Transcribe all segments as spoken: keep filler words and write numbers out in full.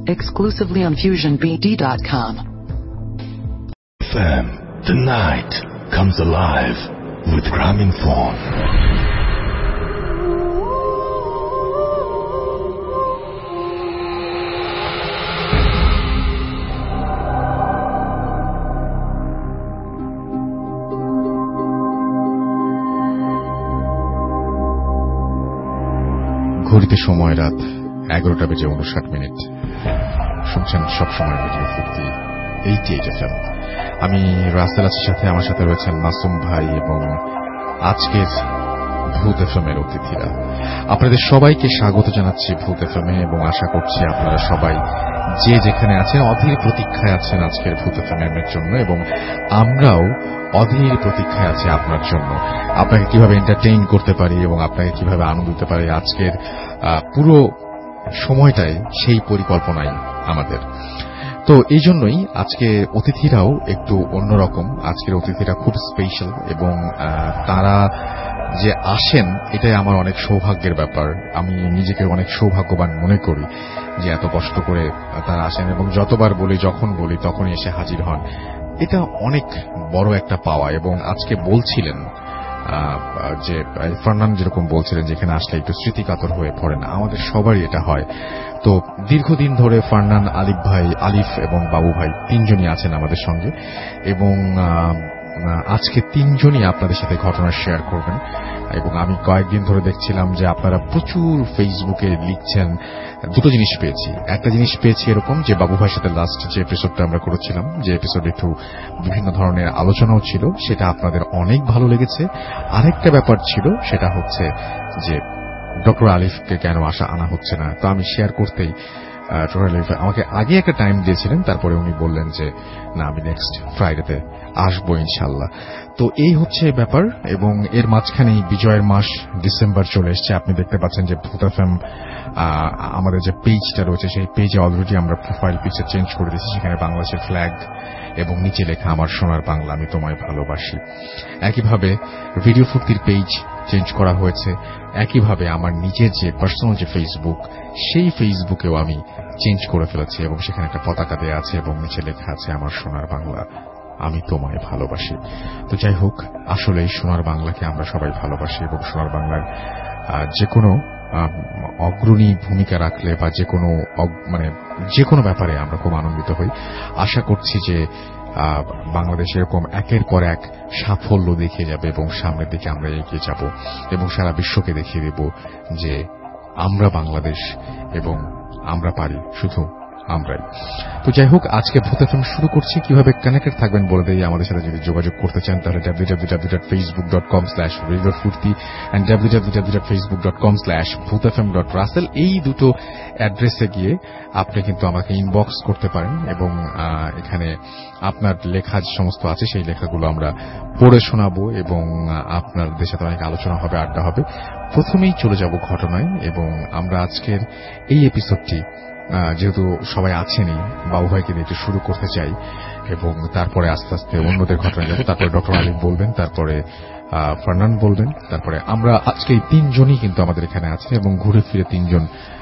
exclusively on fusion b d dot com. F M, the night comes alive with Graminphone. ঘড়িতে সময় রাত এগারোটা বেজে উনষাট মিনিট। শুনছেন সবসময় radio Foorti eighty eight F M. আমি রাসেল আছি, সাথে আমার সাথে রয়েছেন মাসুম ভাই এবং আজকের ভূত এফ এম এর অতিথিরা। আপনাদের সবাইকে স্বাগত জানাচ্ছি ভূত এফ এম এ এবং আশা করছি আপনারা সবাই যে যেখানে আছেন অধীর প্রতীক্ষায় আছেন আজকের ভূত এফ এম এর জন্য, এবং আমরাও অধীর প্রতীক্ষায় আছে আপনার জন্য। আপনাকে কিভাবে এন্টারটেইন করতে পারি এবং আপনাকে কিভাবে আনন্দ দিতে পারি আজকের পুরো সময়টাই সেই পরিকল্পনাই আমাদের। তো এই জন্যই আজকে অতিথিরাও একটু অন্যরকম। আজকের অতিথিরা খুব স্পেশাল এবং তারা যে আসেন এটাই আমার অনেক সৌভাগ্যের ব্যাপার। আমি নিজেকে অনেক সৌভাগ্যবান মনে করি যে এত কষ্ট করে তারা আসেন এবং যতবার বলি যখন বলি তখনই এসে হাজির হন। এটা অনেক বড় একটা পাওয়া। এবং আজকে বলছিলেন যে ফারনান যেরকম বলছিলেন যেখানে আসলে একটু স্মৃতিকাতর হয়ে পড়েন, আমাদের সবারই এটা হয়। তো দীর্ঘদিন ধরে ফারনান, আলিফ ভাই, আলিফ এবং বাবু ভাই তিনজনই আছেন আমাদের সঙ্গে এবং আজকে তিনজনই আপনাদের সাথে ঘটনা শেয়ার করবেন। এবং আমি কয়েকদিন ধরে দেখছিলাম যে আপনারা প্রচুর ফেসবুকে লিখছেন। দুটো জিনিস পেয়েছি। একটা জিনিস পেয়েছি এরকম যে বাবু ভাইয়ের সাথে লাস্ট যে এপিসোডটা আমরা করেছিলাম, যে এপিসোডে একটু বিভিন্ন ধরনের আলোচনাও ছিল, সেটা আপনাদের অনেক ভালো লেগেছে। আরেকটা ব্যাপার ছিল, সেটা হচ্ছে যে ডক্টর আলিফকে কেন আসা আনা হচ্ছে না। তো আমি শেয়ার করতেই ডক্টর আলিফ আমাকে আগে একটা টাইম দিয়েছিলেন, তারপরে উনি বললেন যে না, আমি নেক্সট ফ্রাইডেতে আসবো ইনশাল্লাহ। তো এই হচ্ছে ব্যাপার। এবং এর মাঝখানেই বিজয়ের মাস ডিসেম্বর চলে এসছে। আপনি দেখতে পাচ্ছেন যে ভূত এফ এম আমাদের যে পেজটা রয়েছে সেই পেজে অলরেডি আমরা প্রোফাইল পিকচার চেঞ্জ করে দিয়েছি। সেখানে বাংলাদেশের ফ্ল্যাগ এবং নিচে লেখা আমার সোনার বাংলা, আমি তোমায় ভালোবাসি। একইভাবে ভিডিও ফুর্তির পেজ চেঞ্জ করা হয়েছে। একইভাবে আমার নিজের যে পার্সোনাল যে ফেসবুক, সেই ফেসবুকেও আমি চেঞ্জ করে ফেলেছি এবং সেখানে একটা পতাকা দেওয়া আছে এবং নিচে লেখা আছে আমার সোনার বাংলা, আমি তোমায় ভালোবাসি। তো যাই হোক, আসলে এই সোনার বাংলাকে আমরা সবাই ভালোবাসি এবং সোনার বাংলার যে কোনো অগ্রণী ভূমিকা রাখলে বা যে কোনো মানে যে কোনো ব্যাপারে আমরা খুব আনন্দিত হই। আশা করছি যে বাংলাদেশ এরকম একের পর এক সাফল্য দেখিয়ে যাবে এবং সামনের দিকে আমরা এগিয়ে যাব এবং সারা বিশ্বকে দেখিয়ে দেব যে আমরা বাংলাদেশ এবং আমরা পারি, শুধু আমরাই। তো যাই হোক, আজকে ভূত এফ এম শুরু করছি। কিভাবে কানেক্টেড থাকবেন বলে দেই। আমাদের সাথে যদি যোগাযোগ করতে চান তাহলে W W W dot Facebook dot com slash radio Foorti and W W W dot Facebook dot com slash Bhoot F M dot Rasel, এই দুটো অ্যাড্রেসে গিয়ে আপনি কিন্তু আমাকে ইনবক্স করতে পারেন এবং এখানে আপনার লেখা যে সমস্ত আছে সেই লেখাগুলো আমরা পড়ে শোনাবো এবং আপনাদের সাথে অনেক আলোচনা হবে, আড্ডা হবে। প্রথমেই চলে যাব ঘটনায় এবং আমরা আজকের এই এপিসোডটি যেহেতু সবাই আছেনই, বাবু ভাইকে দিয়ে একটু শুরু করতে চাই এবং তারপরে আস্তে আস্তে অন্যদের ঘটনা যাবো। তারপরে ডক্টর আলিফ বলবেন, তারপরে ফারনান বলবেন, তারপরে আমরা আজকে এই তিনজনই কিন্তু আমাদের এখানে আছেন এবং ঘুরে ফিরে তিনজন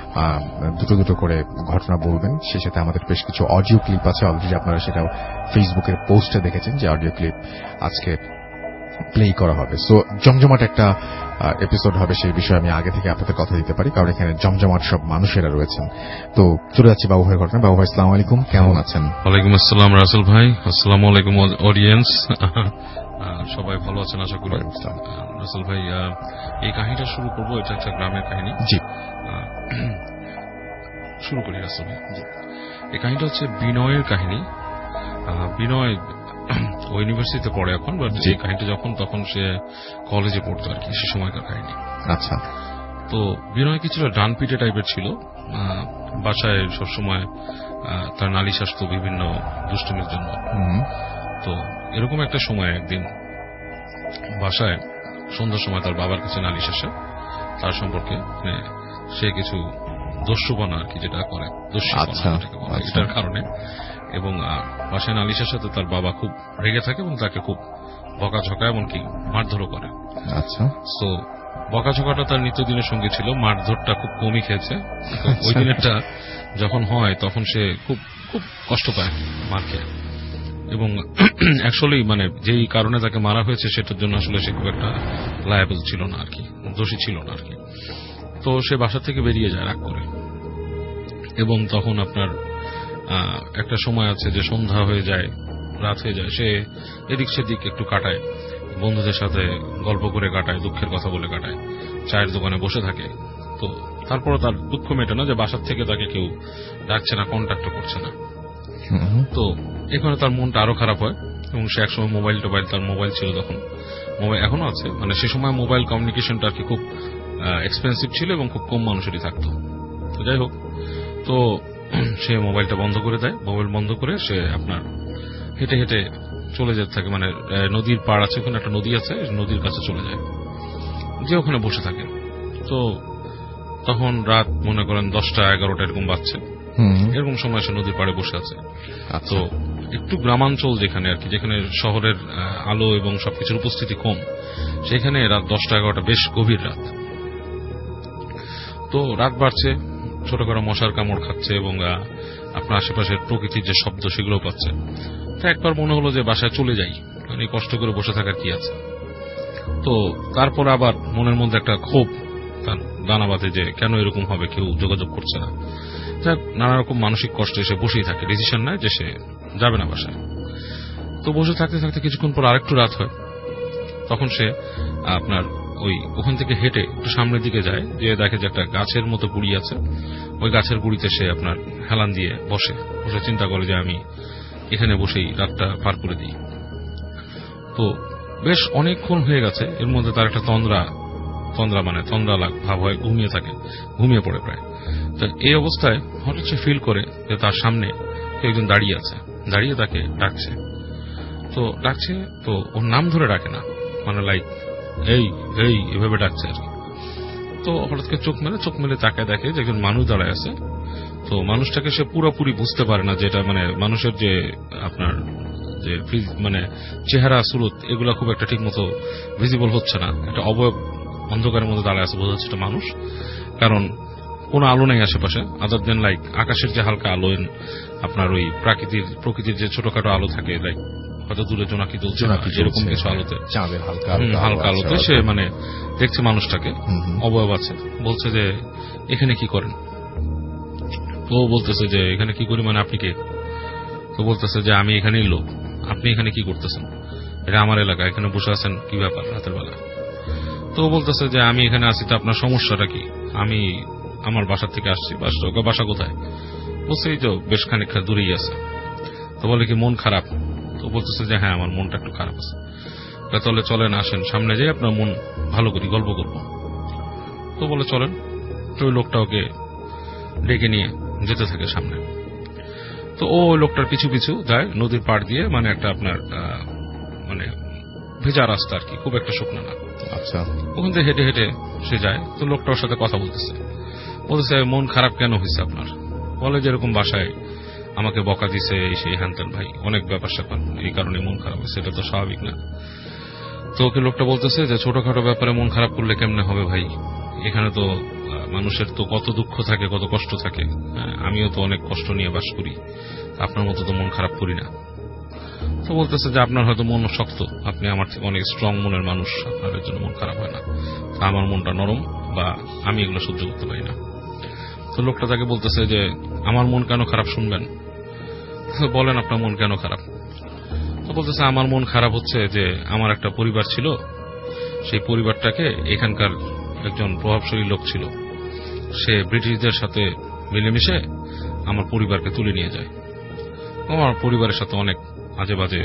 দুটো দুটো করে ঘটনা বলবেন। সে সাথে আমাদের বেশ কিছু অডিও ক্লিপ আছে, অলরেডি আপনারা সেটাও ফেসবুকের পোস্টে দেখেছেন যে অডিও ক্লিপ আজকে প্লে করা হবে। সো জমজমাট একটা এপিসোড হবে, সেই বিষয়ে আমি আগে থেকে আপনাদের কথা দিতে পারি, কারণ এখানে জমজমাট সব মানুষেরা রয়েছেন। তো চলে যাচ্ছি বাবু ভাইয়ের ঘটনা। বাবু ভাই আসসালামু আলাইকুম, কেমন আছেন? ওয়ালাইকুম আসসালাম রাসেল ভাই। আসসালামু আলাইকুম অডিয়েন্স, সবাই ভালো আছেন আশা করি। রাসেল ভাই, এই কাহিনীটা শুরু করবো, এটা একটা গ্রামের কাহিনী। জি, শুরু করি রাসেল ভাই। জি, এই কাহিনীটা হচ্ছে বিনয়ের কাহিনী। বিনয় ও ইউনিভার্সিটিতে পড়ে এখন, বাট যে কাহিনীটা যখন তখন সে কলেজে পড়তো আর কি, সে সময়কার কাহিনী। আচ্ছা, তো বিনয় কিছুটা ডানপিটে টাইপের ছিল। বাসায় সবসময় তার নালিশ আসতো বিভিন্ন দুষ্টুমির জন্য। তো এরকম একটা সময় একদিন বাসায় সন্ধ্যার সময় তার বাবার কাছে নালিশ আসে তার সম্পর্কে, সে কিছু দস্যুপনা আর কি যেটা করে, দস্যুপনা এটার কারণে। এবং বাসায় নালিশের সাথে তার বাবা খুব রেগে থাকে এবং তাকে খুব বকাঝকা এমনকি মারধরও করে। আচ্ছা, তো বকাঝকাটা তার নিত্যদিনের সঙ্গে ছিল, মারধরটা খুব কমই খেয়েছে। ওই দিন একটা যখন হয় তখন সে খুব খুব কষ্ট পায় মারকে, এবং অ্যাকচুয়ালি মানে যেই কারণে তাকে মারা হয়েছে সেটার জন্য আসলে সে খুব একটা লায়াবল ছিল না আর কি, দোষী ছিল না আর কি। তো সে বাসা থেকে বেরিয়ে যায় রাগ করে, এবং তখন আপনার একটা সময় আছে যে সন্ধ্যা হয়ে যায়, রাত হয়ে যায়, সে এদিক সেদিক একটু কাটায়, বন্ধুদের সাথে গল্প করে কাটায়, দুঃখের কথা বলে কাটায়, চায়ের দোকানে বসে থাকে। তো তারপরে তার দুঃখ মেটে না যে বাসার থেকে তাকে কেউ ডাকছে না, কন্ট্যাক্ট করছে না। তো এখানে তার মনটা আরো খারাপ হয়, এবং সে একসময় মোবাইল টোবাইল, তার মোবাইল ছিল তখন, মোবাইল এখনো আছে, মানে সে সময় মোবাইল কমিউনিকেশনটা আর কি খুব এক্সপেন্সিভ ছিল এবং খুব কম মানুষেরই থাকতো। তো যাই হোক, তো সে মোবাইলটা বন্ধ করে দেয়, মোবাইল বন্ধ করে সে আপনার হেঁটে হেঁটে চলে যেতে থাকে, মানে নদীর পাড় আছে, ওখানে একটা নদী আছে, নদীর কাছে চলে যায়, যে ওখানে বসে থাকে। তো তখন রাত মনে করেন দশটা এগারোটা এরকম বাজছে, এরকম সময় সে নদীর পাড়ে বসে আছে। তো একটু গ্রামাঞ্চল যেখানে আর কি, যেখানে শহরের আলো এবং সবকিছুর উপস্থিতি কম, সেখানে রাত দশটা এগারোটা বেশ গভীর রাত। তো রাত বাড়ছে, ছোটখাটো মশার কামড় খাচ্ছে, এবং আপনার আশেপাশের প্রকৃতির যে শব্দ সেগুলো পাচ্ছে। তো একবার মনে হলো যে বাসায় চলে যাই, মানে কষ্ট করে বসে থাকার কি আছে। তো তারপর আবার মনের মধ্যে একটা ক্ষোভ তার দানা বাঁধে যে কেন এরকম হবে, কেউ যোগাযোগ করছে না। যাক, নানা রকম মানসিক কষ্টে সে বসেই থাকে, ডিসিশন নেয় যে সে যাবে না বাসায়। তো বসে থাকতে থাকতে কিছুক্ষণ পর আরেকটু রাত হয়, তখন সে আপনার ওই ওখান থেকে হেঁটে একটু সামনের দিকে যায়, যে দেখে যে একটা গাছের মতো গুড়ি আছে, ওই গাছের গুড়িতে সে আপনার হেলান দিয়ে বসে বসে চিন্তা করে যে আমি এখানে বসেই রাতটা পার করে দিই। তো বেশ অনেকক্ষণ হয়ে গেছে, এর মধ্যে তার একটা তন্দ্রা তন্দ্রা মানে তন্দ্রা লাগ ভাব হয়, ঘুমিয়ে থাকে, ঘুমিয়ে পড়ে প্রায়। তো এই অবস্থায় হঠাৎ সে ফিল করে যে তার সামনে কেউ একজন দাঁড়িয়ে আছে, দাঁড়িয়ে তাকে ডাকছে। তো ডাকছে, তো ওর নাম ধরে ডাকে না, মানে লাইক এই এই এভাবে ডাকছে আর কি। তো হঠাৎ করে চোখ মেলে চোখ মেলে তাকায় দেখে যে একজন মানুষ দাঁড়ায় আছে। তো মানুষটাকে সে পুরোপুরি বুঝতে পারে না, যেটা মানে মানুষের যে আপনার যে মানে চেহারা সুরত এগুলা খুব একটা ঠিক মতো ভিজিবল হচ্ছে না, একটা অবয়ব অন্ধকারের মধ্যে দাঁড়ায় আছে, বোঝা যাচ্ছে এটা মানুষ, কারণ কোনো আলো নেই আশেপাশে, আদার দেন লাইক আকাশের যে হালকা আলো, আপনার ওই প্রাকৃতির প্রকৃতির যে ছোটখাটো আলো থাকে, লাইক হয়তো দূরে জোনাকি জ্বলছে এরকম কিছু আলোতে, হালকা আলোতে সে মানে দেখছে মানুষটাকে, অবয়ব আছে। বলছে যে এখানে কি করেন? তো বলতেছে যে এখানে কি করি মানে আপনি কে? তো বলতেছে যে আমি এখানেই লোক, আপনি এখানে কি করতেছেন? এটা আমার এলাকা, এখানে বসে আছেন কি ব্যাপার রাতের বেলা? তো বলতেছে যে আমি এখানে আসি, তো আপনার সমস্যাটা কি? আমি আমার বাসা থেকে আসছি। বাসা কোথায়? বলছে এই তো বেশ খানিকটা দূরেই আছে। তো বলে কি মন খারাপ? তো বলতেছে যে হ্যাঁ আমার মনটা একটু খারাপ আছে। তাহলে চলেন আসেন সামনে যাই, আপনার মন ভালো করি, গল্প করবো। তো বলে চলেন। তো ওই লোকটা ওকে ডেকে নিয়ে যেতে থাকে সামনে। তো ও ওই লোকটার পিছু পিছু যায় নদীর পাড় দিয়ে, মানে একটা আপনার মানে ভেজা রাস্তা আর কি, খুব একটা শুকনো না। আচ্ছা, ওখান থেকে হেঁটে হেঁটে সে যায়। তো লোকটা ওর সাথে কথা বলতেছে, বলতেছে মন খারাপ কেন হয়েছে আপনার? বলে যেরকম বাসায় আমাকে বকা দিছে, এই সেই হ্যানত্যান, ভাই অনেক ব্যাপার স্যাপার, এই কারণে মন খারাপ হয়েছে, এটা তো স্বাভাবিক না। তো ওকে লোকটা বলতেছে যে ছোটখাটো ব্যাপারে মন খারাপ করলে কেমনে হবে ভাই, এখানে তো মানুষের তো কত দুঃখ থাকে, কত কষ্ট থাকে, আমিও তো অনেক কষ্ট নিয়ে বাস করি, আপনার মতো তো মন খারাপ করি না। তো বলতেছে যে আপনার হয়তো মন শক্ত, আপনি আমার থেকে অনেক স্ট্রং মনের মানুষ, আপনার জন্য মন খারাপ হয় না, আমার মনটা নরম, বা আমি এগুলো সহ্য করতে পারি না। তো লোকটা তাকে বলতেছে যে আমার মন কেন খারাপ শুনবেন? বলেন আপনার মন কেন খারাপ? তো বলতেছে আমার মন খারাপ হচ্ছে যে আমার একটা পরিবার ছিল, সেই পরিবারটাকে এখানকার একজন প্রভাবশালী লোক ছিল, সে ব্রিটিশদের সাথে মিলেমিশে আমার পরিবারকে তুলে নিয়ে যায়, আমার পরিবারের সাথে অনেক আজে বাজে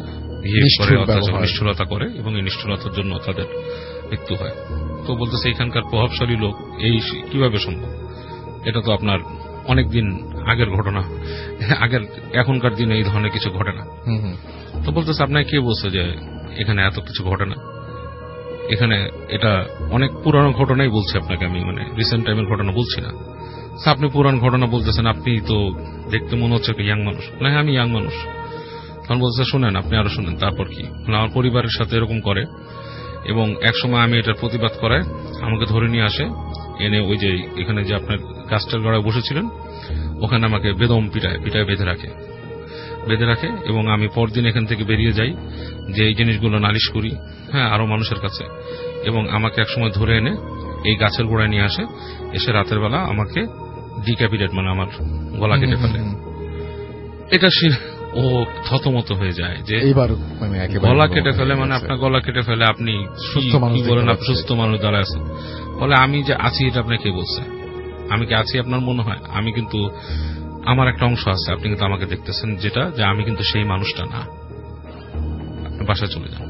নিষ্ঠুরতা করে, এবং এই নিষ্ঠুরতার জন্য তাদের মৃত্যু হয়। তো বলতেছে এখানকার প্রভাবশালী লোক, এই কিভাবে সম্ভব? এটা তো আপনার অনেক দিন আগের ঘটনা, আগের এখনকার দিনে এই ধরনের কিছু ঘটে না। তো বলতেছে আপনাকে কে বলছে যে এখানে এত কিছু ঘটে না? এখানে এটা অনেক পুরানো ঘটনাই বলছি আপনাকে আমি, মানে রিসেন্ট টাইমের ঘটনা বলছি না। আপনি পুরান ঘটনা বলতেছেন, আপনি তো দেখতে মনে হচ্ছে ইয়াং মানুষ। না হ্যাঁ আমি ইয়াং মানুষ। তখন বলতেছে শুনেন, আপনি আরো শুনেন। তারপর কি? আমার পরিবারের সাথে এরকম করে, এবং একসময় আমি এটার প্রতিবাদ করায় আমাকে ধরে নিয়ে আসে, এনে ওই যে এখানে যে আপনার গাছটার গড়ায় বসেছিলেন ওখানে আমাকে বেদম পিটায় পিটায় বেঁধে রাখে বেঁধে রাখে এবং আমি পরদিন এখান থেকে বেরিয়ে যাই, যে এই জিনিসগুলো নালিশ করি, হ্যাঁ, আরো মানুষের কাছে, এবং আমাকে একসময় ধরে এনে এই গাছের গোড়ায় নিয়ে আসে, এসে রাতের বেলা আমাকে ডিক্যাপিটেট মানে আমার গলা কেটে ফেলে। এটা সে ও থতমত হয়ে যায় যে এইবার মানে গলা কেটে ফেলে, মানে আপনার গলা কেটে ফেলে, আপনি সুস্থ মানুষ বলেন, আপনি সুস্থ মানুষ দাঁড়ায় আছেন, বলে আমি যে আছি এটা আপনি কে বলছে? আমি কি আছি আপনার মনে হয়? আমি কিন্তু আমার একটা অংশ আছে, আপনি কিন্তু আমাকে দেখতেছেন যেটা, যে আমি কিন্তু সেই মানুষটা না, আপনি বাসায় চলে যান।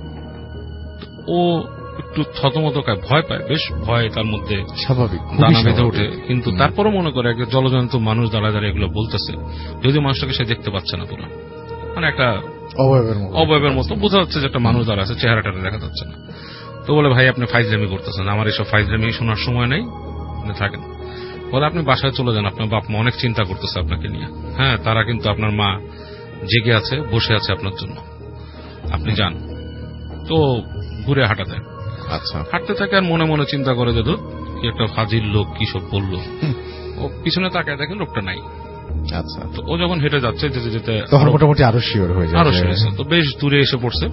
ও একটু থতমত খায়, ভয় পায়, বেশ ভয় তার মধ্যে স্বাভাবিক, দানা বেঁধে ওঠে, কিন্তু তারপরও মনে করে একটা জলজন্ত মানুষ দাঁড়ায় দাঁড়িয়ে এগুলো বলতেছে, যদিও মানুষটাকে সে দেখতে পাচ্ছে না পুরো, মানে একটা অবয়বের মতো বোঝা যাচ্ছে যে একটা মানুষ দাঁড়া আছে, চেহারাটা দেখা যাচ্ছে না। তো বলে ভাই আপনি ফাইজলামি করতেছেন, আমার এইসব ফাইজলামি শোনার সময় নেই, আপনি থাকেন। বলে আপনি বাসায় চলে যান, আপনার বাপ মা অনেক চিন্তা করতেছে আপনাকে নিয়ে, হ্যাঁ, তারা কিন্তু আপনার মা জেগে আছে, বসে আছে আপনার জন্য, আপনি যান। তো ঘুরে হাঁটা দেন। আচ্ছা, হাঁটতে থাকে আর মনে মনে চিন্তা করে যে কি একটা ফাজিল লোক, কি সব বললো। ও পিছনে তাকায় দেখে লোকটা নাই। আচ্ছা, তো ও যখন হেঁটে যাচ্ছে যেতে যেতে তখন মোটামুটি আরো শিওর হয়ে যায়, আরো শিওর, তো বেশ দূরে এসে পড়ছে।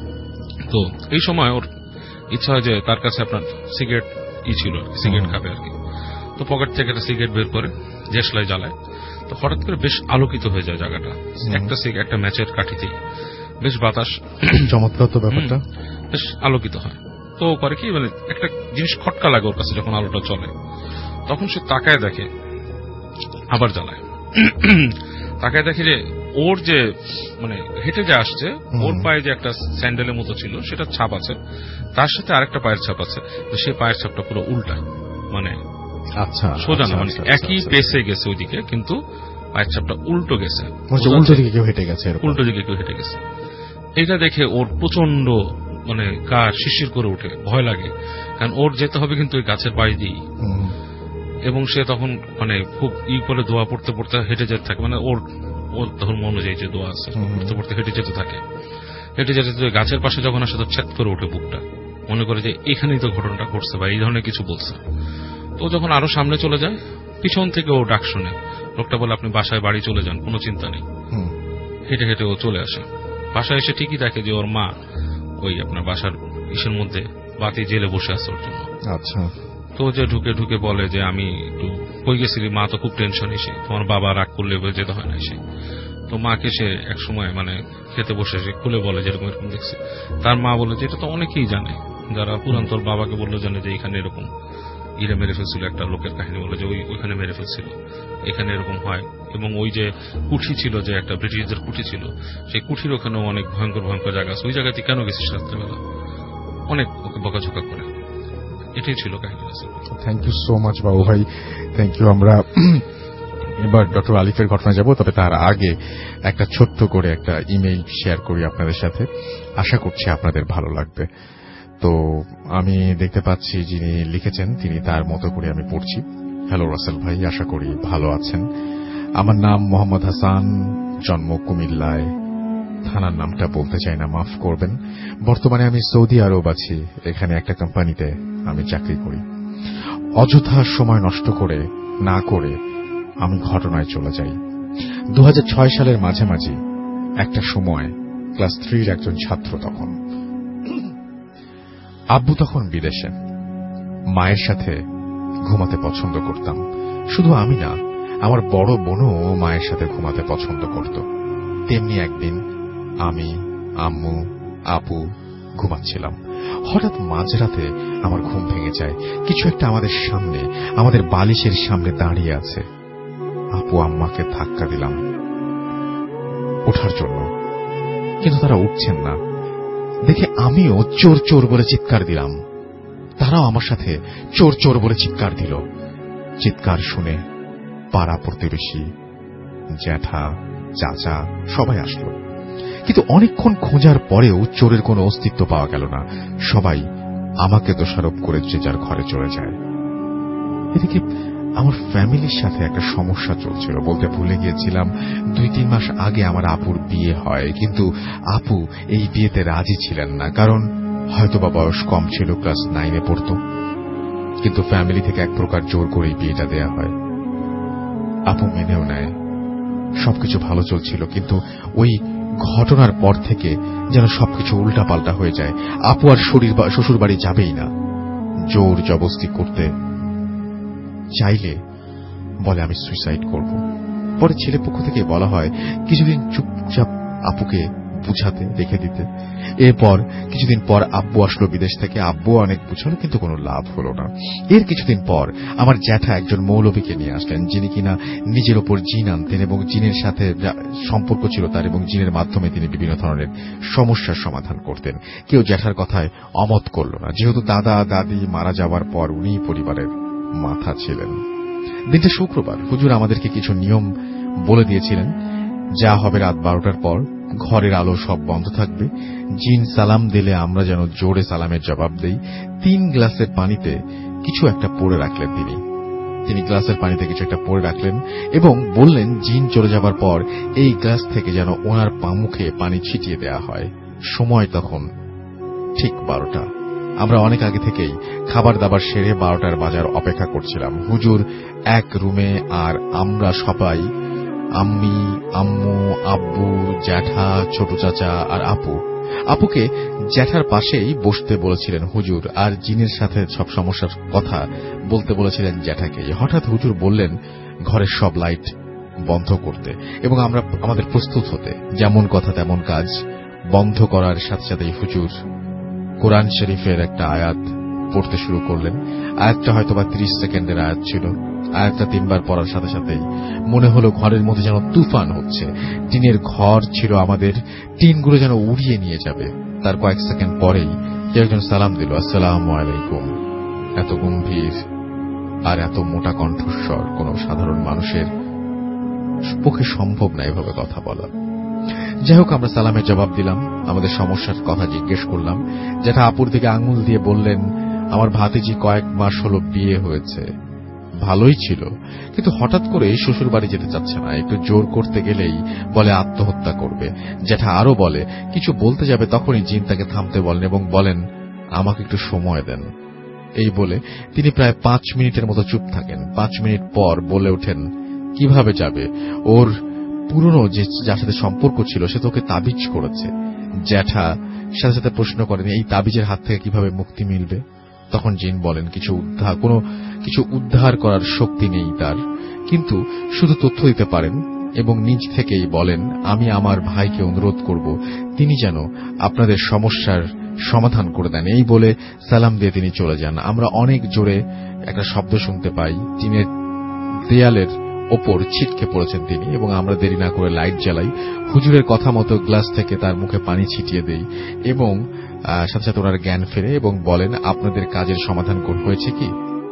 তো এই সময় ওর ইচ্ছা হয় যে তার কাছে আপনার সিগারেট ই ছিল, সিগারেট খাবে আর কি। তো পকেট থেকে একটা সিগারেট বের করে দেশলাই জ্বালায়। তো হঠাৎ করে বেশ আলোকিত হয়ে যায় জায়গাটা, একটা সিগারেট একটা ম্যাচের কাঠিতেই, বেশ বাতাস, চমৎকার তো ব্যাপারটা, বেশ আলোকিত হয়। তো করে কি, মানে একটা জিনিস খটকা লাগে ওর কাছে যখন আলোটা চলে, তখন সে তাকায় দেখে, আবার জ্বালায়, তাকায় দেখে যে ওর যে মানে হেঁটে যে আসছে, ওর পায়ে যে একটা স্যান্ডেলের মতো ছিল সেটা ছাপ আছে, তার সাথে আরেকটা পায়ের ছাপ আছে, তো সেই পায়ের ছাপটা পুরো উল্টা, মানে আচ্ছা সোজা না, মানে একই পেসে গেছে ওইদিকে, কিন্তু পায়ের ছাপটা উল্টো গেছে, উল্টো দিকে কেউ হেঁটে গেছে, উল্টো দিকে কেউ হেঁটে গেছে। এটা দেখে ওর প্রচন্ড মানে গা শিরশির করে ওঠে, ভয় লাগে, কারণ ওর যেতে হবে কিন্তু ওই গাছের পাশ দিয়েই, এবং সে তখন মানে খুব ই করে দোয়া পড়তে পড়তে হেঁটে যেতে থাকে, মানে ওর ওর ধর্ম অনুযায়ী যে দোয়া আছে পড়তে পড়তে হেঁটে যেতে থাকে। হেঁটে যেতে যেতে গাছের পাশে যখন আসে তো ছেদ করে ওঠে বুকটা, মনে করে যে এখানেই তো ঘটনাটা ঘটছে বা এই ধরনের কিছু বলছে। তো যখন আরো সামনে চলে যায়, পিছন থেকে ও ডাক শুনে, লোকটা বলে আপনি বাসায় বাড়ি চলে যান, কোনো চিন্তা নেই। হেঁটে হেঁটে ও চলে আসে, বাসায় এসে ঠিকই দেখে যে ওর মা ওই আপনার বাসার ইসের মধ্যে বাতি জেলে বসে আছে ওর জন্য। আচ্ছা, তো যে ঢুকে ঢুকে বলে যে আমি একটু কই গেছিলি, মা তো খুব টেনশন, এসে তোমার বাবা রাগ করলে যেতে হয় না এসে। তো মাকে সে এক সময় মানে খেতে বসে সে খুলে বলে যেরকম এরকম দেখছি। তার মা বলে যে এটা তো অনেকেই জানে, যারা পুরান তোর বাবাকে বললো জানে যে এখানে এরকম ইরে মেরে ফেলছিল, একটা লোকের কাহিনী বলে যে ওই ওইখানে মেরে ফেলছিল, এখানে এরকম হয়। এবং ওই যে কুঠি ছিল, যে একটা ব্রিটিশদের কুঠি ছিল, সেই কুঠির ওখানেও অনেক ভয়ঙ্কর ভয়ঙ্কর জায়গা আছে, ওই জায়গাতে কেন গেছিস রাত্রেবেলা, অনেক ওকে বকাঝকা করে। এটাই ছিল কাহিনী। থ্যাংক ইউ সো মাচ বাবু ভাই, থ্যাংক ইউ। আমরা এবার ডক্টর আলিফের ঘটনা যাব, তবে তার আগে একটা ছোট্ট করে একটা ইমেইল শেয়ার করি আপনাদের সাথে, আশা করছি আপনাদের ভালো লাগবে। তো আমি দেখতে পাচ্ছি যিনি লিখেছেন তিনি তার মতো করে আমি পড়ছি। হ্যালো রাসেল ভাই, আশা করি ভালো আছেন। আমার নাম মোহাম্মদ হাসান, জন্ম কুমিল্লায়, থানার নামটা বলতে চাই না, মাফ করবেন। বর্তমানে আমি সৌদি আরব আছি, এখানে একটা কোম্পানিতে আমি চাকরি করি। অযথা সময় নষ্ট করে না করে আমি ঘটনায় চলে যাই। দু হাজার ছয় সালের মাঝামাঝি একটা সময়, ক্লাস থ্রির একজন ছাত্র তখন। আব্বু তখন বিদেশে, মায়ের সাথে ঘুমাতে পছন্দ করতাম। শুধু আমি না, আমার বড় বোনও মায়ের সাথে ঘুমাতে পছন্দ করত। তেমনি একদিন আমি, আম্মু, আপু ঘুমাচ্ছিলাম। হঠাৎ মাঝরাতে আমার ঘুম ভেঙে যায়। কিছু একটা আমাদের সামনে, আমাদের বালিশের সামনে দাঁড়িয়ে আছে। আপু আম্মাকে ধাক্কা দিলাম ওঠার জন্য, কিন্তু তারা উঠছেন না। দেখে আমিও চোর চোর বলে চিৎকার দিলাম, তারাও আমার সাথে চোর চোর বলে চিৎকার দিল। চিৎকার শুনে পাড়া প্রতিবেশী, জ্যাঠা, চাচা সবাই আসলো, কিন্তু অনেকক্ষণ খোঁজার পরেও চোরের কোনো অস্তিত্ব পাওয়া গেল না। সবাই আমাকে দোষারোপ করে যে যার ঘরে চলে যায়। এদিকে আমার ফ্যামিলির সাথে একটা সমস্যা চলছিল, বলতে ভুলে গিয়েছিলাম। দুই তিন মাস আগে আমার আপুর বিয়ে হয়, কিন্তু আপু এই বিয়েতে রাজি ছিলেন না, কারণ হয়তোবা বয়স কম ছিল, ক্লাস নাইনে পড়ত। কিন্তু ফ্যামিলি থেকে এক প্রকার জোর করে বিয়েটা দেয়া হয়। আপু মেনেও নেয়। সবকিছু ভালো চলছিল, কিন্তু ওই ঘটনার পর থেকে যেন সবকিছু উল্টাপাল্টা হয়ে যায়। আপু আর শরীর শ্বশুর বাড়ি যাবেই না। জোর জবরদস্তি করতে চাইলে বলে আমি সুইসাইড করব। পরে ছেলে পক্ষ থেকে বলা হয় কিছুদিন চুপচাপ আপুকে বুঝাতে রেখে দিতে। এরপর কিছুদিন পর আব্বু আসলো বিদেশ থেকে। আব্বু অনেক বুঝালো, কিন্তু কোনো লাভ হলো না। এর কিছুদিন পর আমার জ্যাঠা একজন মৌলবীকে নিয়ে আসলেন, যিনি কিনা নিজের ওপর জিন আনতেন এবং জিনের সাথে সম্পর্ক ছিল তার, এবং জিনের মাধ্যমে তিনি বিভিন্ন ধরনের সমস্যার সমাধান করতেন। কেউ জ্যাঠার কথায় অমত করল না, যেহেতু দাদা দাদি মারা যাওয়ার পর উনিই পরিবারের মাথা ছিলেন। দিনটা শুক্রবার। হুজুর আমাদেরকে কিছু নিয়ম বলে দিয়েছিলেন। যা হবে রাত বারোটার পর ঘরের আলো সব বন্ধ থাকবে। জিন সালাম দিলে আমরা যেন জোরে সালামের জবাব দেই। তিন গ্লাসের পানিতে কিছু একটা পড়ে রাখলেন তিনি তিনি গ্লাসের পানিতে কিছু একটা পড়ে রাখলেন এবং বললেন জিন চলে যাবার পর এই গ্লাস থেকে যেন ওনার পা মুখে পানি ছিটিয়ে দেয়া হয়। সময় তখন ঠিক বারোটা। আমরা অনেক আগে থেকেই খাবার দাবার সেরে বারোটার বাজার অপেক্ষা করছিলাম। হুজুর এক রুমে, আর আমরা সবাই, আম্মি, আম্মু, আব্বু, জ্যাঠা, ছোট চাচা আর আপু। আপুকে জ্যাঠার পাশেই বসতে বলেছিলেন হুজুর, আর জিনের সাথে সব সমস্যার কথা বলতে বলেছিলেন জ্যাঠাকে। হঠাৎ হুজুর বললেন ঘরের সব লাইট বন্ধ করতে এবং আমরা আমাদের প্রস্তুত হতে। যেমন কথা তেমন কাজ। বন্ধ করার সাথে সাথেই হুজুর কোরআন শরীফের একটা আয়াত পড়তে শুরু করলেন। আয়াতটা হয়তো বা ত্রিশ সেকেন্ডের আয়াত ছিল। আয়াতটা তিনবার পড়ার সাথে সাথেই মনে হলো ঘরের মধ্যে যেন তুফান হচ্ছে। টিনের ঘর ছিল আমাদের, টিনগুলো যেন উড়িয়ে নিয়ে যাবে। তার কয়েক সেকেন্ড পরেই কেউ একজন সালাম দিল, আসসালামু আলাইকুম। এত গম্ভীর আর এত মোটা কণ্ঠস্বর কোন সাধারণ মানুষের পক্ষে সম্ভব না এভাবে কথা বলা। যাই হোক, আমরা সালামের জবাব দিলাম, আমাদের সমস্যার কথা জিজ্ঞেস করলাম। যেটা আপুর দিকে আঙুল দিয়ে বললেন, আমার ভাতিজি কয়েক মাস হলো বিয়ে হয়েছে, ভালোই ছিল, কিন্তু হঠাৎ করে শ্বশুর বাড়ি যেতে চাচ্ছে না। একটু জোর করতে গেলেই বলে আত্মহত্যা করবে। যেটা আরো বলে কিছু বলতে যাবে, তখনই জিন তাকে থামতে বলেন এবং বলেন আমাকে একটু সময় দেন। এই বলে তিনি প্রায় পাঁচ মিনিটের মতো চুপ থাকেন। পাঁচ মিনিট পর বলে ওঠেন কিভাবে যাবে, ওর পুরনো যে যার সাথে সম্পর্ক ছিল সে তোকে তাবিজ করেছে। জ্যাঠা সাথে সাথে প্রশ্ন করেন এই তাবিজের হাত থেকে কিভাবে মুক্তি মিলবে। তখন জিন বলেন কিছু উদ্ধার কোনো কিছু উদ্ধার করার শক্তি নেই তার, কিন্তু শুধু তথ্য দিতে পারেন এবং নিজ থেকেই বলেন আমি আমার ভাইকে অনুরোধ করব তিনি যেন আপনাদের সমস্যার সমাধান করে দেন। এই বলে সালাম দিয়ে তিনি চলে যান। আমরা অনেক জোরে একটা শব্দ শুনতে পাই। টিনের দেয়ালের ওপর ছিটকে পড়েছেন তিনি এবং আমরা দেরি না করে লাইট জ্বালাই। হুজুরের কথা মতো গ্লাস থেকে তার মুখে পানি ছিটিয়ে দেই এবং সাথে সাথে ওনার জ্ঞান ফেরে এবং বলেন আপনাদের কাজের সমাধান হয়েছে কি।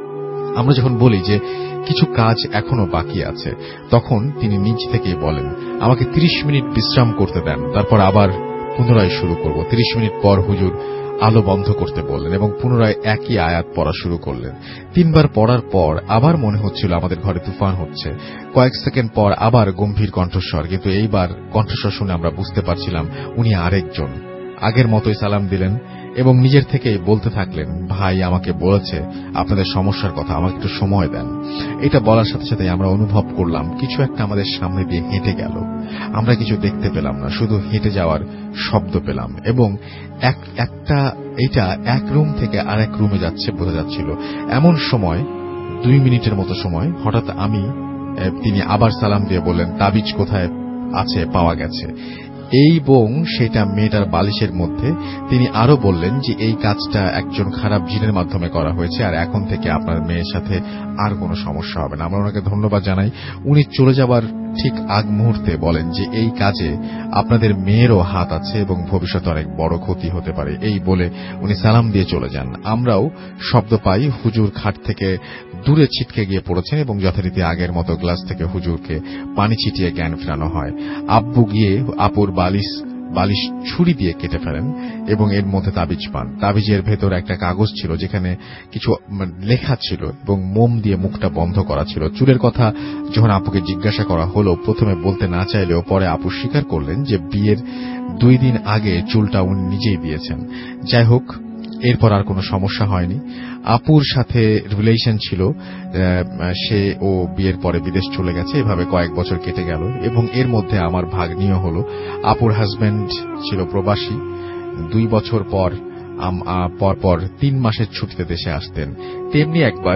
আমরা যখন বলি যে কিছু কাজ এখনো বাকি আছে, তখন তিনি নিজ থেকেই বলেন আমাকে ত্রিশ মিনিট বিশ্রাম করতে দেন, তারপর আবার পুনরায় শুরু করব। ত্রিশ মিনিট পর হুজুর আলো বন্ধ করতে বললেন এবং পুনরায় একই আয়াত পড়া শুরু করলেন। তিনবার পড়ার পর আবার মনে হচ্ছিল আমাদের ঘরে তুফান হচ্ছে। কয়েক সেকেন্ড পর আবার গম্ভীর কণ্ঠস্বর, কিন্তু এইবার কণ্ঠস্বর শুনে আমরা বুঝতে পারছিলাম উনি আরেকজন। আগের মতোই সালাম দিলেন এবং নিজের থেকেই বলতে থাকলেন ভাই আমাকে বলেছে আপনাদের সমস্যার কথা, আমাকে একটু সময় দেন। এটা বলার সাথে সাথে আমরা অনুভব করলাম কিছু একটা আমাদের সামনে দিয়ে হেঁটে গেল। আমরা কিছু দেখতে পেলাম না, শুধু হেঁটে যাওয়ার শব্দ পেলাম এবং এক একটা এটা এক রুম থেকে আরেক রুমে যাচ্ছে বোঝা যাচ্ছিল। এমন সময় দুই মিনিটের মতো সময় হঠাৎ আমি তিনি আবার সালাম দিয়ে বললেন তাবিজ কোথায় আছে, পাওয়া গেছে। এই বোং সেটা মেয়েটার বালিশের মধ্যে। তিনি আরো বললেন যে এই কাজটা একজন খারাপ জিনের মাধ্যমে করা হয়েছে আর এখন থেকে আপনার মেয়ের সাথে আর কোনো সমস্যা হবে না। আমরা ওনাকে ধন্যবাদ জানাই। উনি চলে যাবার ঠিক আগ মুহূর্তে বলেন যে এই কাজে আপনাদের মেয়েরও হাত আছে এবং ভবিষ্যতে অনেক বড় ক্ষতি হতে পারে। এই বলে উনি সালাম দিয়ে চলে যান। আমরাও শব্দ পাই হুজুর খাট থেকে দূরে ছিটকে গিয়ে পড়েছেন এবং যথারীতি আগের মতো গ্লাস থেকে হুজুরকে পানি ছিটিয়ে জ্ঞান ফেরানো হয়। আব্বু গিয়ে আপুর বালিশ বালিশ ছুরি দিয়ে কেটে ফেলেন এবং এর মধ্যে তাবিজ পান। তাবিজের ভেতর একটা কাগজ ছিল যেখানে কিছু লেখা ছিল এবং মোম দিয়ে মুখটা বন্ধ করা ছিল। চুলের কথা যখন আপুকে জিজ্ঞাসা করা হলো, প্রথমে বলতে না চাইলেও পরে আপু স্বীকার করলেন যে বিয়ের দুই দিন আগে চুলটা উনি নিজেই দিয়েছেন। যাই হোক, এরপর আর কোনো সমস্যা হয়নি। আপুর সাথে রিলেশন ছিল, সে ও বিয়ের পরে বিদেশ চলে গেছে, এভাবে কয়েক বছর কেটে গেল এবং এর মধ্যে আমার ভাগ্নিও হলো। আপুর হাজবেন্ড ছিল প্রবাসী, দুই বছর পর পর পর তিন মাসের ছুটিতে দেশে আসতেন। তেমনি একবার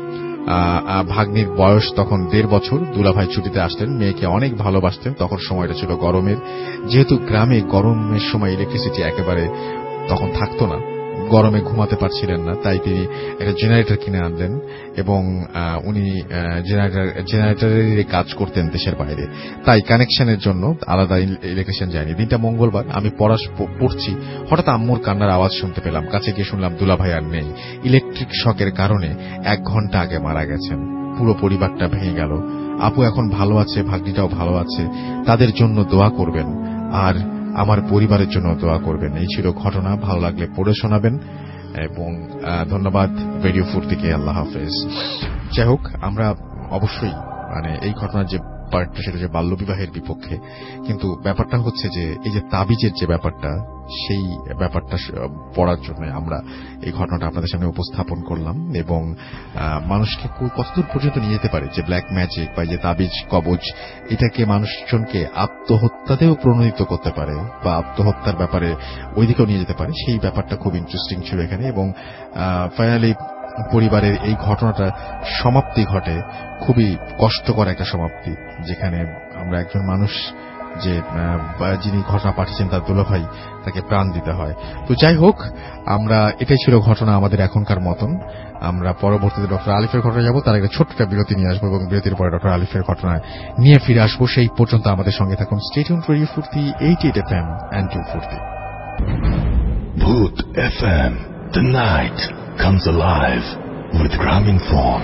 ভাগ্নির বয়স তখন দেড় বছর, দুলাভাই ছুটিতে আসতেন, মেয়েকে অনেক ভালোবাসতেন। তখন সময়টা ছিল গরমের, যেহেতু গ্রামে গরমের সময় ইলেকট্রিসিটি একেবারে তখন থাকতো না, গরমে ঘুমাতে পারছিলেন না, তাই তিনি একটা জেনারেটর কিনে আনলেন এবং উনি জেনারেটর জেনারেটরের কাজ করতেন দেশের বাইরে, তাই কানেকশনের জন্য আলাদা ইলেকট্রিশিয়ান যায়নি। দিনটা মঙ্গলবার, আমি পড়া পড়ছি, হঠাৎ আম্মুর কান্নার আওয়াজ শুনতে পেলাম। কাছে গিয়ে শুনলাম দুলাভাই আর নেই, ইলেকট্রিক শকের কারণে এক ঘন্টা আগে মারা গেছেন। পুরো পরিবারটা ভেঙে গেল। আপু এখন ভালো আছে, ভাগ্নিটাও ভালো আছে, তাদের জন্য দোয়া করবেন আর আমার পরিবারের জন্য দোয়া করবেন। এই ছিল ঘটনা। ভালো লাগলে পড়ে শোনাবেন এবং ধন্যবাদ রেডিও ফুর্তিকে। আল্লাহ হাফেজ। যাই হোক, আমরা অবশ্যই মানে এই ঘটনার যে পার্টটা সেটা যে বাল্যবিবাহের বিপক্ষে, কিন্তু ব্যাপারটা হচ্ছে যে এই যে তাবিজের যে ব্যাপারটা, সেই ব্যাপারটা পড়ার জন্য আমরা এই ঘটনাটা আপনাদের সামনে উপস্থাপন করলাম এবং মানুষকে কতদূর পর্যন্ত নিয়ে যেতে পারে যে ব্ল্যাক ম্যাজিক বা যে তাবিজ কবজ, এটাকে মানুষজনকে আত্মহত্যাতেও প্রণোদিত করতে পারে বা আত্মহত্যার ব্যাপারে ওই দিকেও নিয়ে যেতে পারে। সেই ব্যাপারটা খুব ইন্টারেস্টিং ছিল এখানে এবং ফাইনালি পরিবারের এই ঘটনাটা সমাপ্তি ঘটে, খুবই কষ্টকর একটা সমাপ্তি, যেখানে আমরা একজন মানুষ যে যিনি ঘটনা পাঠিয়েছেন তার দুলাভাই, তাকে প্রাণ দিতে হয়। তো যাই হোক, আমরা এটাই ছিল ঘটনা আমাদের এখনকার মতন। আমরা পরবর্তীতে ডক্টর আলিফের ঘটনা যাব, তার একটা ছোট্ট বিরতি নিয়ে আসবো এবং বিরতির পরে ডক্টর আলিফের ঘটনা নিয়ে ফিরে আসবো। সেই পর্যন্ত আমাদের সঙ্গে থাকুন। Stay tune for radio Foorti eighty eight F M and do Foorti. Bhoot F M, the night comes alive with Graminphone.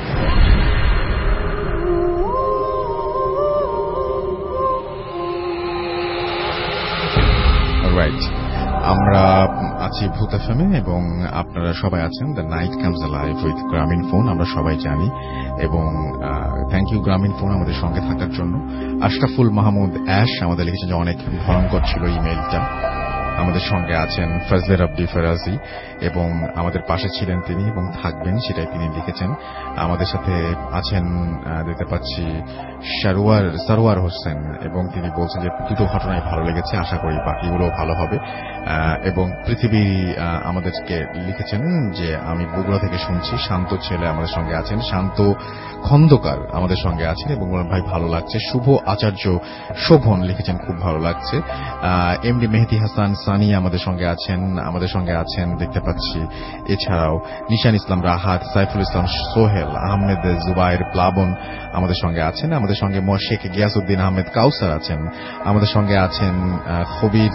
Right, আমরা আছি ভূত এফ এম এ এবং আপনারা সবাই আছেন the night comes alive with Grameenphone, আমরা সবাই জানি। এবং থ্যাংক ইউ গ্রামীণফোন আমাদের সঙ্গে থাকার জন্য। আশরাফুল মাহমুদ অ্যাশ আমাদের লিখেছেন যে অনেক ভয়ঙ্কর ছিল ইমেইলটা। আমাদের সঙ্গে আছেন ফজলে আব্দি ফরাজি এবং আমাদের পাশে ছিলেন তিনি এবং থাকবেন, সেটাই তিনি লিখেছেন। আমাদের সাথে আছেন দেখতে পাচ্ছি সারোয়ার সারোয়ার হোসেন এবং তিনি বলছেন যে দুটো ঘটনায় ভালো লেগেছে, আশা করি বাকিগুলো ভালো হবে। এবং পৃথিবী আমাদেরকে লিখেছেন যে আমি বগুড়া থেকে শুনছি, শান্ত ছেলে আমাদের সঙ্গে আছেন, শান্ত খন্দকার আমাদের সঙ্গে আছেন এবং ভাই ভালো লাগছে। শুভ আচার্য শোভন লিখেছেন খুব ভালো লাগছে। এমডি মেহেদি হাসান সানি আমাদের সঙ্গে আছেন, আমাদের সঙ্গে আছেন দেখতে পাচ্ছি। এছাড়াও নিশান ইসলাম রাহাত, সাইফুল ইসলাম সোহেল, আহমেদ জুবাইর প্লাবন আমাদের সঙ্গে আছেন। আমাদের সঙ্গে শেখ গিয়াসউদ্দিন আহমেদ কাউসার আছেন। আমাদের সঙ্গে আছেন খবির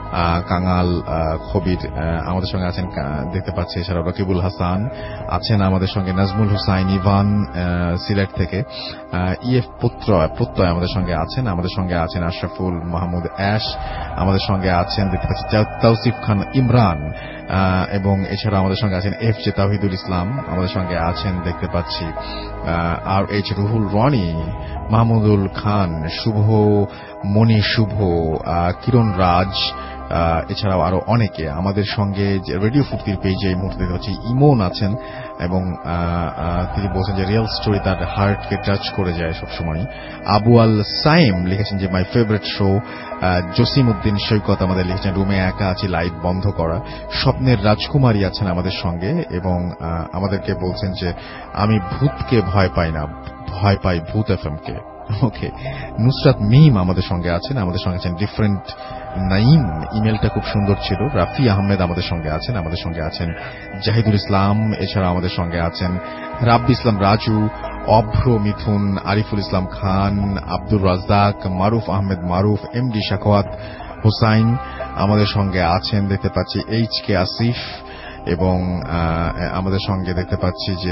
কাঙাল খবির আমাদের সঙ্গে আছেন দেখতে পাচ্ছি। এছাড়াও রকিবুল হাসান আছেন আমাদের সঙ্গে, নাজমুল হুসাইন ইভান সিলেট থেকে, ইএফ প্রত্যয় প্রত্যয় আমাদের সঙ্গে আছেন। আমাদের সঙ্গে আছেন আশরাফুল মাহমুদ অ্যাশ, আমাদের সঙ্গে আছেন দেখতে পাচ্ছি তাওসিফ খান ইমরান এবং এছাড়া আমাদের সঙ্গে আছেন এফ জে তাওহিদুল ইসলাম, আমাদের সঙ্গে আছেন দেখতে পাচ্ছি আর এইচ রুহুল রনি, মাহমুদুল খান, শুভ মণি, শুভ কিরণ রাজ, এছাড়াও আরো অনেকে আমাদের সঙ্গে রেডিও ফুর্তির পেজে এই মুহূর্তে দেখতে পাচ্ছি ইমন আছেন এবং তিনি বলছেন যে রিয়েল স্টোরি তার হার্টকে টাচ করে যায় সবসময়। আবু আল সাইম লিখেছেন যে my favourite show. Jasim Uddin Saikat আমাদের লিখেছেন রুমে একা আছি, লাইট বন্ধ করা। স্বপ্নের রাজকুমারী আছেন আমাদের সঙ্গে এবং আমাদেরকে বলছেন যে আমি ভূতকে ভয় পাই না, ভয় পাই ভূত এফ এম কে। ওকে, নুসরাত মিম আমাদের সঙ্গে আছেন, আমাদের সঙ্গে আছেন ডিফারেন্ট নাইম, ইমেলটা খুব সুন্দর ছিল। রাফি আহমেদ আমাদের সঙ্গে আছেন, আমাদের সঙ্গে আছেন জাহিদুল ইসলাম, এছাড়া আমাদের সঙ্গে আছেন রাব্বি ইসলাম রাজু, অভ্র মিথুন, আরিফুল ইসলাম খান, আব্দুর রাজ্জাক, মারুফ আহমেদ মারুফ, এমডি শাখাওয়াত হোসাইন আমাদের সঙ্গে আছেন দেখতে পাচ্ছি, এইচ কে আসিফ এবং আমাদের সঙ্গে দেখতে পাচ্ছি যে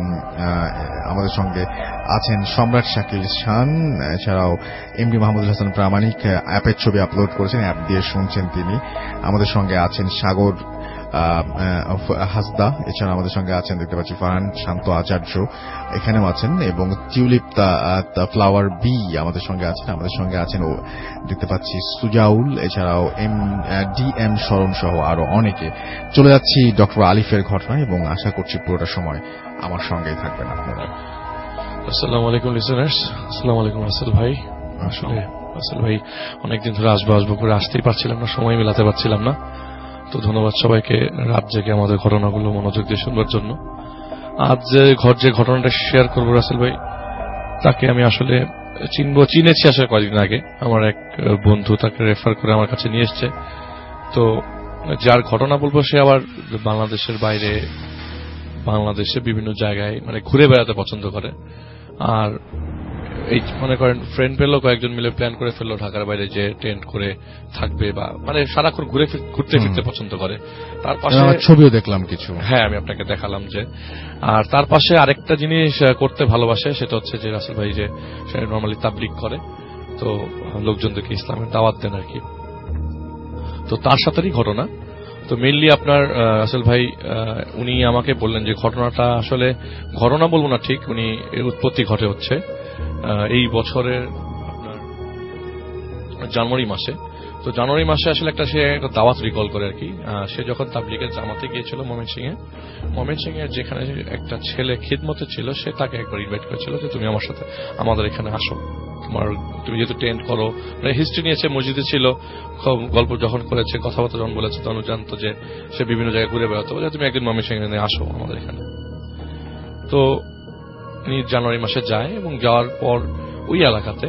আমাদের সঙ্গে আছেন সম্রাট শাকিল খান। এছাড়াও এমডি মাহমুদুল হাসান প্রামাণিক অ্যাপের ছবি আপলোড করেছেন, অ্যাপ দিয়ে শুনছেন তিনি। আমাদের সঙ্গে আছেন সাগর হাসদা, এছাড়া আমাদের সঙ্গে আছেন দেখতে পাচ্ছি ফারহান শান্ত আচার্য এখানেও আছেন, এবং টিউলিপ দ্য ফ্লাওয়ার বি আমাদের সঙ্গে আছেন। আমাদের সঙ্গে আছেন ও দেখতে পাচ্ছি সুজাউল, এছাড়াও এম ডি এম শরণ সহ আরো অনেকে। চলে যাচ্ছি ডক্টর আলিফের ঘটনায় এবং আশা করছি পুরোটা সময় আমার সঙ্গেই থাকবেন আপনারা। আসসালামু আলাইকুম লিসেনার্স, আসসালামু আলাইকুম রাসেল ভাই। আসলে রাসেল ভাই অনেকদিন ধরে আসবো আসবো করে আসতেই পারছিলাম না, সময় মেলাতে পারছিলাম না। তো ধন্যবাদ সবাইকে রাত জেগে আমাদের ঘটনাগুলো মনোযোগ দিয়ে শুনবার জন্য। আজ যে ঘর যে ঘটনাটা শেয়ার করবো রাসেল ভাই, তাকে আমি আসলে চিনবো চিনেছি আসলে কয়েকদিন আগে। আমার এক বন্ধু তাকে রেফার করে আমার কাছে নিয়ে এসছে। তো যার ঘটনা বলবো সে আবার বাংলাদেশের বাইরে, বাংলাদেশে বিভিন্ন জায়গায় মানে ঘুরে বেড়াতে পছন্দ করে। আর এই মনে করেন ফ্রেন্ড পেলো, কয়েকজন মিলে প্ল্যান করে ফেললো ঢাকার বাইরে যে টেন্ট করে থাকবে বা মানে সারাক্ষণ ঘুরে ঘুরতে ফিরতে পছন্দ করে। তার পাশে ছবিও দেখলাম কিছু, হ্যাঁ আমি আপনাকে দেখালাম যে। আর তার পাশে আরেকটা জিনিস করতে ভালোবাসে, সেটা হচ্ছে যে রাসেল ভাই যে সে নর্মালি তাবলিগ করে, তো লোকজনদেরকে ইসলামের দাওয়াত দেন আর কি। তো তার সাথেই ঘটনা। তো মেইনলি আপনার রাসেল ভাই উনি আমাকে বললেন যে ঘটনাটা আসলে ঘটনা বলবো না ঠিক, উনি এর উৎপত্তি ঘটে হচ্ছে এই বছরের আপনার জানুয়ারি মাসে। তো জানুয়ারি মাসে আসলে একটা সে একটা দাওয়াত রিকল করে আর কি। সে যখন তাবলিগের জামাতে গিয়েছিল ময়মনসিংহে, ময়মনসিংহে যেখানে একটা ছেলে খিদমতে ছিল, সে তাকে একবার ইনভাইট করেছিল যে তুমি আমার সাথে আমাদের এখানে আসো, তোমার তুমি যেহেতু টেন্ট করো, মানে হিস্ট্রি নিয়েছে, মসজিদে ছিল, গল্প যখন করেছে, কথাবার্তা যখন বলেছে, তখন জানতো যে সে বিভিন্ন জায়গায় ঘুরে বেড়াতো, বলে তুমি একদিন ময়মনসিংহে আসো আমাদের এখানে। তো উনি জানুয়ারি মাসে যায় এবং যাওয়ার পর ওই এলাকাতে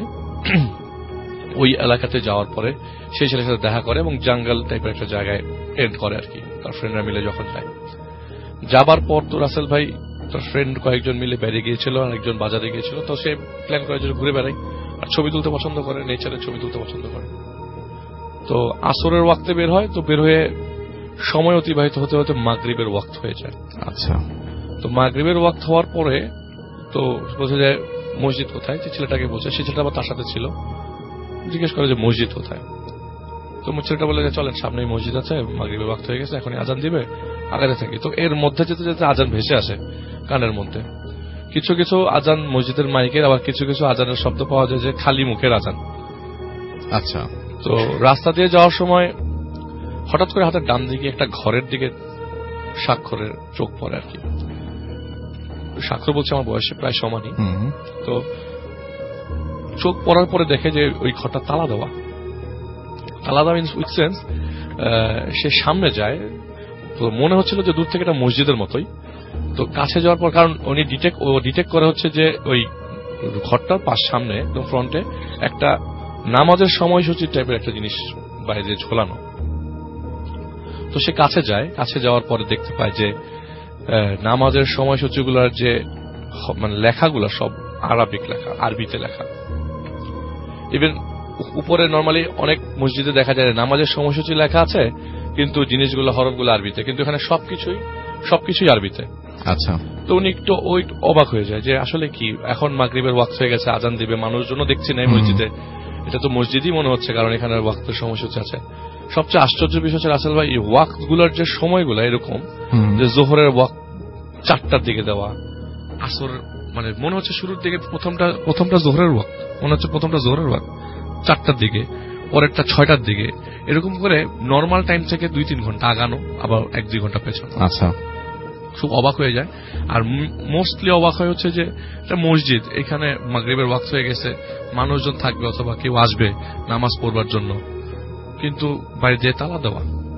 ওই এলাকাতে যাওয়ার পরে সেই ছেলের সাথে দেখা করে এবং জঙ্গল টাইপের একটা জায়গায় টেন্ট করে আর কি, তার ফ্রেন্ডরা মিলে যখন যায়। যাবার পর তো রাসেল ভাই তার ফ্রেন্ড কয়েকজন মিলে বেরিয়ে গিয়েছিল, আর একজন বাজারে গিয়েছিল। তো সে প্ল্যান করে যে ঘুরে বেড়াই, আর ছবি তুলতে পছন্দ করে, নেচারের ছবি তুলতে পছন্দ করে। তো আসরের ওয়াক্তে বের হয়, তো বের হয়ে সময় অতিবাহিত হতে হতে মাগরিবের ওয়াক্ত হয়ে যায়। আচ্ছা, তো মাগরিবের ওয়াক্ত হওয়ার পরে তো বোঝা যায় মসজিদ কোথায়, যে ছেলেটাকে বলছে, সে ছেলেটা আবার তার সাথে ছিল, জিজ্ঞেস করে যে মসজিদ কোথায়। তো ছেলেটা বলে যে চলেন সামনেই মসজিদ আছে, মাগরিবের ওয়াক্ত হয়ে গেছে, এখন আজান দিবে, আগাতে থাকি। তো এর মধ্যে যেতে যেতে আজান ভেসে আসে কানের মধ্যে। কিছু কিছু আজান মসজিদের মাইকের, আবার কিছু কিছু আজানের শব্দ পাওয়া যায় যে খালি মুখের আজান। আচ্ছা, তো রাস্তা দিয়ে যাওয়ার সময় হঠাৎ করে হাতের ডান দিকে একটা ঘরের দিকে স্বাক্ষরের চোখ পড়ে আর কি। স্বাক্ষর বলছে আমার বয়সে প্রায় সমানই। তো চোখ পড়ার পরে দেখে যে ওই ঘরটা তালা দেওয়া। তালা দেওয়া মিনস উইথ সেন্স সে সামনে যায়, তো মনে হচ্ছিল যে দূর থেকে একটা মসজিদের মতোই। তো কাছে যাওয়ার পর, কারণ উনি ডিটেক্ট ও ডিটেক্ট করে হচ্ছে যে ওই ঘরটার পাশ সামনে একদম ফ্রন্টে একটা নামাজের সময়সূচি টাইপের একটা জিনিস বাইরে ঝোলানো। তো সে কাছে যায়, কাছে যাওয়ার পরে দেখতে পায় যে নামাজের সময়সূচিগুলোর যে মানে লেখাগুলো সব আরবিক লেখা, আরবিতে লেখা। ইভেন উপরে নর্মালি অনেক মসজিদে দেখা যায় নামাজের সময়সূচি লেখা আছে, কিন্তু জিনিসগুলো হরফগুলো আরবিতে, কিন্তু এখানে সবকিছুই সবকিছুই আরবিতে। আচ্ছা, তো উনি একটু ওই অবাক হয়ে যায় যে আসলে কি, এখন মাগরিবের ওয়াক্ত হয়ে গেছে, আজান দিবে, মানুষজনও দেখছি না মসজিদে, এটা তো মসজিদই মনে হচ্ছে, কারণ এখানে ওয়াক্তের সময়সূচি আছে। সবচেয়ে আশ্চর্য বিষয় হচ্ছে রাসেল ভাই, এই ওয়াক্ত গুলার যে সময়গুলো এরকম যে জোহরের ওয়াক্ত চারটার দিকে দেওয়া, আসর মানে মনে হচ্ছে শুরুর দিকে প্রথমটা প্রথমটা জোহরের ওয়াক্ত, মনে হচ্ছে প্রথমটা জোহরের ওয়াক্ত চারটার দিকে, পরেরটা ছয়টার দিকে, এরকম করে নর্মাল টাইম থেকে দুই তিন ঘন্টা আগানো, আবার এক দুই ঘন্টা পেছানো। আচ্ছা, খুব অবাক হয়ে যায়। আর মোস্টলি অবাক হয়ে হচ্ছে যে এটা মসজিদ, এখানে মাগরিবের ওয়াক্ত হয়ে গেছে, মানুষজন থাকবে অথবা কেউ আসবে নামাজ পড়বার জন্য, কিন্তু বাইরে দিয়ে তালা দেওয়া।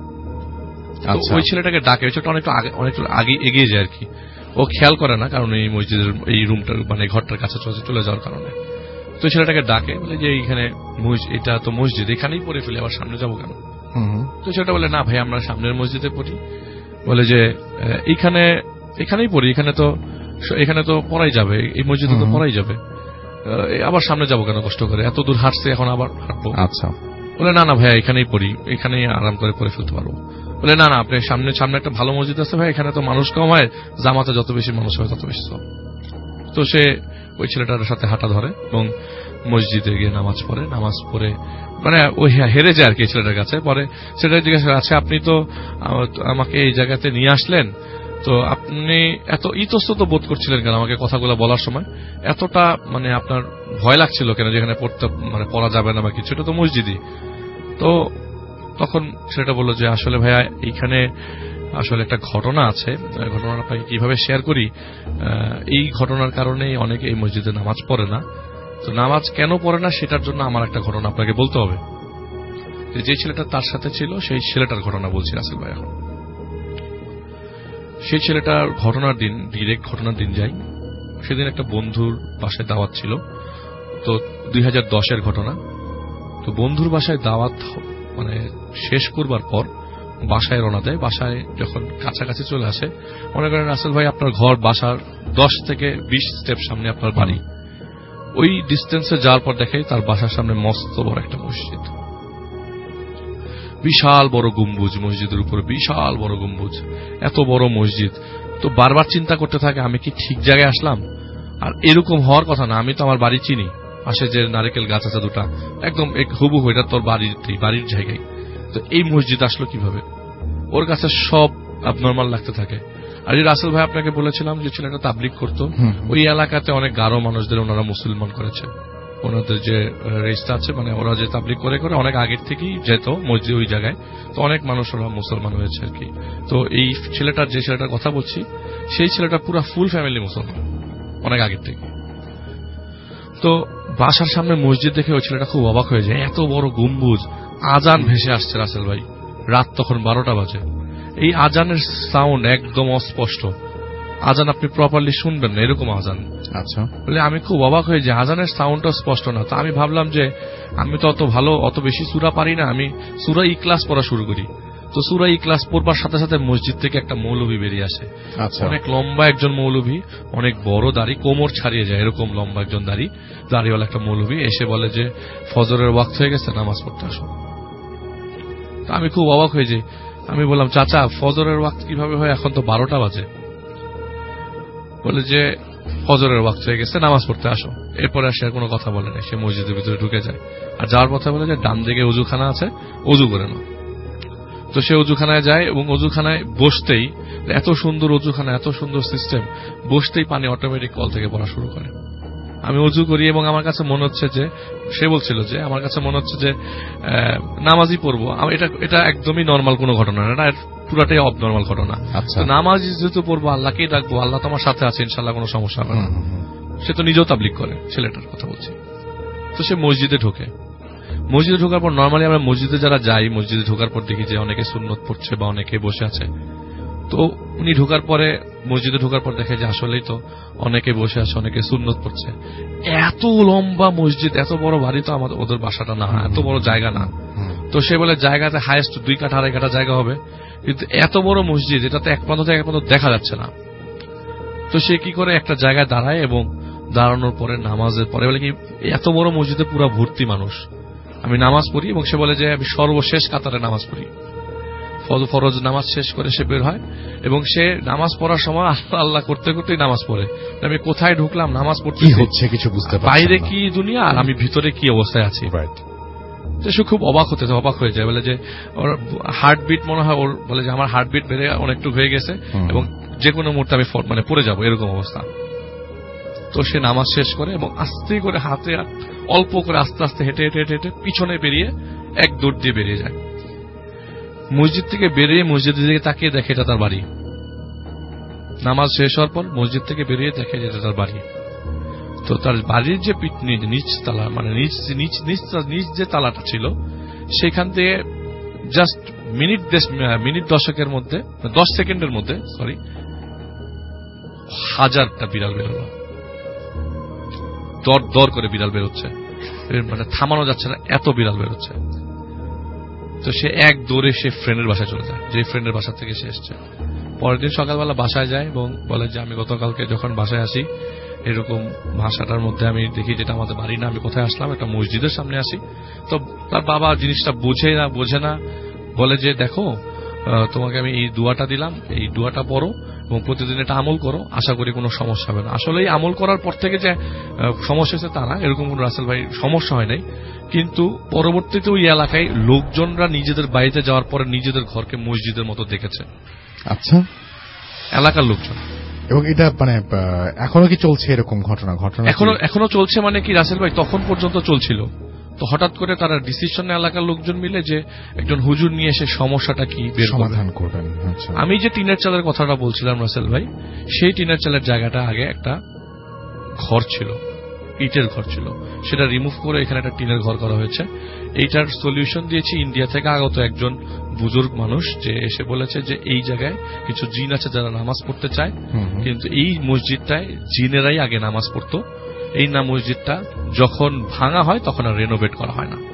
ওই ছেলেটাকে ডাকে, ওই ছেলেটা অনেকটা অনেকটা আগে এগিয়ে যায় আর কি। ও খেয়াল করে না, কারণ এই মসজিদের এই রুমটার মানে ঘরটার কাছে চলে যাওয়ার কারণে। তো ছেলেটাকে ডাকে, বলে যে এইখানে এটা তো মসজিদ, এখানেই পড়ে ফেলে, আবার সামনে যাবো কেন? তো ছেলেটা বলে না ভাই, আমরা সামনের মসজিদে পড়ি। বলে যে এইখানে এখানেই পড়ি, এখানে তো এখানে তো পড়াই যাবে, এই মসজিদে তো পড়াই যাবে, আবার সামনে যাবো কেন কষ্ট করে, এত দূর হাঁটছে, এখন আবার হাঁটবো। আচ্ছা, বলে না না ভাইয়া, এখানেই পড়ি, এখানেই আরাম করে পড়ে ফেলতে পারবো। বলে না না, আপনি সামনে সামনে একটা ভালো মসজিদ আছে ভাই, এখানে তো মানুষ কম হয়, জামাতে যত বেশি মানুষ হয় তত বেশি সব। তো সে ওই ছেলেটার সাথে হাঁটা ধরে এবং মসজিদে গিয়ে নামাজ পড়ে, নামাজ পড়ে মানে ওই হেরে যায় আর কি ছেলেটার কাছে। পরে ছেলেটা জিজ্ঞাসা করে, আচ্ছা আপনি তো আমাকে এই জায়গাতে নিয়ে আসলেন, তো আপনি এত ইতস্তত বোধ করছিলেন কেন আমাকে কথাগুলো বলার সময়? এতটা মানে আপনার ভয় লাগছিল কেন যেখানে পড়তে মানে পড়া যাবে না বা কিছু? এটা তো মসজিদই। তো তখন সেটা বললো যে আসলে ভাইয়া এইখানে আসলে একটা ঘটনা আছে, ঘটনাটা আপনাকে কিভাবে শেয়ার করি। এই ঘটনার কারণেই অনেকে এই মসজিদে নামাজ পড়ে না। তো নামাজ কেন পড়ে না সেটার জন্য আমার একটা ঘটনা আপনাকে বলতে হবে। যে ছেলেটা তার সাথে ছিল সেই ছেলেটার ঘটনা বলছি রাসেল ভাই। এখন সেই ছেলেটার ঘটনার দিন, ডিরেক্ট ঘটনার দিন যাই। সেদিন একটা বন্ধুর বাসায় দাওয়াত ছিল, তো দুই হাজার দশের ঘটনা। তো বন্ধুর বাসায় দাওয়াত মানে শেষ করবার পর বাসায় রওনা দেয়। বাসায় যখন কাছাকাছি চলে আসে, মনে করেন রাসেল ভাই আপনার ঘর বাসার দশ থেকে বিশ স্টেপ সামনে আপনার বাড়ি। ওই ডিস্টেন্সে যাওয়ার পর দেখে তার বাসার সামনে মস্ত বড় একটা মসজিদ, বিশাল বড় গম্বুজ, মসজিদের উপরে বিশাল বড় গম্বুজ, এত বড় মসজিদ। তো বারবার চিন্তা করতে থাকে আমি কি ঠিক জায়গায় আসলাম? আর এরকম হওয়ার কথা না, আমি তো আমার বাড়ি চিনি, পাশে যে নারকেল গাছ আছে দুটা, একদম হুবহু এটা তোর বাড়িতেই, বাড়ির জায়গায়। তো এই মসজিদ আসলো কিভাবে? ওর কাছে সব abnormal লাগতে থাকে। আর এই রাসেল ভাই আপনাকে বলেছিলাম যে ছেলেটা তাবলিগ করতো, ওই এলাকাতে অনেক গারো মানুষদের ওনারা মুসলমান করেছে। ওনাদের যে রেসটা আছে মানে ওরা যে তাবলিগ করে করে অনেক আগের থেকেই যেত মসজিদ ওই জায়গায়, তো অনেক মানুষ ওরা মুসলমান হয়েছে আর কি। তো এই ছেলেটার যে ছেলেটার কথা বলছি সেই ছেলেটা পুরো ফুল ফ্যামিলি মুসলমান অনেক আগের থেকে। তো বাসার সামনে মসজিদ দেখে ওই ছেলেটা খুব অবাক হয়ে যায়, এত বড় গম্বুজ, আজান ভেসে আসছে রাসেল ভাই। রাত তখন বারোটা বাজে। এই আজানের সাউন্ড একদম অস্পষ্ট, আজান আপনি প্রপারলি শুনবেন না, এরকম আজান। আচ্ছা, বলে আমি খুব অবাক হয়ে যে আজানের সাউন্ডটা স্পষ্ট না। তো আমি ভাবলাম যে আমি তো অত ভালো অত বেশি সূরা পারি না, আমি সূরা ইখলাস পড়া শুরু করি। তো সূরা ইখলাস পড়বার সাথে সাথে মসজিদ থেকে একটা মৌলভী বেরিয়ে আসে। অনেক লম্বা একজন মৌলভী, অনেক বড় দাড়ি, কোমর ছাড়িয়ে যায় এরকম লম্বা একজন দাড়ি, দাড়িওয়ালা একটা মৌলভী এসে বলে যে ফজরের ওয়াক্ত হয়ে গেছে, নামাজ পড়তে আসো। তো আমি খুব অবাক হয়ে যাই। আমি বললাম, চাচা ফজরের ওয়াক্ত কিভাবে হয়, এখন তো বারোটা বাজে। বলে যে ফজরের ওয়াক্ত হয়ে গেছে, নামাজ পড়তে আসো। এরপরে সে আর কোনো কথা বলে না, সে মসজিদের ভিতরে ঢুকে যায়। আর যাওয়ার পথে বলে যে ডান দিকে উজুখানা আছে, উজু করে নাও। তো সে উজুখানায় যায় এবং উজুখানায় বসতেই, এত সুন্দর উজুখানা, এত সুন্দর সিস্টেম, বসতেই পানি অটোমেটিক কল থেকে পড়া শুরু করে। আমি উজু করি এবং আমার কাছে মনে হচ্ছে যে, সে বলছিল যে আমার কাছে মনে হচ্ছে যে নামাজই পড়বো। এটা এটা একদমই নর্মাল কোনো ঘটনা না, এটা পুরাটাই অবনর্মাল ঘটনা। নামাজ যেহেতু পড়বো, আল্লাহকেই ডাকবো, আল্লাহ তোমার সাথে আছে, ইনশাল্লাহ কোনো সমস্যা হবে না। সে তো নিজেও তাবলিগ করে, ছেলেটার কথা বলছি। তো সে মসজিদে ঢোকে। মসজিদে ঢোকার পর নর্মালি আমরা মসজিদে যারা যাই, মসজিদে ঢোকার পর দেখি যে অনেকে সুন্নত পড়ছে বা অনেকে বসে আছে। তো উনি ঢোকার পরে, মসজিদে ঢোকার পর দেখে যে আসলেই তো অনেকে বসে আছে, অনেকে সুন্নত পড়ছে। এত লম্বা মসজিদ, এত বড় বাড়ি তো আমাদের ওদের বাসাটা না, এত বড় জায়গা না। তো সে বলে জায়গাতে হাইয়েস্ট দুই কাঠা আড়াই কাঠা জায়গা হবে, কিন্তু এত বড় মসজিদ এটাতে এক প্রান্ত থেকে এক প্রান্ত দেখা যাচ্ছে না। তো সে কি করে একটা জায়গায় দাঁড়ায় এবং দাঁড়ানোর পরে নামাজের পরে বলে কি, এত বড় মসজিদে পুরো ভর্তি মানুষ, আমি নামাজ পড়ি। এবং সে বলে যে আমি সর্বশেষ কাতারে নামাজ পড়ি। ফরজ নামাজ শেষ করে সে বের হয় এবং সে নামাজ পড়ার সময় আল্লাহ আল্লাহ করতে করতেই নামাজ পড়ে। আমি কোথায় ঢুকলাম, নামাজ পড়তে হচ্ছে কিছু বুঝতে পারছি, বাইরে কি দুনিয়া আর আমি ভিতরে কি অবস্থায় আছি। সে খুব অবাক হতে অবাক হয়ে যায়, বলে যে ওর হার্টবিট মনে হয়, ওর বলে যে আমার হার্টবিট বেড়ে অনেকটু হয়ে গেছে এবং যে কোনো মুহূর্তে আমি মানে পড়ে যাবো, এরকম অবস্থা। তো সে নামাজ শেষ করে এবং আস্তে করে হাতে অল্প করে আস্তে আস্তে হেঁটে হেঁটে হেঁটে হেঁটে পিছনে বেরিয়ে এক দৌড় দিয়ে বেরিয়ে যায়। মসজিদ থেকে বেরিয়ে মসজিদের দিকে তাকিয়ে দেখে এটা তার বাড়ি। নামাজ শেষ হওয়ার পর মসজিদ থেকে বেরিয়ে দেখে যেটা তার বাড়ি। তো তার বাড়ির যে নিচ তালা, মানে নিচ নিচ নিচ যে তালাটা ছিল, সেখান থেকে জাস্ট মিনিট মিনিট দশকের মধ্যে, দশ সেকেন্ডের মধ্যে সরি হাজারটা বিড়াল বেরোলো। দর দর করে বিড়াল বেরোচ্ছে, মানে থামানো যাচ্ছে না, এত বিড়াল বেরোচ্ছে। তো সে এক দৌড়ে সে ফ্রেন্ডের বাসায় চলে যায়, যে ফ্রেন্ডের বাসা থেকে সে এসছে। পরের দিন সকালবেলা বাসায় যায় এবং বলে যে আমি গতকালকে যখন বাসায় আসি, এরকম ভাষাটার মধ্যে আমি দেখি যেটা আমাদের বাড়ি না, আমি কোথায় আসলাম, একটা মসজিদের সামনে আসি। তো তার বাবা জিনিসটা বুঝে না বোঝে না বলে যে দেখো তোমাকে আমি এই দোয়াটা দিলাম, এই দোয়াটা পড়ো এবং প্রতিদিন এটা আমল করো, আশা করি কোনো সমস্যা হবে না। আসলে এই আমল করার পর থেকে যে সমস্যা হয়েছে তা না, এরকম কোন রাসেল ভাই সমস্যা হয় নাই, কিন্তু পরবর্তীতে ওই এলাকায় লোকজনরা নিজেদের বাড়িতে যাওয়ার পরে নিজেদের ঘরকে মসজিদের মতো দেখেছে। আচ্ছা, এলাকার লোকজন। এবং এটা মানে এখনো কি চলছে এরকম ঘটনা? ঘটনা এখনো এখনো চলছে মানে কি রাসেল ভাই, তখন পর্যন্ত চলছিল, তো হঠাৎ করে তারা ডিসিশন এলাকার লোকজন মিলে যে একজন হুজুর নিয়ে এসে সমস্যাটা কি বের সমাধান করবেন। আমি যে টিনের চালের কথাটা বলছিলাম রাসেল ভাই, সেই টিনের চালের জায়গাটা আগে একটা ঘর ছিল, ইটের ঘর ছিল, সেটা রিমুভ করে এখানে একটা টিনের ঘর করা হয়েছে। এইটার সলিউশন দিয়েছি ইন্ডিয়া থেকে আগত একজন বুজুর্গ মানুষ, যে এসে বলেছে যে এই জায়গায় কিছু জিন আছে যারা নামাজ পড়তে চায়, কিন্তু এই মসজিদটায় জিনেরাই আগে নামাজ পড়তো, এই না মসজিদটা যখন ভাঙা হয় তখন আর রেনোভেট করা হয় না।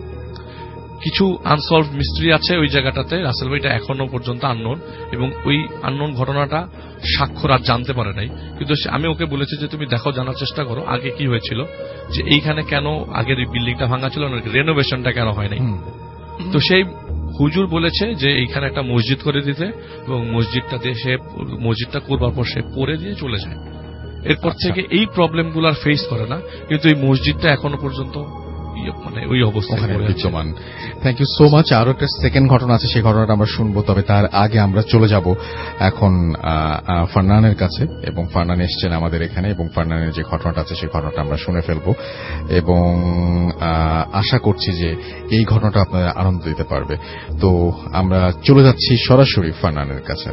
কিছু আনসলভ মিস্ট্রি আছে ওই জায়গাটাতে, রাসেল ভাইটা এখনো পর্যন্ত আননোন, এবং ওই আননোন ঘটনাটা স্বাক্ষর আর জানতে পারে নাই। কিন্তু আমি ওকে বলেছি যে তুমি দেখো, জানার চেষ্টা করো আগে কি হয়েছিল, যে এইখানে কেন আগের এই বিল্ডিংটা ভাঙা ছিল, রেনোভেশনটা কেন হয় নাই। তো সেই হুজুর বলেছে যে এইখানে একটা মসজিদ করে দিতে, এবং মসজিদটাতে সে মসজিদটা করবার পর সে পড়ে দিয়ে চলে যায়। এরপর থেকে এই প্রবলেমগুলো আর ফেস করে না, কিন্তু এই মসজিদটা এখনো পর্যন্ত মানে ওই অবস্থায় বিদ্যমান। Thank you so much. আরো একটা সেকেন্ড ঘটনা আছে, সেই ঘটনাটা আমরা শুনবো, তবে তার আগে আমরা চলে যাব এখন ফারনানের কাছে, এবং ফারনান এসছেন আমাদের এখানে, এবং ফারনানের যে ঘটনাটা আছে সেই ঘটনাটা আমরা শুনে ফেলবো, এবং আশা করছি যে এই ঘটনাটা আপনাদের আনন্দ দিতে পারবে। তো আমরা চলে যাচ্ছি সরাসরি ফারনানের কাছে।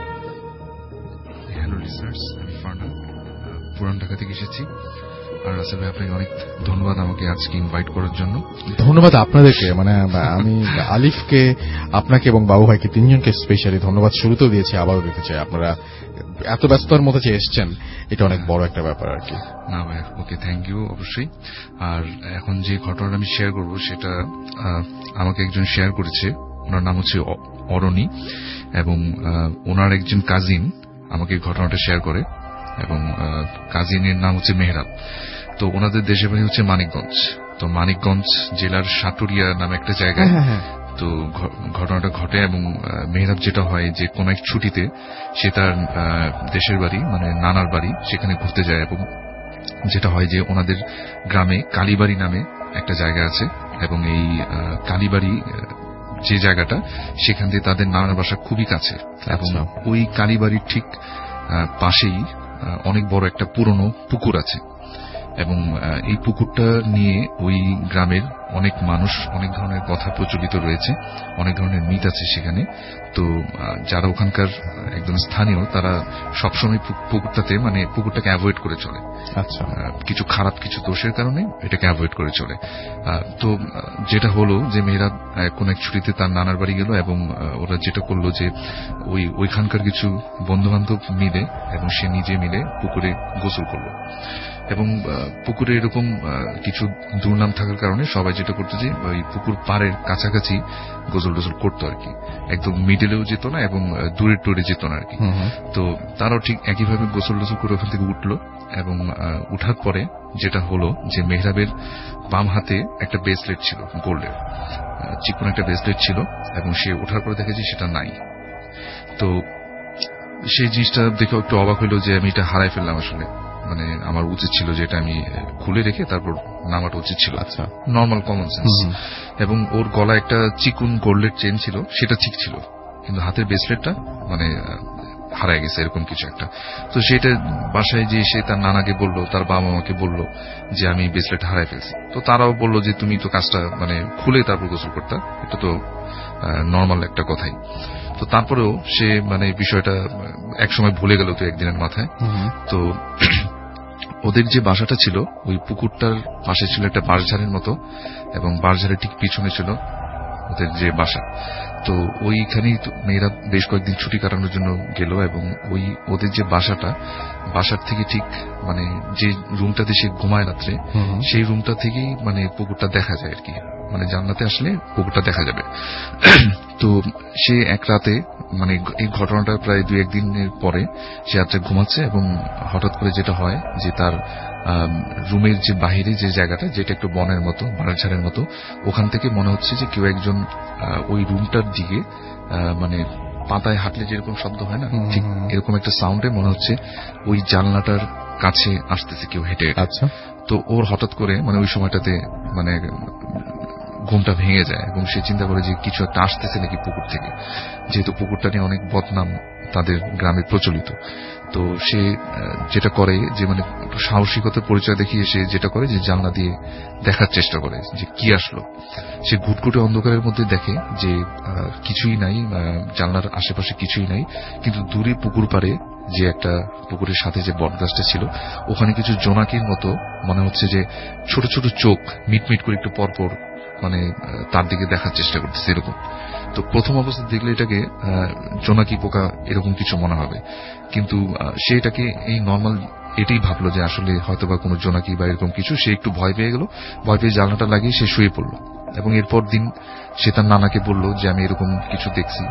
হ্যালো লিসনার্স, আমি ফারনান, পুরান ঢাকা থেকে এসেছি। আর রাসেল ভাই, আপনাকে অনেক ধন্যবাদ আমাকে আজকে ইনভাইট করার জন্য। ধন্যবাদ আপনাদেরকে, মানে আমি আলিফকে, আপনাকে এবং বাবু ভাইকে তিনজনকে স্পেশালি ধন্যবাদ শুরুতেও দিয়েছি, আবারও দিতে চাই। আপনারা এত ব্যস্ততার মধ্যে যে এসছেন, এটা অনেক বড় একটা ব্যাপার আর কি। না ভাই, ওকে, থ্যাংক ইউ অবশ্যই। আর এখন যে ঘটনাটা আমি শেয়ার করব সেটা আমাকে একজন শেয়ার করেছে, ওনার নাম হচ্ছে অরণি, এবং ওনার একজন কাজিন আমাকে ঘটনাটা শেয়ার করে, এবং কাজিনের নাম হচ্ছে মেহরাব। তো ওনাদের দেশের বাড়ি হচ্ছে মানিকগঞ্জ। তো মানিকগঞ্জ জেলার সাটুরিয়া নামে একটা জায়গায় তো ঘটনাটা ঘটে, এবং মেহরাব যেটা হয় যে কোন এক ছুটিতে সে তার দেশের বাড়ি মানে নানার বাড়ি সেখানে ঘুরতে যায়, এবং যেটা হয় যে ওনাদের গ্রামে কালীবাড়ি নামে একটা জায়গা আছে, এবং এই কালীবাড়ি যে জায়গাটা সেখান দিয়ে তাদের নানার বাসা খুবই কাছে, এবং ওই কালীবাড়ির ঠিক পাশেই অনেক বড় একটা পুরনো পুকুর আছে, এবং এই পুকুরটা নিয়ে ওই গ্রামের অনেক মানুষ অনেক ধরনের কথা প্রচলিত রয়েছে, অনেক ধরনের মিথ আছে সেখানে। তো যারা ওখানকার একদম স্থানীয় তারা সবসময় পুকুরটাতে মানে পুকুরটাকে অ্যাভয়েড করে চলে। আচ্ছা, কিছু খারাপ কিছু দোষের কারণে এটাকে অ্যাভয়েড করে চলে। তো যেটা হলো যে মেয়েরা কোন এক ছুটিতে তার নানার বাড়ি গেল, এবং ওরা যেটা করলো যে ওই ওইখানকার কিছু বন্ধু বান্ধব মিলে এবং সে নিজে মিলে পুকুরে গোসল করলো, এবং পুকুরে এরকম কিছু দুর্নাম থাকার কারণে সবাই যেটা করতো যে ওই পুকুর পাড়ের কাছাকাছি গোসল টোসল করতো আর কি, একদম মিডলেও যেত না এবং দূরে টুরে যেত না আর কি। তো তারাও ঠিক একইভাবে গোসল টোসল করে ওখান থেকে উঠলো, এবং উঠার পরে যেটা হলো যে মেহরাবের বাম হাতে একটা ব্রেসলেট ছিল, গোল্ডের চিকন একটা ব্রেসলেট ছিল, এবং সে ওঠার পরে দেখেছে সেটা নাই। তো সেই জিনিসটা দেখে একটু অবাক হইল যে আমি এটা হারাই ফেললাম, আসলে মানে আমার উচিত ছিল যে এটা আমি খুলে রেখে তারপর নামাটা উচিত ছিল। আচ্ছা, নর্মাল কমন সেন্স। এবং ওর গলায় একটা চিকুন গোল্ডের চেন ছিল, সেটা ঠিক ছিল, কিন্তু হাতের ব্রেসলেটটা মানে হারায় গেছে এরকম কিছু একটা। তো সেটা বাসায় যে সে তার নানাকে বললো, তার বাবা মাকে বললো যে আমি ব্রেসলেট হারাই ফেলছি। তো তারাও বললো যে তুমি তো কাজটা মানে খুলে তারপর গোসল করতা, এটা তো নর্মাল একটা কথাই। তো তারপরেও সে মানে বিষয়টা একসময় ভুলে গেল তো একদিনের মাথায়। তো ওদের যে বাসাটা ছিল ওই পুকুরটার পাশে ছিল একটা বাঁশঝাড়ের মতো, এবং বাঁশঝাড়ের ঠিক পিছনে ছিল ওদের যে বাসা। তো ওইখানেই মেয়েরা বেশ কয়েকদিন ছুটি কাটানোর জন্য গেল, এবং ওই ওদের যে বাসাটা, বাসার থেকে ঠিক মানে যে রুমটাতে সে ঘুমায় রাত্রে, সেই রুমটা থেকেই মানে পুকুরটা দেখা যায় আর কি, মানে জান্নাতে আসলে পুকুরটা দেখা যাবে। তো সে এক রাতে মানে এই ঘটনাটা প্রায় দুই একদিনের পরে সে রাত্রে ঘুমাচ্ছে, এবং হঠাৎ করে যেটা হয় যে তার রুমের যে বাহিরে যে জায়গাটা, যেটা একটু বনের মতো, বাড়াঝাড়ের মতো, ওখান থেকে মনে হচ্ছে যে কেউ একজন ওই রুমটার দিকে মানে পাতায় হাঁটলে যেরকম শব্দ হয় না, ঠিক এরকম একটা সাউন্ডে মনে হচ্ছে ওই জানলাটার কাছে আসতেছে কেউ হেঁটে। আচ্ছা, তো ওর হঠাৎ করে মানে ওই সময়টাতে মানে ঘুমটা ভেঙে যায় এবং সে চিন্তা করে যে কিছু একটা আসতেছে নাকি পুকুর থেকে, যেহেতু পুকুরটা নিয়ে অনেক বদনাম তাদের গ্রামে প্রচলিত। তো সে যেটা করে যে মানে সাহসিকতার পরিচয় দেখিয়ে সে যেটা করে যে জানলা দিয়ে দেখার চেষ্টা করে যে কি আসলো। সে ঘুটঘুটে অন্ধকারের মধ্যে দেখে যে কিছুই নাই, জানলার আশেপাশে কিছুই নাই, কিন্তু দূরে পুকুর পাড়ে যে একটা পুকুরের সাথে যে বটগাছটা ছিল ওখানে কিছু জোনাকির মতো মনে হচ্ছে যে ছোট ছোট চোখ মিটমিট করে একটু পরপর মানে তার দিকে দেখার চেষ্টা করতেছে এরকম। তো প্রথম অবস্থা দেখলে এটাকে জোনাকি পোকা এরকম কিছু মনে হবে, কিন্তু সে এটাকে এই নর্মাল এটাই ভাবলো যে আসলে হয়তো বা কোনো জোনাকি বা এরকম কিছু। সে একটু ভয় পেয়ে গেল, ভয় পেয়ে জানলাটা লাগিয়ে সে শুয়ে পড়ল এবং এরপর দিন সে তার নানাকে বলল যে আমি এরকম কিছু দেখছি।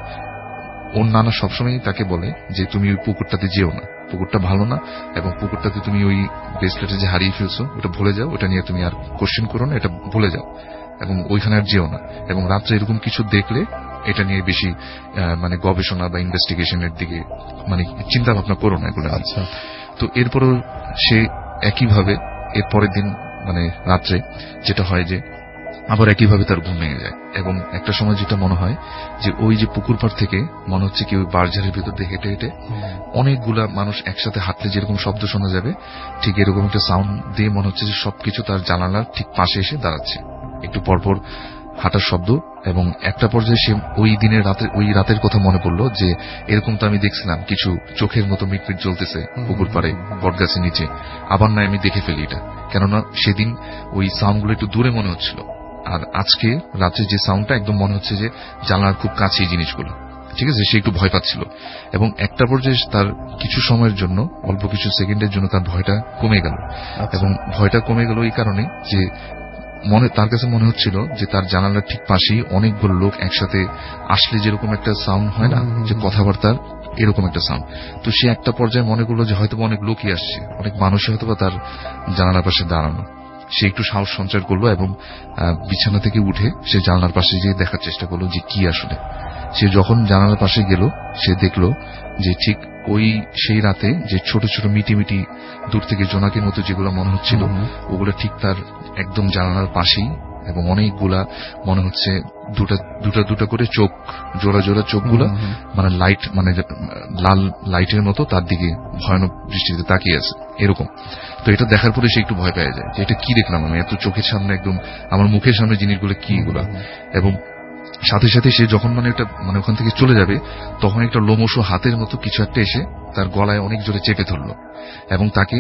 ওর নানা সবসময় তাকে বলে যে তুমি ওই পুকুরটাতে যেও না, পুকুরটা ভালো না, এবং পুকুরটাতে তুমি ওই ব্রেসলেটে যে হারিয়ে ফেলছো ওটা ভুলে যাও, ওটা নিয়ে তুমি আর কোশ্চেন করো না, এটা ভুলে যাও এবং ওইখানে আর যেও না, এবং রাত্রে এরকম কিছু দেখলে এটা নিয়ে বেশি মানে গবেষণা বা ইনভেস্টিগেশনের দিকে মানে চিন্তা ভাবনা করো না এগুলো। আচ্ছা, তো এরপরও সে একইভাবে এর পরের দিন মানে রাত্রে যেটা হয় যে আবার একইভাবে তার ঘুম ভেঙে যায় এবং একটা সময় যেটা মনে হয় যে ওই যে পুকুর পাড় থেকে মনে হচ্ছে কি ওই বারঝাড়ের ভিতর দিয়ে হেঁটে হেঁটে অনেকগুলা মানুষ একসাথে হাঁটলে যেরকম শব্দ শোনা যাবে ঠিক এরকম একটা সাউন্ড দিয়ে মনে হচ্ছে যে সবকিছু তার জানালার ঠিক পাশে এসে দাঁড়াচ্ছে, একটু পরপর হাঁটার শব্দ। এবং একটা পর্যায়ে সে ওই দিনের রাতে ওই রাতের কথা মনে পড়লো যে এরকম তো আমি দেখছিলাম কিছু চোখের মতো মিটমিট জ্বলতেছে পুকুর পাড়ে বটগাছের নিচে, আবার না আমি দেখে ফেলি এটা, কেননা সেদিন ওই সাউন্ডগুলো একটু দূরে মনে হচ্ছিল, আর আজকে রাত্রে যে সাউন্ডটা একদম মনে হচ্ছে যে জানলার খুব কাছেই জিনিসগুলো। ঠিক আছে, সে একটু ভয় পাচ্ছিল এবং একটা পর্যায়ে তার কিছু সময়ের জন্য অল্প কিছু সেকেন্ডের জন্য তার ভয়টা কমে গেল। এবং ভয়টা কমে গেল এই কারণে যে মনে তার কাছে মনে হচ্ছিল যে তার জানালার ঠিক পাশেই অনেকগুলো লোক একসাথে আসলে যেরকম একটা সাউন্ড হয় না যে কথাবার্তার, এরকম একটা সাউন্ড। তো সে একটা পর্যায়ে মনে করলো যে হয়তো অনেক লোকই আসছে, অনেক মানুষ হয়তো তার জানালার পাশে দাঁড়ানো। সে একটু সাহস সঞ্চার করলো এবং বিছানা থেকে উঠে সে জানালার পাশে গিয়ে দেখার চেষ্টা করলো যে কি আসলে। সে যখন জানালার পাশে গেল সে দেখলো যে ঠিক ওই সেই রাতে যে ছোট ছোট মিটি মিটি দূর থেকে জোনাকির মতো যেগুলো মনে হচ্ছিল ওগুলো ঠিক তার একদম জানালার পাশেই, এবং অনেকগুলা মনে হচ্ছে দুটা দুটা দুটা করে চোখ, জোড়া জোড়া চোখগুলা মানে লাইট মানে লাল লাইটের মতো তার দিকে ভয়ানক দৃষ্টিতে তাকিয়ে আছে এরকম। তো এটা দেখার পরে সে একটু ভয় পেয়ে যায় যে এটা কি দেখলাম আমি, এত চোখের সামনে একদম আমার মুখের সামনে জিনিসগুলো কি এগুলা। এবং সাথে সাথে সে যখন মানে একটা মানে ওখান থেকে চলে যাবে তখন একটা লোমশো হাতের মতো কিছু একটা এসে তার গলায় অনেক জোরে চেপে ধরলো এবং তাকে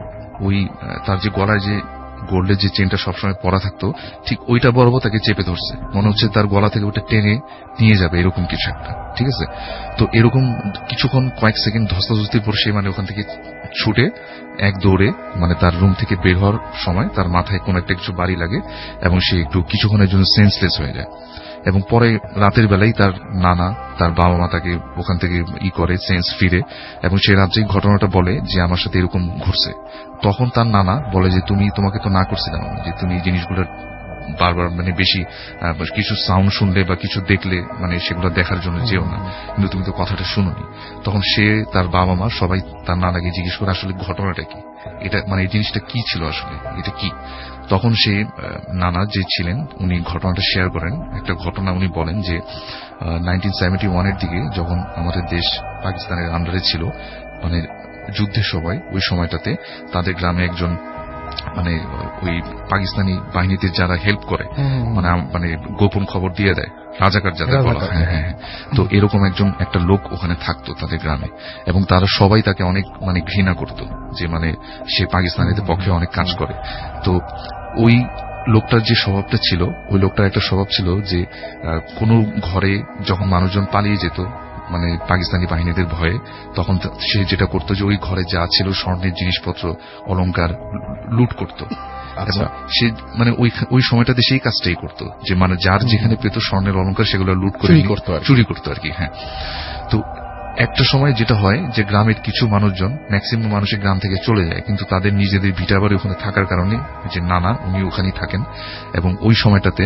ওই তার যে গলায় যে গোল্ডের যে চেনটা সবসময় পরা থাকতো ঠিক ওইটা বরাবর তাকে চেপে ধরছে, মনে হচ্ছে তার গলা থেকে ওটা টেনে নিয়ে যাবে এরকম কিছু একটা। ঠিক আছে, তো এরকম কিছুক্ষণ কয়েক সেকেন্ড ধস্তাধস্তির পর সে মানে ওখান থেকে ছুটে এক দৌড়ে মানে তার রুম থেকে বের হওয়ার সময় তার মাথায় কোন একটা কিছু বাড়ি লাগে এবং সে একটু কিছুক্ষণের জন্য সেন্সলেস হয়ে যায়। এবং পরে রাতের বেলায় তার নানা তার বাবা মা তাকে ওখান থেকে ই করে সেন্স ফিরে এবং সে রাত্রেই ঘটনাটা বলে যে আমার সাথে এরকম ঘটছে। তখন তার নানা বলে যে তুমি তোমাকে তো না করছিলাম যে তুমি এই জিনিসগুলোর বারবার মানে বেশি কিছু সাউন্ড শুনলে বা কিছু দেখলে মানে সেগুলো দেখার জন্য যেও না, কিন্তু তুমি তো কথাটা শুনোনি। তখন সে তার বাবা মা সবাই তার নানাকে জিজ্ঞেস করে আসলে ঘটনাটা কি, এটা মানে এই জিনিসটা কি ছিল আসলে, এটা কি। তখন সে নানা যে ছিলেন উনি ঘটনাটা শেয়ার করেন। একটা ঘটনা উনি বলেন যে নাইনটিন সেভেন্টি ওয়ান এর দিকে যখন আমাদের দেশ পাকিস্তানের আন্ডারে ছিল মানে যুদ্ধের সময়, ওই সময়টাতে তাদের গ্রামে একজন মানে ওই পাকিস্তানি বাহিনীতে যারা হেল্প করে মানে মানে গোপন খবর দিয়ে দেয়, রাজাকার যাদের বলা হয়, হ্যাঁ হ্যাঁ, তো এরকম একজন একটা লোক ওখানে থাকতো তাদের গ্রামে এবং তারা সবাই তাকে অনেক মানে ঘৃণা করত যে মানে সে পাকিস্তানিদের পক্ষে অনেক কাজ করে। তো ওই লোকটার যে স্বভাবটা ছিল, ওই লোকটার একটা স্বভাব ছিল যে কোনো ঘরে যখন মানুষজন পালিয়ে যেত মানে পাকিস্তানি বাহিনীদের ভয়ে, তখন সে যেটা করতো যে ওই ঘরে যা ছিল স্বর্ণের জিনিসপত্র অলংকার লুট করত। আচ্ছা, সে মানে ওই ওই সময়টাতে সেই কাজটাই করতো যে মানে যার যেখানে পেত স্বর্ণের অলংকার সেগুলো লুট করে চুরি করতো আর কি। হ্যাঁ, তো একটা সময় যেটা হয় যে গ্রামের কিছু মানুষজন, ম্যাক্সিমাম মানুষের গ্রাম থেকে চলে যায়, কিন্তু তাদের নিজেদের ভিটা বাড়ি ওখানে থাকার কারণে যে নানা উনি ওখানেই থাকেন। এবং ওই সময়টাতে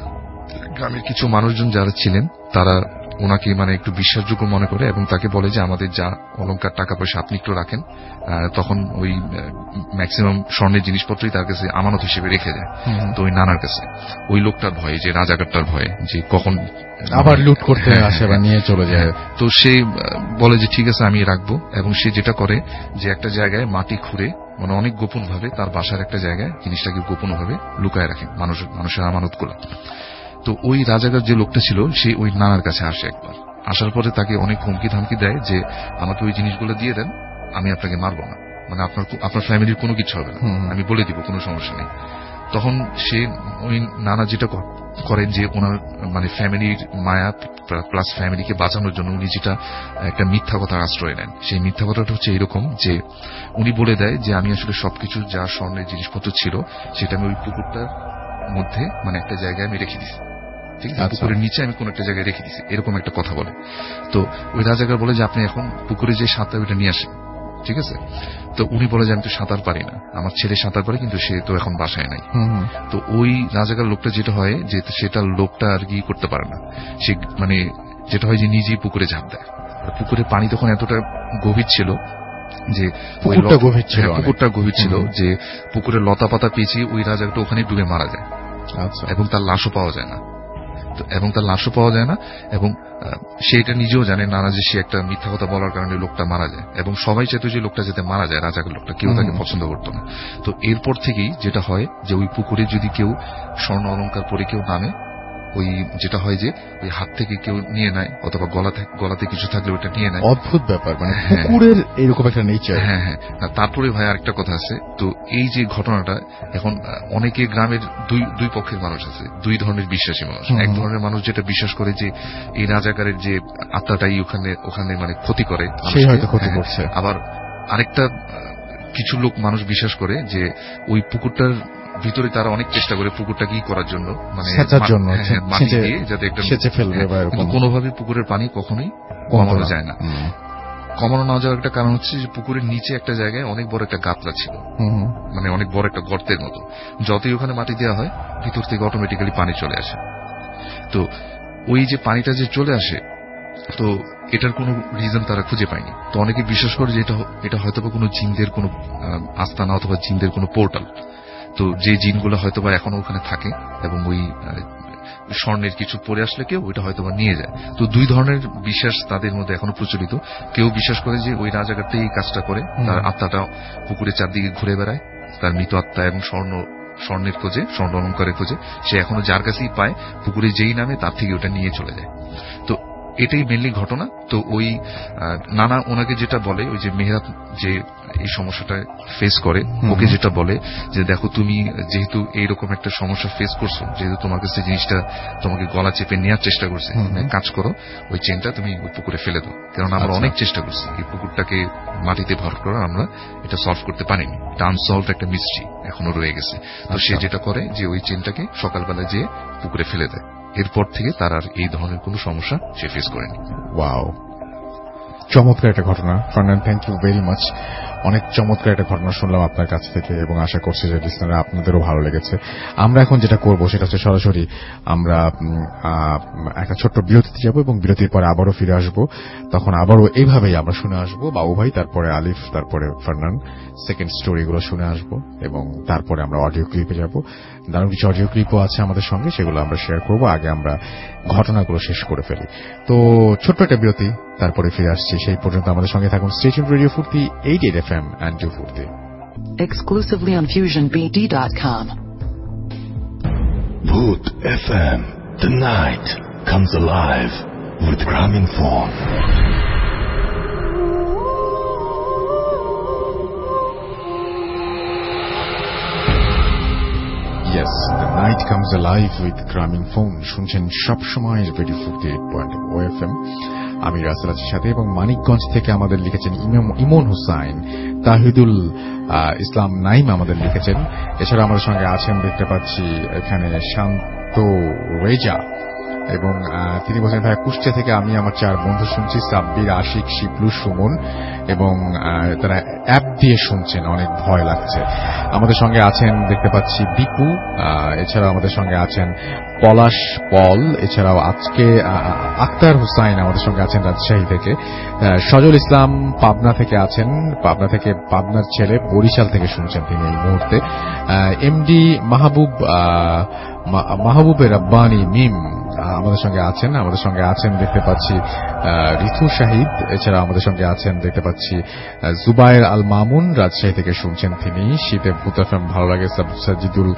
গ্রামের কিছু মানুষজন যারা ছিলেন তারা ওনাকে মানে একটু বিশ্বাসযোগ্য মনে করে এবং তাকে বলে যে আমাদের যা অলংকার টাকা পয়সা আপনি একটু রাখেন। তখন ওই ম্যাক্সিমাম স্বর্ণের জিনিসপত্রই তার কাছে আমানত হিসেবে রেখে যায়। তো ওই নানার কাছে ওই লোকটার ভয়ে, যে রাজাকারটার ভয়ে, যে কখন আবার লুট করতে আসে বা নিয়ে চলে যায়, তো সে বলে যে ঠিক আছে আমি রাখবো। এবং সে যেটা করে যে একটা জায়গায় মাটি খুঁড়ে, মানে অনেক গোপন ভাবে তার বাসার একটা জায়গায় জিনিসটাকে গোপন ভাবে লুকায় রাখেন মানুষের মানুষের আমানত গুলো। তো ওই রাজাকার যে লোকটা ছিল সে ওই নানার কাছে আসে একবার, আসার পরে তাকে অনেক হুমকি ধামকি দেয় যে আমাকে ওই জিনিসগুলো দিয়ে দেন, আমি আপনাকে মারবো না, মানে আপনার আপনার ফ্যামিলির কোনো কিছু হবে না, আমি বলে দিব, কোনো সমস্যা নেই। তখন সে ওই নানা যেটা করেন যে ওনার মানে ফ্যামিলির মায়া প্লাস ফ্যামিলিকে বাঁচানোর জন্য উনি যেটা একটা মিথ্যা কথা আশ্রয় নেন, সেই মিথ্যা কথাটা হচ্ছে এরকম যে উনি বলে দেয় যে আমি আসলে সবকিছু যা স্বর্ণের জিনিসপত্র ছিল সেটা আমি ওই পুকুরটার মধ্যে মানে একটা জায়গায় আমি রেখে দিছি, ঠিক আছে, পুকুরের নিচে আমি কোন একটা জায়গায় রেখে দিছি, এরকম একটা কথা বলে। তো ওই রাজাকার বলে যে আপনি এখন পুকুরে যে সাঁতার ওইটা নিয়ে আসেন, ঠিক আছে। তো উনি বলে যে আমি তো সাঁতার পারি না, আমার ছেলে সাঁতার পারে কিন্তু সে তো এখন বাসায় নাই। তো ওই রাজাকার লোকটা যেটা হয় যে সেটা লোকটা আর কি করতে পারে না, সে মানে যেটা হয় যে নিজেই পুকুরে ঝাঁপ দেয়। পুকুরের পানি তখন এতটা গভীর ছিল যে পুকুরটা গভীর ছিল পুকুরটা গভীর ছিল যে পুকুরের লতা পাতা পেঁচিয়ে ওই রাজাটা ওখানে ডুবে মারা যায়। এবং তার লাশও পাওয়া যায় না এবং তার লাশও পাওয়া যায় না এবং সে এটা নিজেও জানে নানা যে সে একটা মিথ্যা কথা বলার কারণে লোকটা মারা যায়। এবং সবাই চাইতো যে লোকটা যাতে মারা যায়, রাজাকার লোকটা, কেউ তাকে পছন্দ করতো না। তো এরপর থেকেই যেটা হয় যে ওই পুকুরে যদি কেউ স্বর্ণ অলংকার পরে কেউ নামে, ওই যেটা হয় যে ওই হাত থেকে কেউ নিয়ে নেয় অথবা গলা গলাতে কিছু থাকলে ওটা নিয়ে নেয়। অদ্ভুত ব্যাপার, মানে পুকুরের এরকম একটা নেচার। হ্যাঁ হ্যাঁ। তারপরে ভাই আরেকটা কথা আছে, তো এই যে ঘটনাটা এখন অনেকে গ্রামের দুই দুই পক্ষের মানুষ আছে, দুই ধরনের বিশ্বাসী মানুষ। এক ধরনের মানুষ যেটা বিশ্বাস করে যে এই রাজাকারের যে আত্মাটাই ওখানে ওখানে মানে ক্ষতি করে, সেই হয়তো ক্ষতি করছে। আবার আরেকটা কিছু লোক মানুষ বিশ্বাস করে যে ওই পুকুরটার ভিতরে তারা অনেক চেষ্টা করে পুকুরটা কি করার জন্য, মানে মাটি দিয়ে যাতে একটা কোনোভাবে পুকুরের পানি কখনোই কমানো যায় না। কমানো না যাওয়ার একটা কারণ হচ্ছে যে পুকুরের নিচে একটা জায়গায় অনেক বড় একটা গাতলা ছিল, মানে অনেক বড় একটা গর্তের মতো। যতই ওখানে মাটি দেওয়া হয় ভিতর থেকে অটোমেটিক্যালি পানি চলে আসে। তো ওই যে পানিটা যে চলে আসে, তো এটার কোনো রিজন তারা খুঁজে পায়নি। তো অনেকে বিশ্বাস করে যে এটা এটা হয়তো বা কোনো জিনদের কোনো আস্তানা অথবা জিনদের কোনো পোর্টাল। তো যে জিনগুলো হয়তো বা এখনো ওখানে থাকে এবং ওই স্বর্ণের কিছু পরে আসলে কেউ ওইটা হয়তো বা নিয়ে যায়। তো দুই ধরনের বিশ্বাস তাদের মধ্যে এখনো প্রচলিত। কেউ বিশ্বাস করে যে ওই রাজাকারটাই এই কাজটা করে, তার আত্মাটা পুকুরের চারদিকে ঘুরে বেড়ায়, তার মৃত আত্মা এবং স্বর্ণ স্বর্ণের খোঁজে, স্বর্ণ অলংকারের খোঁজে, সে এখনো যার কাছেই পায় পুকুরে যেই নামে তার থেকে ওটা নিয়ে চলে যায়। তো এটাই মেনলি ঘটনা। তো ওই নানা ওনাকে যেটা বলে, ওই যে মেহরাব যে এই সমস্যাটা ফেস করে, ওকে যেটা বলে যে দেখো তুমি যেহেতু এইরকম একটা সমস্যা ফেস করছো, যেহেতু তোমার কাছে জিনিসটা তোমাকে গলা চেপে নেওয়ার চেষ্টা করছে, কাজ করো ওই চেনটা তুমি ওই পুকুরে ফেলে দাও, কারণ আমরা অনেক চেষ্টা করছি এই পুকুরটাকে মাটিতে ভর করার, আমরা এটা সলভ করতে পারিনি, এটা আনসলভড একটা মিস্ট্রি এখনো রয়ে গেছে। তো সে যেটা করে যে ওই চেনটাকে সকালবেলা যে পুকুরে ফেলে দেয়, এরপর থেকে তার আর এই ধরনের কোনো সমস্যা সে ফেস করেনি। ওয়াও, চমৎকার একটা ঘটনা Farnan, thank you very much. অনেক চমৎকার একটা ঘটনা শুনলাম আপনার কাছ থেকে এবং আশা করছি যে লিসনাররা আপনাদেরও ভালো লেগেছে। আমরা এখন যেটা করব সেটা হচ্ছে সরাসরি আমরা একটা ছোট্ট বিরতিতে যাব এবং বিরতির পরে আবারও ফিরে আসব। তখন আবারও এইভাবেই আমরা শুনে আসব বাবু ভাই, তারপরে আলিফ, তারপরে ফারনান সেকেন্ড স্টোরিগুলো শুনে আসব এবং তারপরে আমরা অডিও ক্লিপে যাব। দারুণ কিছু অডিও ক্লিপও আছে আমাদের সঙ্গে, সেগুলো আমরা শেয়ার করব। আগে আমরা ঘটনাগুলো শেষ করে ফেলি। তো ছোট্ট একটা বিরতি, তারপরে ফিরে আসছি। সেই পর্যন্ত আমাদের সঙ্গে থাকুন। স্টে টিউনড রেডিও ফুর্তি eighty-eight F M and two forty. Exclusively on fusion b d dot com. Bhoot F M. The night comes alive with Graminphone. Yes, the night comes alive with Graminphone. শুনছেন সব সময় radio ফুর্তি eight point zero F M. আমি Rasel Asir সাথে এবং মানিকগঞ্জ থেকে আমাদের লিখেছেন ইমন হুসাইন, তাহিদুল ইসলাম নাইম আমাদের লিখেছেন। এছাড়া আমাদের সঙ্গে আছেন দেখতে পাচ্ছি এখানে শান্ত রেজা, এবং তিনি বলছেন ভাই কুষ্টিয়া থেকে আমি আমার চার বন্ধু শুনছি, সাব্বির, আশিক, শিবলু, সুমন, এবং তারা অ্যাপ দিয়ে শুনছেন, অনেক ভয় লাগছে। আমাদের সঙ্গে আছেন দেখতে পাচ্ছি দীপু, এছাড়াও আমাদের সঙ্গে আছেন পলাশ পল, এছাড়াও আজকে আক্তার হুসাইন আমাদের সঙ্গে আছেন রাজশাহী থেকে, সজল ইসলাম পাবনা থেকে আছেন, পাবনা থেকে পাবনার ছেলে বরিশাল থেকে শুনছেন তিনি এই মুহূর্তে, এমডি মাহবুব মাহবুবের রব্বানি মিম আমাদের সঙ্গে আছেন, আমাদের সঙ্গে আছেন দেখতে পাচ্ছি ঋতু শাহিদ, এছাড়া আমাদের সঙ্গে আছেন দেখতে পাচ্ছি জুবায়ের আল মামুন, রাজশাহী থেকে শুনছেন তিনি। শীতে ভূত এফএম ভালো লাগে, সাজিদুল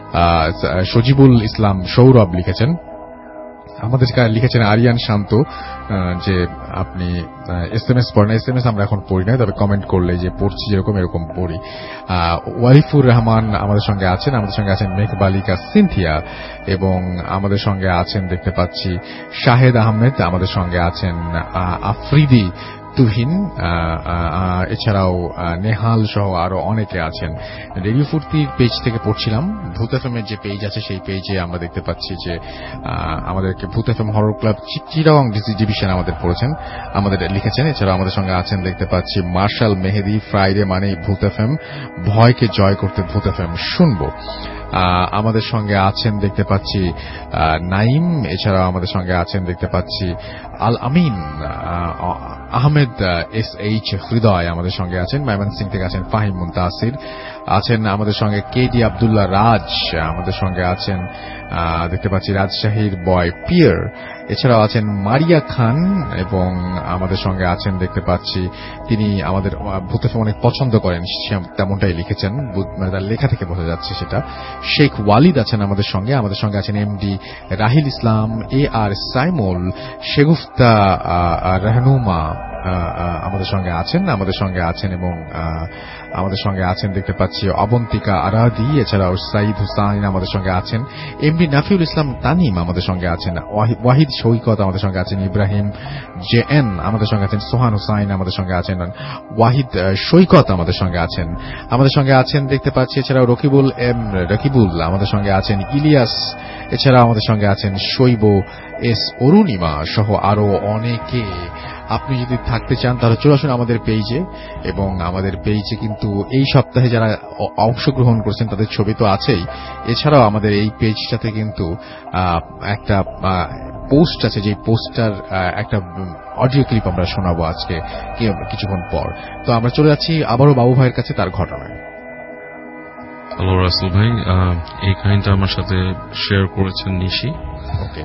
সজিবুল ইসলাম সৌরভ লিখেছেন। আমাদের লিখেছেন আরিয়ান শান্ত যে আপনি এস এম এস পড়েন, এস এম এস আমরা এখন পড়ি না, তবে কমেন্ট করলে যে পড়ছি যেরকম এরকম পড়ি। ওয়ারিফুর রহমান আমাদের সঙ্গে আছেন, আমাদের সঙ্গে আছেন মেঘবালিকা সিনথিয়া, এবং আমাদের সঙ্গে আছেন দেখতে পাচ্ছি শাহেদ আহমেদ, আমাদের সঙ্গে আছেন আফ্রিদি তুহিন, এছাড়াও নেহাল সহ আরো অনেকে আছেন। রেডিও ফুর্তির পেজ থেকে পড়ছিলাম, ভূত এফএম এর যে পেজ আছে সেই পেজে আমরা দেখতে পাচ্ছি যে আমাদেরকে Bhoot FM horror club Chittagong division আমাদের পড়েছেন, আমাদের লিখেছেন। এছাড়াও আমাদের সঙ্গে আছেন দেখতে পাচ্ছি মার্শাল মেহেদি, ফ্রাইডে মানে ভূত এফএম, ভয়কে জয় করতে ভূত এফএম শুনবো। আমাদের সঙ্গে আছেন দেখতে পাচ্ছি নাইম, এছাড়াও আমাদের সঙ্গে আছেন দেখতে পাচ্ছি আল আমিন, আহমেদ এস এইচ হৃদয় আমাদের সঙ্গে আছেন, ময়মনসিং থেকে আছেন ফাহিম মুনতাসির, আছেন আমাদের সঙ্গে কে ডি আব্দুল্লাহ রাজ, আমাদের সঙ্গে আছেন দেখতে পাচ্ছি রাজশাহীর বয় পিয়ার, এছাড়াও আছেন মারিয়া খান, এবং আমাদের সঙ্গে আছেন দেখতে পাচ্ছি তিনি আমাদের ভূত এফএম অনেক পছন্দ করেন, তেমনটাই লিখেছেন, তার লেখা থেকে বোঝা যাচ্ছে সেটা। শেখ ওয়ালিদ আছেন আমাদের সঙ্গে, আমাদের সঙ্গে আছেন MD Rahil Islam, A R Saimul, Shegufta Rahnuma আমাদের সঙ্গে আছেন, আমাদের সঙ্গে আছেন এবং আমাদের সঙ্গে আছেন দেখতে পাচ্ছি অবন্তিকা আরাদি, এছাড়াও সাইদ হুসাইন আমাদের সঙ্গে আছেন, এমডি নাফিউল ইসলাম তানিম আমাদের সঙ্গে আছেন, ওয়াহিদ সৈকত আমাদের সঙ্গে আছেন, ইব্রাহিম জে এন আমাদের সঙ্গে আছেন, সোহান হুসাইন আমাদের সঙ্গে আছেন, ওয়াহিদ সৈকত আমাদের সঙ্গে আছেন, আমাদের সঙ্গে আছেন দেখতে পাচ্ছি এছাড়াও রকিবুল এম রকিবুল আমাদের সঙ্গে আছেন, ইলিয়াস, এছাড়া আমাদের সঙ্গে আছেন শৈব এস অরুণিমা সহ আরো অনেকে। আপনি যদি থাকতে চান তাহলে চলে আসুন আমাদের পেজে, এবং আমাদের পেজে কিন্তু এই সপ্তাহে যারা অংশগ্রহণ করেছেন তাদের ছবি তো আছেই, এছাড়াও আমাদের এই পেজটাতে কিন্তু একটা পোস্ট আছে, যে পোস্টটার একটা অডিও ক্লিপ আমরা শোনাবো আজকে কিছুক্ষণ পর। তো আমরা চলে যাচ্ছি আবারও বাবু ভাইয়ের কাছে তার ঘটনায়। হ্যালো রাসেল ভাই, এই কাহিনীটা আমার সাথে শেয়ার করেছেন নিশি। ওকে,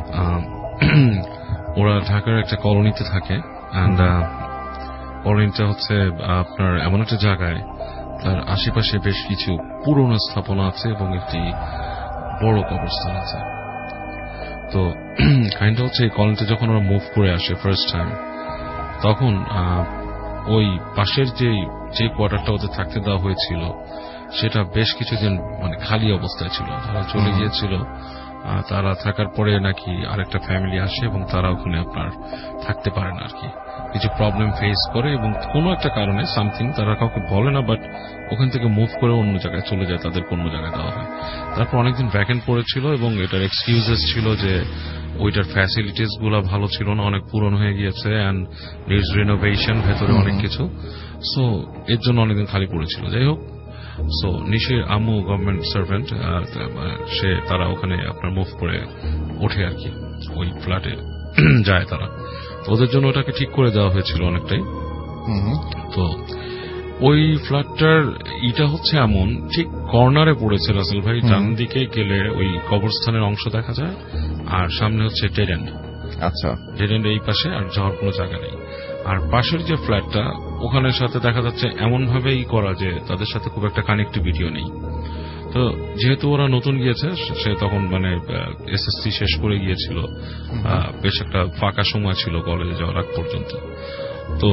ওরা ঢাকার একটা কলোনিতে থাকে, অ্যান্ড কলোনিটা হচ্ছে আপনার এমন একটা জায়গায় তার আশেপাশে বেশ কিছু পুরনো স্থাপনা আছে এবং একটি বড় কবরস্থান আছে। তো কাহিনীটা হচ্ছে এই কলোনিতে যখন ওরা মুভ করে আসে ফার্স্ট টাইম, তখন ওই পাশের যে যে কোয়ার্টারটা ওদের থাকতে দেওয়া হয়েছিল সেটা বেশ কিছুদিন মানে খালি অবস্থায় ছিল। তারা চলে গিয়েছিল, তারা থাকার পরে নাকি আরেকটা ফ্যামিলি আসে এবং তারা ওখানে আপনার থাকতে পারে না আর কি, কিছু প্রবলেম ফেস করে এবং কোনো একটা কারণে সামথিং তারা কাউকে বলে না, বাট ওখান থেকে মুভ করে অন্য জায়গায় চলে যায়, তাদের অন্য জায়গায় দেওয়া হয়। তারপর অনেকদিন ভ্যাকেন্ট পড়েছিল এবং এটার এক্সকিউজেস ছিল যে ওইটার ফ্যাসিলিটিস গুলো ভালো ছিল না, অনেক পুরনো হয়ে গিয়েছে, অ্যান্ড নিডস রিনোভেশন, ভেতরে অনেক কিছু, সো এর জন্য অনেকদিন খালি পড়েছিল। যাই হোক, সো নিশির আম্মু গভর্নমেন্ট সার্ভেন্ট, সে তারা ওখানে আপনার মুভ করে ওঠে আর কি, ওই ফ্ল্যাটে যায় তারা। তো ওদের জন্য ওটাকে ঠিক করে দেওয়া হয়েছিল অনেকটাই। তো ওই ফ্ল্যাটটার ইটা হচ্ছে এমন ঠিক কর্নারে পড়েছে রাসেল ভাই, ডান দিকে গেলে ওই কবরস্থানের অংশ দেখা যায়, আর সামনে হচ্ছে ডেড এন্ড। আচ্ছা, ডেড এন্ড এই পাশে, আর যাওয়ার কোনো জায়গা নেই। আর পাশের যে ফ্ল্যাটটা ওখানের সাথে দেখা যাচ্ছে এমন ভাবেই করা যে তাদের সাথে খুব একটা কানেক্টিভিটিও নেই। তো যেহেতু ওরা নতুন গিয়েছে, সে তখন মানে এসএসসি শেষ করে গিয়েছিল, বেশ একটা ফাঁকা সময় ছিল কলেজে যাওয়ার আগ পর্যন্ত, তো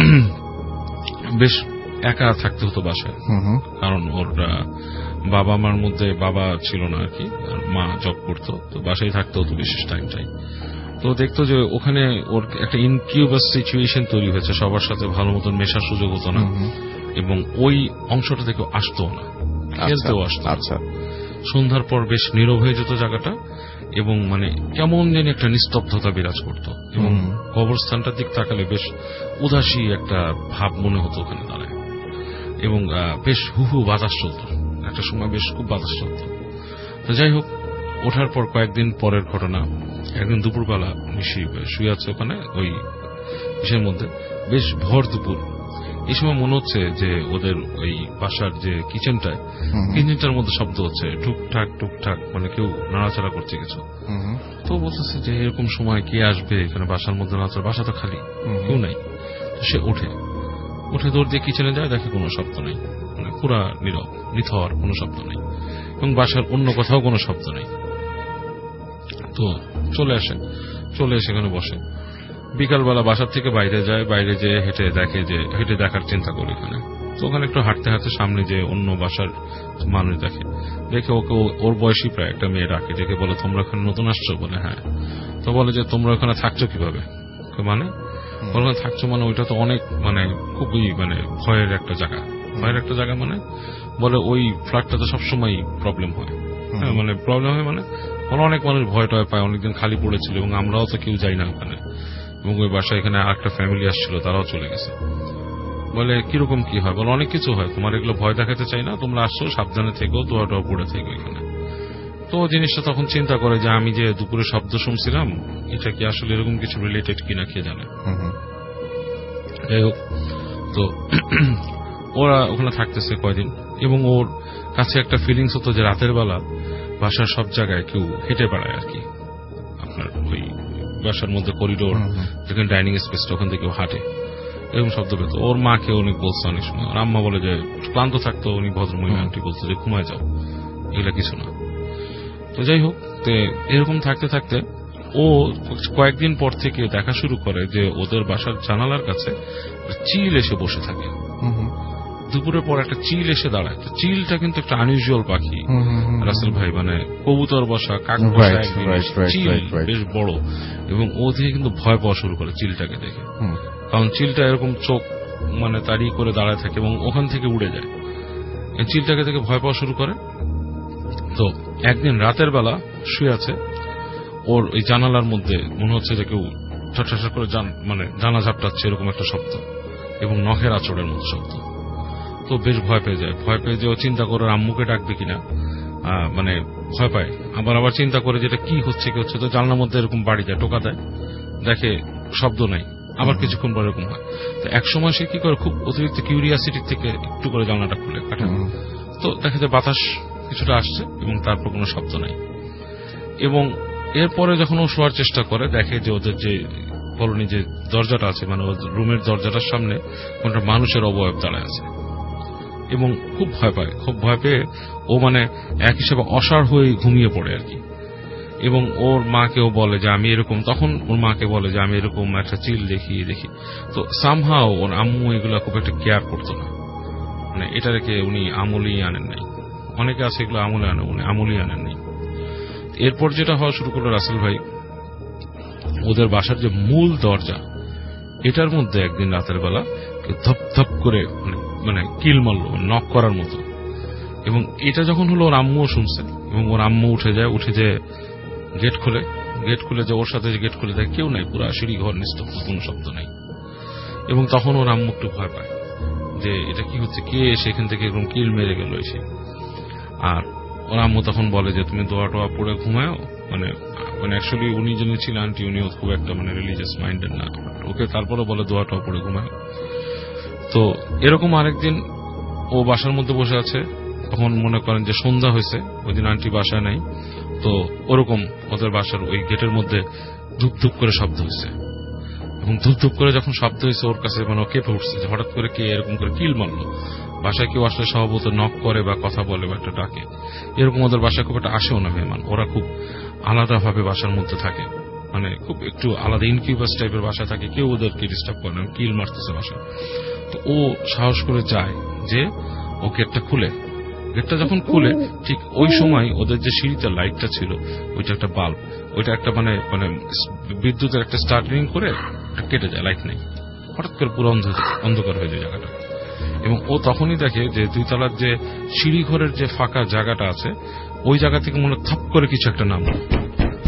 বেশ একা থাকতে হতো বাসায়, কারণ ওর বাবা মার মধ্যে বাবা ছিল না আর কি, আর মা জব করতো, তো বাসায় থাকতে হতো বিশেষ টাইমটাই। তো দেখতো যে ওখানে ওর একটা ইনকিউবাস সিচুয়েশন তৈরি হয়েছে, সবার সাথে ভালো মতন মেশার সুযোগ হতো না, এবং ওই অংশটা থেকে আসতো না, খেলতেও আসতো। আচ্ছা, সন্ধ্যার পর বেশ নীরব হয়ে যেত জায়গাটা, এবং মানে কেমন যেন একটা নিস্তব্ধতা বিরাজ করত এবং কবরস্থানটার দিক তাকালে বেশ উদাসী একটা ভাব মনে হতো ওখানে দাঁড়ায় এবং বেশ হু হু বাতাস চলত, একটা সময় বেশ খুব বাতাস চলত। তো যাই হোক, ওঠার পর কয়েকদিন পরের ঘটনা, একদিন দুপুরবেলা মিশি শুয়ে আছে ওখানে ওই বিষয়ের মধ্যে, বেশ ভর দুপুর। এই সময় মনে হচ্ছে যে ওদের ওই বাসার যে কিচেনটায় কিচেনটার মধ্যে শব্দ হচ্ছে টুকটাক টুকটাক, মানে কেউ নাড়াচাড়া করছে কিছু। তো বলতেছে যে এরকম সময় কে আসবে এখানে বাসার মধ্যে নাড়াচাড়া, বাসা তো খালি, কেউ নাই। তো সে ওঠে উঠে দৌড় দিয়ে কিচেনে যায়, দেখে কোনো শব্দ নেই, মানে পুরা নীরব নিথর, কোনো শব্দ নেই এবং বাসার অন্য কোথাও কোনো শব্দ নেই। তো চলে আসে, চলে এসে এখানে বসে। বিকালবেলা বাসার থেকে বাইরে যায়, বাইরে যেয়ে হেঁটে দেখে যে হেঁটে দেখার চিন্তা করে এখানে। তো ওখানে একটু হাঁটতে হাঁটতে সামনে যে অন্য বাসার মানুষ দেখে, দেখে ওকে ওর বয়সী প্রায় একটা মেয়ে ডাকে, ডেকে বলে তোমরা এখানে নতুন আসছো? বলে হ্যাঁ। তো বলে যে তোমরা ওখানে থাকছো কিভাবে? মানে ওখানে থাকছো মানে ওইটা তো অনেক মানে খুবই মানে ভয়ের একটা জায়গা। ভয়ের একটা জায়গা মানে বলে ওই ফ্ল্যাটটা তো সবসময় প্রবলেম হয়, মানে প্রবলেম হয় মানে অনেক মানুষ ভয় টয় পায়, অনেকদিন খালি পড়েছিল এবং আমরাও তো কেউ যাই না ওখানে, এবং ওই বাসায় এখানে আরেকটা ফ্যামিলি আসছিল, তারাও চলে গেছে। বলে কিরকম কি হয়? বলে অনেক কিছু হয়, তোমার এগুলো ভয় দেখাতে চাই না, তোমরা আসছো সাবধানে থেকো, দোয়া টোয়া পড়ে থেকো এখানে। তো জিনিসটা তখন চিন্তা করে যে আমি যে দুপুরে শব্দ শুনছিলাম এটা কি আসলে এরকম কিছু রিলেটেড কিনা কে জানে। যাই হোক, তো ওরা ওখানে থাকতেছে কয়দিন এবং ওর কাছে একটা ফিলিংস হতো যে রাতের বেলা বাসার সব জায়গায় কেউ হেঁটে বেড়ায় আর কি, আপনার ওই বাসার মধ্যে করিডোর যেখানে ডাইনিং স্পেসটা ওখান থেকে হাঁটে, এরকম শব্দ পেত। ওর মাকে উনি বলছে অনেক সময়, ওর আম্মা বলে যে ক্লান্ত থাকতো, উনি ভদ্রমহিলা আন্টি বলতো যে ঘুমায় যাও, এগুলা কিছু না। তো যাই হোক, এরকম থাকতে থাকতে ও কয়েকদিন পর থেকে দেখা শুরু করে যে ওদের বাসার জানালার কাছে চিল এসে বসে থাকে। দুপুরের পর একটা চিল এসে দাঁড়ায়। তো চিলটা কিন্তু একটা আনইউজুয়াল পাখি রাসেল ভাই, মানে কবুতর বসা, কাক বসা, চিল বেশ বড়, এবং ও থেকে কিন্তু ভয় পাওয়া শুরু করে চিলটাকে দেখে, কারণ চিলটা এরকম চোখ মানে তাড়িয়ে করে দাঁড়ায় থাকে এবং ওখান থেকে উড়ে যায়। চিলটাকে দেখে ভয় পাওয়া শুরু করে। তো একদিন রাতের বেলা শুয়ে আছে, ওর ওই জানালার মধ্যে মনে হচ্ছে যে কেউ ঠাস করে মানে জানা ঝাপটাচ্ছে, এরকম একটা শব্দ এবং নখের আঁচড়ের মতো শব্দ। তো বেশ ভয় পেয়ে যায়। ভয় পেয়ে যে ও চিন্তা করে আম্মুকে ডাকবে কিনা, মানে ভয় পায়। আবার আবার চিন্তা করে যেটা কি হচ্ছে কি হচ্ছে। তো জানলার মধ্যে এরকম বাড়ি যায়, টোকা দেয়, দেখে শব্দ নাই। আবার কিছুক্ষণ পর এরকম হয়। তো এক সময় সে কি করে, খুব অতিরিক্ত কিউরিয়াসিটি থেকে একটু করে জানলাটা খুলে কাটে, তো দেখে যে বাতাস কিছুটা আসছে এবং তারপর কোনো শব্দ নাই। এবং এরপরে যখন ও শোয়ার চেষ্টা করে, দেখে যে ওদের যে কলোনি যে দরজাটা আছে, মানে রুমের দরজাটার সামনে কোনটা মানুষের অবয়ব দাঁড়ায় আছে এবং খুব ভয় পায়। খুব ভয় পেয়ে ও মানে এক হিসেবে অসাড় হয়ে ঘুমিয়ে পড়ে আর কি। এবং ওর মাকেও বলে যে আমি এরকম, তখন ওর মাকে বলে যে আমি এরকম একটা চিল দেখি দেখি তো সামহাও ওর আম্মু এগুলা খুব একটা কেয়ার করতো না, মানে এটা রেখে উনি আমলই আনেন নাই। অনেকে আছে এগুলো আমলে আনে, উনি আমলই আনেন নাই। এরপর যেটা হওয়া শুরু করলো রাসেল ভাই, ওদের বাসার যে মূল দরজা, এটার মধ্যে একদিন রাতের বেলা ধপ ধপ করে মানে কিল মারল, নক করার মতো। এবং এটা যখন হলো ওর আম্মুও শুনছে এবং ওর আম্মু উঠে যায়, উঠে যে গেট খুলে গেট খুলে যে ওর সাথে গেট খুলে দেয় কেউ নাই, পুরো সিঁড়ি ঘর নিস্তব্ধ, কোনো শব্দ নাই। এবং তখন ওর আম্মু একটু ভয় পায় যে এটা কি হচ্ছে, কে সেখান থেকে এরকম কিল মেরে গেল এসে। আর ওর আম্মু তখন বলে যে তুমি দোয়া টোয়া পড়ে ঘুমাও, মানে মানে অ্যাকচুয়ালি উনি যিনি ছিলেন আন্টি, উনিও খুব একটা মানে রিলিজিয়াস মাইন্ডেড না, ওকে তারপরে বলে দোয়া টোয়া পড়ে ঘুমাও। তো এরকম আরেকদিন ও বাসার মধ্যে বসে আছে, তখন মনে করেন যে সন্ধ্যা হয়েছে, ওই দিন আন্টি বাসায় নাই। তো ওরকম ওদের বাসার ওই গেটের মধ্যে ধুপ ধুপ করে শব্দ হয়েছে এবং ধুপ ধুপ করে যখন শব্দ হয়েছে ওর কাছে মানে কেঁপে উঠছে যে হঠাৎ করে কে এরকম করে কিল মারলো। বাসায় কেউ আসলে স্বভাবত নক করে বা কথা বলে বা একটা ডাকে, এরকম ওদের বাসায় খুব একটা আসেও না মেহমান। ওরা খুব আলাদাভাবে বাসার মধ্যে থাকে, মানে খুব একটু আলাদা ইনকিউবাস টাইপের বাসায় থাকে, কেউ ওদেরকে ডিস্টার্ব করে না, কিল মারতেছে বাসায়। তো ও সাহস করে যায় যে ও গেটটা খুলে, গেটটা যখন খুলে ঠিক ওই সময় ওদের যে সিঁড়িতে লাইটটা ছিল, ওইটা একটা বাল্ব, ওইটা একটা মানে মানে বিদ্যুতের একটা স্টার্টিং করে কেটে যায়, লাইট নেই, হঠাৎ করে পুরো অন্ধকার হয়ে যায় জায়গাটা। এবং ও তখনই দেখে যে দুই তলার যে সিঁড়ি ঘরের যে ফাঁকা জায়গাটা আছে, ওই জায়গা থেকে মনে থাপ করে কিছু একটা নামলো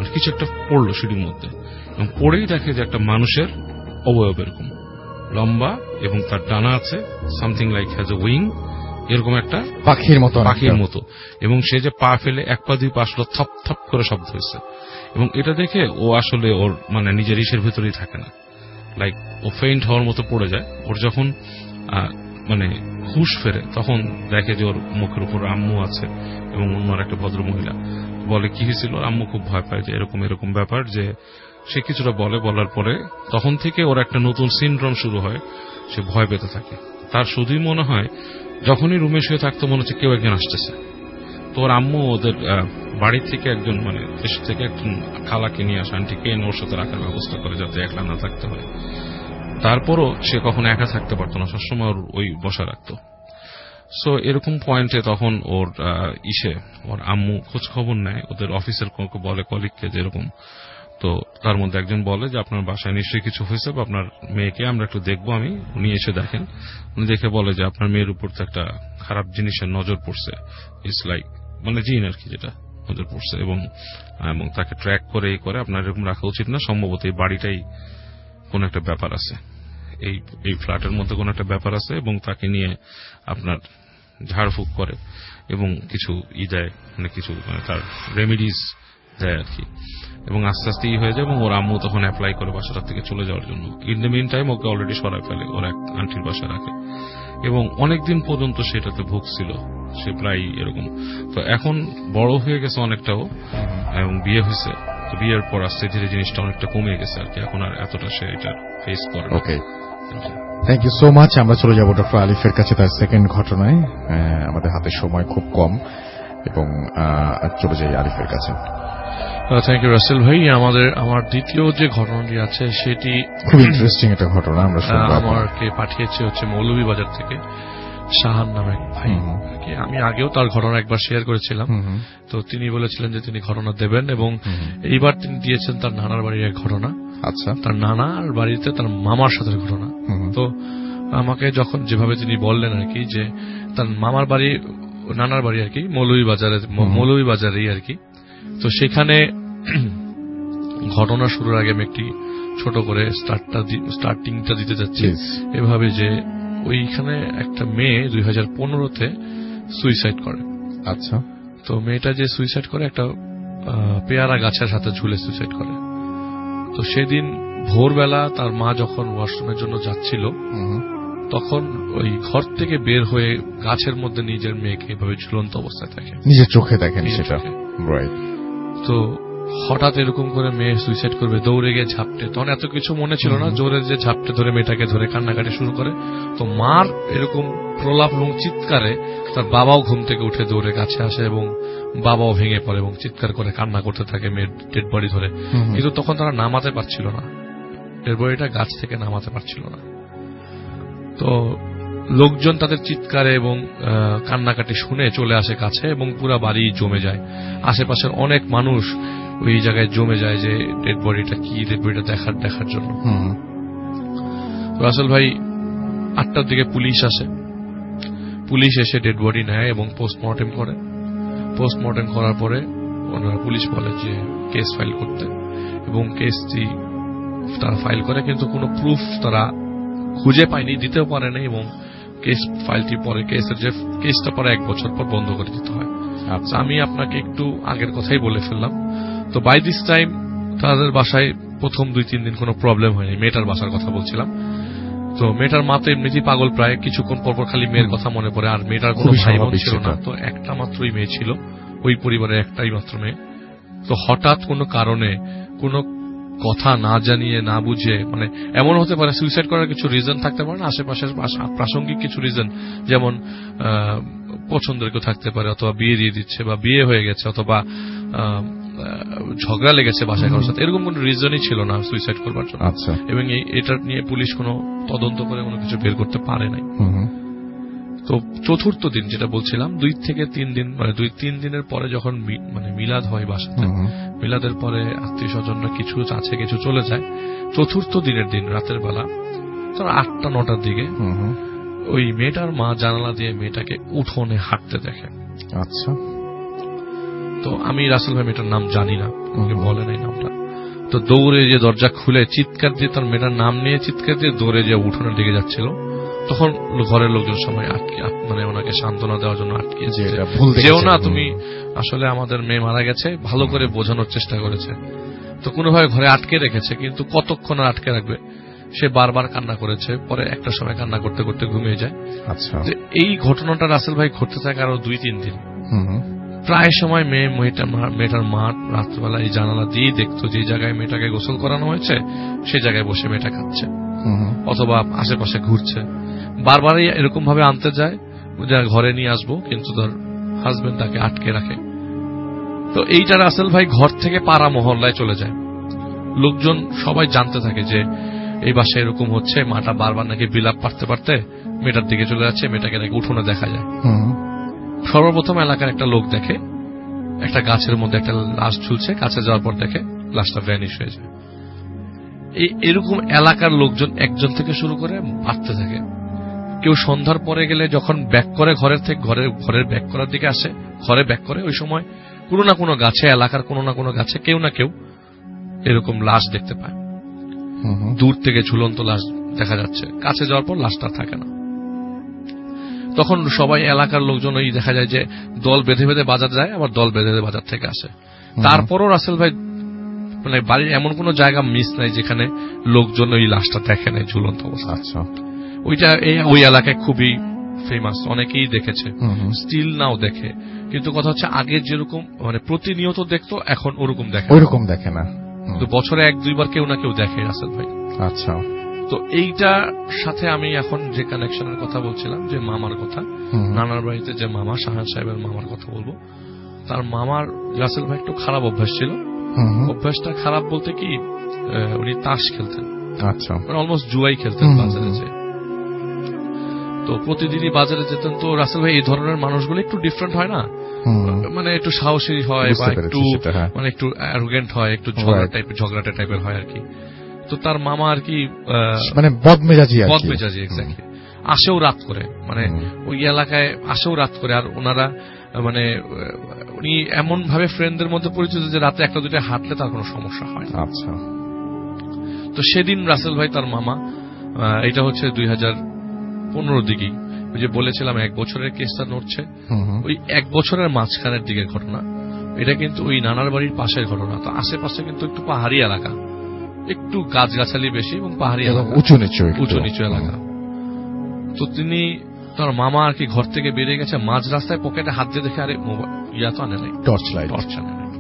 কিছু একটা পড়লো সিঁড়ির মধ্যে, এবং পড়েই দেখে যে একটা মানুষের অবয়ব এরকম লম্বা, এবং তার ডানা আছে, something like has a wing, এরকম একটা পাখির মতো পাখির মতো, এবং সে যে পা ফেলে এক পা দুই পা আসলো, থপ থপ করে শব্দ হয়েছে। এবং এটা দেখে ও আসলে ওর মানে নিজের ইসের ভিতরেই থাকে না, লাইক ও ফেইন্ট হওয়ার মতো পড়ে যায়। ওর যখন মানে হুশ ফেরে তখন দেখে যে ওর মুখের উপর আম্মু আছে এবং অন্য একটা ভদ্র মহিলা। বলে কি হয়েছিল, আম্মু খুব ভয় পায় যে এরকম এরকম ব্যাপার, যে সে কিছুটা বলে, বলার পরে তখন থেকে ওর একটা নতুন সিনড্রোম শুরু হয়, সে ভয় পেতে থাকে। তার শুধুই মনে হয় যখনই রুমে শুয়ে থাকতো মনে হচ্ছে কেউ একজন আসতেছে। তো ওর আম্মু ওদের বাড়ি থেকে একজন মানে দেশ থেকে একজন খালাকে নিয়ে আসে, আন্টিকে এনে ওর সাথে রাখার ব্যবস্থা করে যাতে একলা না থাকতে হয়। তারপরও সে কখনো একা থাকতে পারতো না, সবসময় ওর ওই বসা রাখতো। সো এরকম পয়েন্টে তখন ওর ইসে ওর আম্মু খোঁজ খবর নেয়, ওদের অফিসের বলে কলিগকে যে এরকম। তো তার মধ্যে একজন বলে যে আপনার বাসায় নিশ্চয়ই কিছু হয়েছে, বা আপনার মেয়েকে আমরা একটু দেখবো। আমি উনি এসে দেখেন, উনি দেখে বলে যে আপনার মেয়ের উপর তো একটা খারাপ জিনিসের নজর পড়ছে, ইটস লাইক মানে জিন আর কি, যেটা নজর পড়ছে, এবং এবং তাকে ট্র্যাক করে এই করে আপনার এরকম রাখা উচিত না। সম্ভবত এই বাড়িটাই কোন একটা ব্যাপার আছে, এই এই ফ্ল্যাটের মধ্যে কোন একটা ব্যাপার আছে, এবং তাকে নিয়ে আপনার ঝাড়ফুঁক করে এবং কিছু ই দেয়, মানে কিছু মানে তার রেমিডিজ দেয় আর কি। এবং আস্তে আস্তে ই হয়ে যায়, এবং ওর আম্মু তখন অ্যাপ্লাই করে বাসাটা থেকে চলে যাওয়ার জন্য। In the meantime okay already সরাই ফেলে, ওর এক আন্টির বাসা রাখে, এবং অনেকদিন পর্যন্ত সেটাতে ভুগছিল সে প্রায় এরকম। তো এখন বড় হয়ে গেছে অনেকটাও, এবং বিয়ে হয়েছে, তো বিয়ের পর আস্তে ধীরে জিনিসটা অনেকটা কমে গেছে আর কি, এখন আর এতটা সে এটা ফেস করে। Okay, thank you so much. আমরা চলে যাব ডক্টর আলিফের কাছে তার সেকেন্ড ঘটনায়। আমাদের হাতে সময় খুব কম, এবং চলে যাই আলিফের কাছে। থ্যাংক ইউ রাসেল ভাই। আমাদের আমার দ্বিতীয় যে ঘটনাটি আছে সেটি খুব ইন্টারেস্টিং একটা ঘটনা, আমরা আমাকে পাঠিয়েছে হচ্ছে মৌলভীবাজার থেকে শাহান নামে ভাই। আমি আগেও তার ঘটনা একবার শেয়ার করেছিলাম, তো তিনি বলেছিলেন যে তিনি ঘটনা দেবেন, এবং এইবার তিনি দিয়েছেন তার নানার বাড়ির এক ঘটনা। আচ্ছা, তার নানার বাড়িতে তার মামার সাথে ঘটনা। তো আমাকে যখন যেভাবে তিনি বললেন আর কি, যে তার মামার বাড়ি নানার বাড়ি আর কি মৌলভীবাজারে, মৌলভীবাজারেই আর কি। তো সেখানে ঘটনা শুরুর আগে আমি একটি ছোট করে স্টার্টটা স্টার্টিংটা দিতে যাচ্ছি, এভাবে যে ওইখানে একটা মেয়ে দুই হাজার পনেরোতে সুইসাইড করে। আচ্ছা, তো মেয়েটা যে সুইসাইড করে একটা পেয়ারা গাছের সাথে ঝুলে সুইসাইড করে। তো সেদিন ভোরবেলা তার মা যখন ওয়াশরুমের জন্য যাচ্ছিল, তখন ওই ঘর থেকে বের হয়ে গাছের মধ্যে নিজের মেয়েকে এভাবে ঝুলন্ত অবস্থায় থাকে, নিজের চোখে দেখেন সেটা। তো হঠাৎ এরকম করে মেয়ে সুইসাইড করবে, দৌড়ে গিয়ে ঝাপটে, তখন এত কিছু মনে ছিল না, জোরে যে ঝাপটে ধরে মেয়েটাকে ধরে কান্নাকাটি শুরু করে। তো মার এরকম প্রলাপ এবং চিৎকারে তার বাবাও ঘুম থেকে উঠে দৌড়ে কাছে আসে, এবং বাবাও ভেঙে পড়ে এবং চিৎকার করে কান্না করতে থাকে মেয়ের ডেড বডি ধরে। কিন্তু তখন তারা নামাতে পারছিল না, ডেড বডিটা গাছ থেকে নামাতে পারছিল না। তো লোকজন তাদের চিৎকারে এবং কান্নাকাটি শুনে চলে আসে কাছে, এবং পুরা বাড়ি জমে যায়। আশেপাশের অনেক মানুষ ওই জায়গায় জমে যায় যে ডেড বডিটা কি, ডেড বডিটা দেখার দেখার জন্য। রাসেল ভাই আটটার দিকে পুলিশ আসে, পুলিশ এসে ডেড বডি নেয় এবং পোস্টমর্টেম করে। পোস্টমর্টেম করার পরে ওনারা পুলিশ বলে যে কেস ফাইল করতে, এবং কেসটি তারা ফাইল করে, কিন্তু কোনো প্রুফ তারা খুঁজে পায়নি, দিতেও পারে না, এবং কেস ফাইলটি পরে কেসের যে কেসটা পরে এক বছর পর বন্ধ করে দিতে হয়। আচ্ছা, আমি আপনাকে একটু আগের কথাই বলে ফেললাম। তো বাই দিস টাইম তাদের বাসায় প্রথম দুই তিন দিন কোনো প্রবলেম হয়নি, মেয়েটার বাসার কথা বলছিলাম। তো মেয়েটার মা তো এমনিতেই পাগল, প্রায় কিছুক্ষণ পরপর খালি মেয়ের কথা মনে পড়ে, আর মেয়েটার কোনো ভাই বোন ছিল না, তো একটা মাত্রই মেয়ে ছিল ওই পরিবারের, একটাই মাত্র মেয়ে। তো হঠাৎ কোনো কারণে কোনো কথা না জানিয়ে না বুঝে, মানে এমন হতে পারে সুইসাইড করার কিছু রিজন থাকতে পারে না, আশেপাশের প্রাসঙ্গিক কিছু রিজন, যেমন পছন্দের কেউ থাকতে পারে, অথবা বিয়ে দিয়ে দিচ্ছে, বা বিয়ে হয়ে গেছে, অথবা ঝগড়া লেগেছে বাসায় কারোর সাথে, এরকম কোন রিজনই ছিল না সুইসাইড করবার জন্য। এবং এটা নিয়ে পুলিশ কোনো তদন্ত করে কোনো কিছু বের করতে পারে নাই। তো চতুর্থ দিন যেটা বলছিলাম, দুই থেকে তিন দিন মানে দুই তিন দিনের পরে যখন মানে মিলাদ হয় বাসাতে, মিলাদের পরে আত্মীয় স্বজনরা কিছু আছে কিছু চলে যায়। চতুর্থ দিনের দিন রাতের বেলা তারা আটটা নটার দিকে ওই মেয়েটার মা জানালা দিয়ে মেয়েটাকে উঠোনে হাঁটতে দেখে। আচ্ছা, তো আমি রাসেল ভাই মেয়েটার নাম জানি না, আমাকে বলে নাই নামটা। তো দৌড়ে যে দরজা খুলে চিৎকার দিয়ে তার মেয়েটার নাম নিয়ে চিৎকার দিয়ে দৌড়ে যে উঠোনের দিকে যাচ্ছিল, তখন ঘরের লোকজন সময় আটকে মানে ওনাকে সান্ত্বনা দেওয়ার জন্য আটকিয়েছে, যেও না তুমি, আসলে আমাদের মেয়ে মারা গেছে, ভালো করে বোঝানোর চেষ্টা করেছে। তো কোনোভাবে ঘরে আটকে রেখেছে, কিন্তু কতক্ষণ আর আটকে রাখবে, সে বারবার কান্না করেছে। পরে একটা সময় কান্না করতে করতে ঘুমিয়ে যায়। আচ্ছা, এই ঘটনাটা রাসেল ভাই ঘটতে থাকে আরো দুই তিন দিন। প্রায় সময় মেয়ে মেয়েটার মা রাত্রবেলা এই জানালা দিয়ে দেখতো যে জায়গায় মেয়েটাকে গোসল করানো হয়েছে সেই জায়গায় বসে মেয়েটা খাচ্ছে অথবা আশেপাশে ঘুরছে। বারবারই এরকম ভাবে আনতে যায়, ঘরে নিয়ে আসবো, কিন্তু তার হাজবেন্ড তাকে আটকে রাখে। তো এইটা রাসেল ভাই ঘর থেকে পাড়া মহল্লায় চলে যায়। লোকজন সবাই জানতে থাকে যে এই বাসায় এরকম হচ্ছে, মাটা বারবার নাকি বিলাপ পারতে পারতে মেয়েটার দিকে চলে যাচ্ছে, মেয়েটাকে নাকি উঠোনে দেখা যায়। সর্বপ্রথম এলাকার একটা লোক দেখে একটা গাছের মধ্যে একটা লাশ ঝুলছে, কাছে যাওয়ার পর দেখে লাশটা ভ্যানিশ হয়ে যায়। এরকম এলাকার লোকজন একজন থেকে শুরু করে বাড়তে থাকে। কেউ সন্ধ্যার পরে গেলে যখন ব্যাক করে ঘরের থেকে ঘরের ঘরের ব্যাক করার দিকে আসে, ঘরে ব্যাক করে, ওই সময় কোনো না কোনো গাছে, এলাকার কোনো না কোনো গাছে কেউ না কেউ এরকম লাশ দেখতে পায়। দূর থেকে ঝুলন্ত লাশ দেখা যাচ্ছে, কাছে যাওয়ার পর লাশটা থাকে না। তখন সবাই এলাকার লোকজন ওই দেখা যায় যে দল বেঁধে বেঁধে বাজার যায়, আবার দল বেঁধে বেঁধে বাজার থেকে আসে। তারপরও রাসেল ভাই মানে বাড়ির এমন কোন জায়গা মিস নাই যেখানে লোকজন ওই লাশটা দেখে নেয় ঝুলন্ত অবস্থা। আচ্ছা, ওইটা ওই এলাকায় খুবই ফেমাস, অনেকেই দেখেছে, স্টিল নাও দেখে। কিন্তু কথা হচ্ছে আগে যেরকম মানে প্রতিনিয়ত দেখতো, এখন ওরকম দেখে ওইরকম দেখে না। তো বছরে এক দুইবার কেউ না কেউ দেখে রাসেল ভাই। আচ্ছা, তো এইটার সাথে আমি এখন যে কানেকশনের কথা বলছিলাম, যে মামার কথা, নানার বাড়িতে যে মামা, শাহান সাহেবের মামার কথা বলবো। তার মামার রাসেল ভাই একটু খারাপ অভ্যাস ছিল। অভ্যাসটা খারাপ বলতে কি, উনি তাস খেলতেন। আচ্ছা, অলমোস্ট জুয়াই খেলতেন বাজারে যে। তো প্রতিদিনই বাজারে যেতেন। তো রাসেল ভাই এই ধরনের মানুষগুলো একটু ডিফারেন্ট হয় না, মানে একটু সাহসী হয় বা একটু মানে একটু অ্যারোগেন্ট হয়, একটু ঝগড়া টাইপের ঝগড়াটে টাইপের হয় আর কি। তো তার মামা আর কি মানে বদমেজাজি বদমেজাজি এক্স্যাক্টলি। আসেও রাত করে, মানে ওই এলাকায় আসেও রাত করে। আর ওনারা মানে উনি এমন ভাবে ফ্রেন্ডদের মধ্যে পরিচিত যে রাতে একটা দুটো হাঁটলে তার কোনো সমস্যা হয় না। আচ্ছা, তো সেদিন রাসেল ভাই তার মামা, এটা হচ্ছে দুই হাজার পনেরো দিকেই, ওই যে বলেছিলাম এক বছরের কেসটা নড়ছে, ওই এক বছরের মাঝখানের দিকের ঘটনা। এটা কিন্তু ওই নানার বাড়ির পাশের ঘটনা। তো আশেপাশে কিন্তু একটু পাহাড়ি এলাকা, একটু গাছগাছালি বেশি এবং পাহাড়ি এলাকা, উঁচু নিচু উঁচু নিচু এলাকা। তো তিনি তার মামা আর কি ঘর থেকে বেরিয়ে গেছে, মাঝ রাস্তায় পকেটে হাত দিয়ে দেখে আরে ইয়া তো আনে নাই, টর্চ লাইট, টর্চ আনে নাই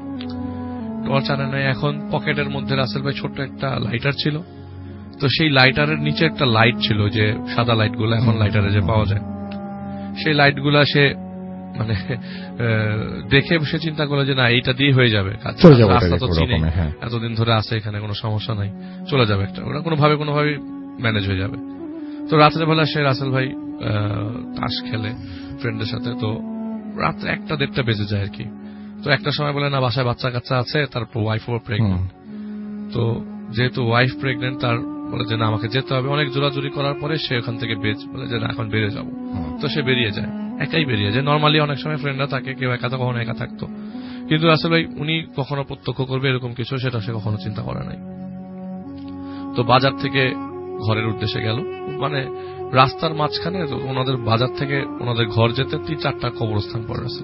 টর্চ আনে নাই এখন পকেটের মধ্যে রাসেল ভাই ছোট্ট একটা লাইটার ছিল। তো সেই লাইটারের নিচে একটা লাইট ছিল, যে সাদা লাইট গুলো এখন লাইটারে যে পাওয়া যায়, সেই লাইট গুলা সে মানে দেখে সে চিন্তা করলো যে না এইটা দিয়ে হয়ে যাবে, রাস্তা তো চিনি, এতদিন ধরে আছে এখানে, কোনো সমস্যা নাই, চলে যাবে একটা, ওরা কোনোভাবে কোনোভাবে ম্যানেজ হয়ে যাবে। তো রাত্রেবেলা সে রাসেল ভাই তাস খেলে ফ্রেন্ডের সাথে। তো রাত্রে একটা দেড়টা বেজে যায় আর কি। তো একটা সময় বলে না বাসায় বাচ্চা কাচ্চা আছে, তারপর ওয়াইফ ও প্রেগনেন্ট। তো যেহেতু ওয়াইফ প্রেগনেন্ট, তার বলে যে না আমাকে যেতে হবে। অনেক জোরাজুরি করার পরে সে ওখান থেকে বলে যে না এখন বেরিয়ে যাবো। তো সে বেরিয়ে যায়, একাই বেরিয়ে যায়। নর্মালি অনেক সময় ফ্রেন্ডরা থাকে, কেউ একা, কখনো একা থাকতো, কিন্তু রাসেল ভাই উনি কখনো প্রত্যক্ষ করবে এরকম কিছু সেটা সে কখনো চিন্তা করে নাই। তো বাজার থেকে ঘরের উদ্দেশ্যে গেল, মানে রাস্তার মাঝখানে ওনাদের বাজার থেকে ওনাদের ঘর যেতে তিন চারটা কবরস্থান পড়ে আছে।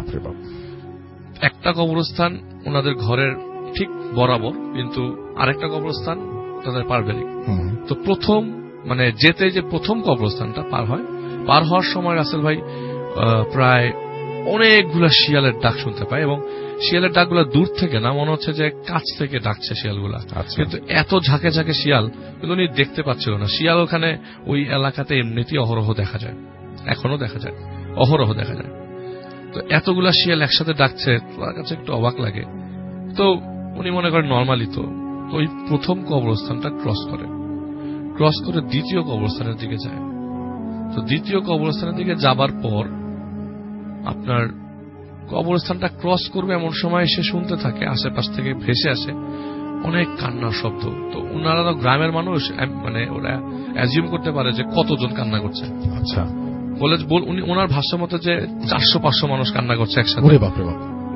একটা কবরস্থান ওনাদের ঘরের ঠিক বরাবর, কিন্তু আরেকটা কবরস্থান তাদের পারিবারিক। তো প্রথম মানে যেতে যে প্রথম কবরস্থানটা পার হয়, পার হওয়ার সময় রাসেল ভাই প্রায় অনেকগুলা শিয়ালের ডাক শুনতে পায়, এবং শিয়ালের ডাকগুলা দূর থেকে না, মনে হচ্ছে যে কাছ থেকে ডাকছে শিয়ালগুলা। কিন্তু এত ঝাঁকে ঝাঁকে শিয়াল, কিন্তু উনি দেখতে পাচ্ছিল না। শিয়াল ওখানে ওই এলাকাতে এমনিতেই অহরহ দেখা যায়, এখনো দেখা যায়, অহরহ দেখা যায়। তো এতগুলা শিয়াল একসাথে ডাকছে, তার কাছে একটু অবাক লাগে। তো উনি মনে করেন নর্মালি তো ওই প্রথম কবরস্থানটা ক্রস করে ক্রস করে দ্বিতীয় কবরস্থানের দিকে যায়। তো দ্বিতীয় কবরস্থানের দিকে যাবার পর আপনার কবরস্থানটা ক্রস করবে এমন সময় সে শুনতে থাকে আশেপাশ থেকে ভেসে আসে অনেক কান্নার শব্দ। তো ওনারা তো গ্রামের মানুষ, মানে ওরা অ্যাজিউম করতে পারে যে কতজন কান্না করছে। আচ্ছা, বলে উনি ওনার ভাষ্য মতো যে চারশো পাঁচশো মানুষ কান্না করছে একসাথে।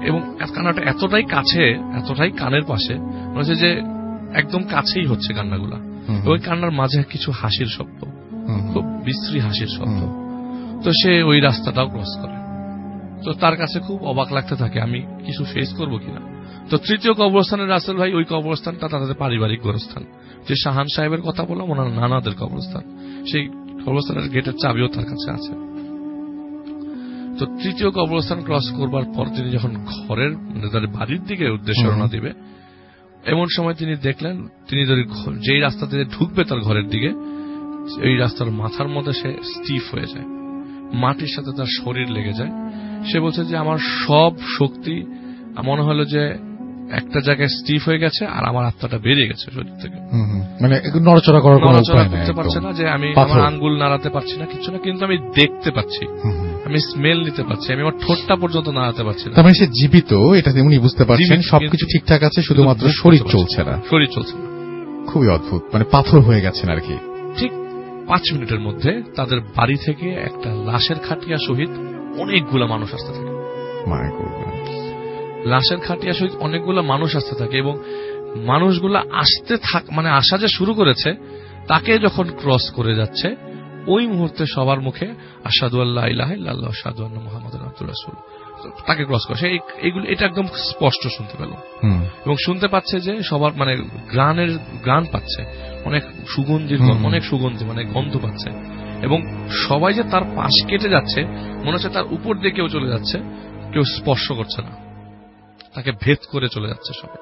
এবং কান্নাটা এতটাই কাছে, এতটাই কানের পাশে, মনে হচ্ছে যে একদম কাছেই হচ্ছে কান্নাগুলা। ওই কান্নার মাঝে কিছু হাসির শব্দ, খুব বিশ্রী হাসির শব্দ। তো সে ওই রাস্তাটাও ক্রস করে। তো তার কাছে খুব অবাক লাগতে থাকে, আমি কিছু ফেস করবো কিনা। তো তৃতীয় কবরস্থানের রাসেল ভাই, ওই কবরস্থানটা তাদের পারিবারিক গোরস্থান, যে শাহান সাহেবের কথা বললাম, ওনার নানাদের কবরস্থান। সেই কবরস্থানের গেটের চাবিও তার কাছে আছে। তো তৃতীয় কবরস্থান ক্রস করবার পর তিনি যখন ঘরের তাদের বাড়ির দিকে উদ্দেশ্যে রওনা দিবে, এমন সময় তিনি দেখলেন, তিনি যদি যেই রাস্তা দিয়ে ঢুকবে তার ঘরের দিকে, এই রাস্তার মাথার মধ্যে সে স্টিফ হয়ে যায়, মাটির সাথে তার শরীর লেগে যায়। সে বলছে যে আমার সব শক্তি মনে হলো যে একটা জায়গায় স্টিফ হয়ে গেছে, আর আমার আত্মাটা বেরিয়ে গেছে শরীর থেকে। মানে নড়াচড়া করার কোনো উপায় নেই, করতে পারছে না, যে আমি আমার আঙ্গুল নাড়াতে পারছি না, কিছু না, কিন্তু আমি দেখতে পাচ্ছি, আমি স্মেল নিতে পারছি, আমি আমার ঠোঁটটা পর্যন্ত নাড়াতে পারছি না। তার মানে সে জীবিত, এটা উনি বুঝতে পারছেন, সবকিছু ঠিকঠাক আছে, শুধুমাত্র শরীর চলছে না। শরীর চলছে না। খুবই অদ্ভুত, মানে পাথর হয়ে গেছেন আর কি। ঠিক পাঁচ মিনিটের মধ্যে তাদের বাড়ি থেকে একটা লাশের খাটিয়া সহিত অনেকগুলা মানুষ আসতে থাকে। লাশের খাটিয়া সহিত অনেকগুলো মানুষ আসতে থাকে, এবং মানুষগুলা আসতে থাক, মানে আসা যে শুরু করেছে, তাকে যখন ক্রস করে যাচ্ছে, ওই মুহূর্তে সবার মুখে আশহাদু আল্লা ইলাহা ইল্লাল্লাহ আশহাদু আন্না মুহাম্মাদুর আবদুর রাসূল, তাকে ক্রস করে। এইগুলো এটা একদম স্পষ্ট শুনতে পেল, এবং শুনতে পাচ্ছে যে সবার মানে গ্রানের গ্রান পাচ্ছে, অনেক সুগন্ধির, অনেক সুগন্ধি, মানে গন্ধ পাচ্ছে, এবং সবাই যে তার পাশ কেটে যাচ্ছে, মনে হচ্ছে তার উপর দিয়ে কেউ চলে যাচ্ছে, কেউ স্পর্শ করছে না, তাকে ভেদ করে চলে যাচ্ছে সবাই।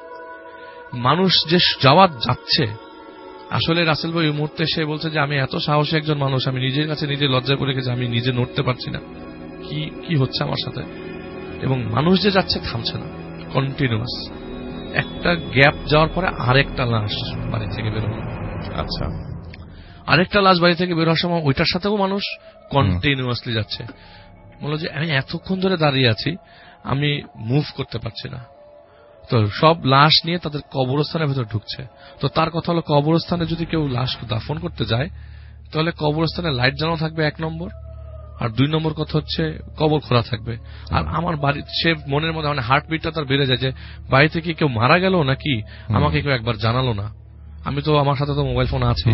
মানুষ যে যাওয়া যাচ্ছে, আসলে রাসেল ভাই ওই মুহূর্তে সে বলছে যে আমি এত সাহসী একজন মানুষ, আমি নিজের কাছে নিজে লজ্জা করে গেছি, আমি নিজে নড়তে পারছি না, কি কি হচ্ছে আমার সাথে। এবং মানুষ যে যাচ্ছে থামছে না, কন্টিনিউয়াস। একটা গ্যাপ যাওয়ার পরে আরেকটা লাশ বাড়ি থেকে বেরোনো। আচ্ছা, আরেকটা লাশ বাড়ি থেকে বের হওয়ার সময় ওইটার সাথেও মানুষ কন্টিনিউয়াসলি যাচ্ছে। বলল যে আমি এতক্ষণ ধরে দাঁড়িয়ে আছি, আমি মুভ করতে পারছি না। তো সব লাশ নিয়ে তাদের কবরস্থানের ভেতর ঢুকছে। তো তার কথা হলো, কবরস্থানে যদি কেউ লাশ দাফন করতে যায়, তাহলে কবরস্থানে লাইট জ্বালানো থাকবে এক নম্বর, আর দুই নম্বর কথা হচ্ছে কবর খোলা থাকবে। আর আমার বাড়ি, সে মনের মধ্যে মানে হার্টবিটটা তার বেড়ে যায় যে বাড়ি থেকে কেউ মারা গেল নাকি, আমাকে কেউ একবার জানালো না, আমি তো আমার সাথে তো মোবাইল ফোন আছে।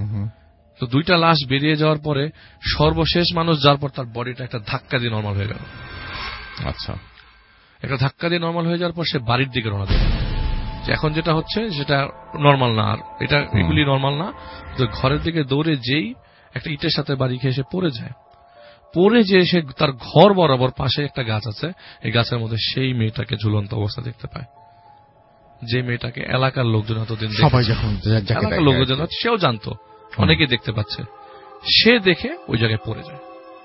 তো দুইটা লাশ বেরিয়ে যাওয়ার পরে সর্বশেষ মানুষ যাওয়ার পর তার বডিটা একটা ধাক্কা দিয়ে নর্মাল হয়ে গেল। আচ্ছা, একটা ধাক্কা দিয়ে নর্মাল হয়ে যাওয়ার পর সে বাড়ির দিকে রওনা দেবে। এখন যেটা হচ্ছে সেটা নর্মাল না, আর এটা এগুলি নর্মাল না। তো ঘরের দিকে দৌড়ে যেই একটা ইটের সাথে বাড়ি খেয়ে সে পড়ে যায়। পড়ে যে সে তার ঘর বরাবর পাশে একটা গাছ আছে, এই গাছের মধ্যে সেই মেয়েটাকে ঝুলন্ত অবস্থা দেখতে পায়, যে মেয়েটাকে এলাকার লোকজন এতদিন এলাকার লোকজন সেও জানতো, অনেকে দেখতে পাচ্ছে। সে দেখে ওই জায়গায় পড়ে যায়।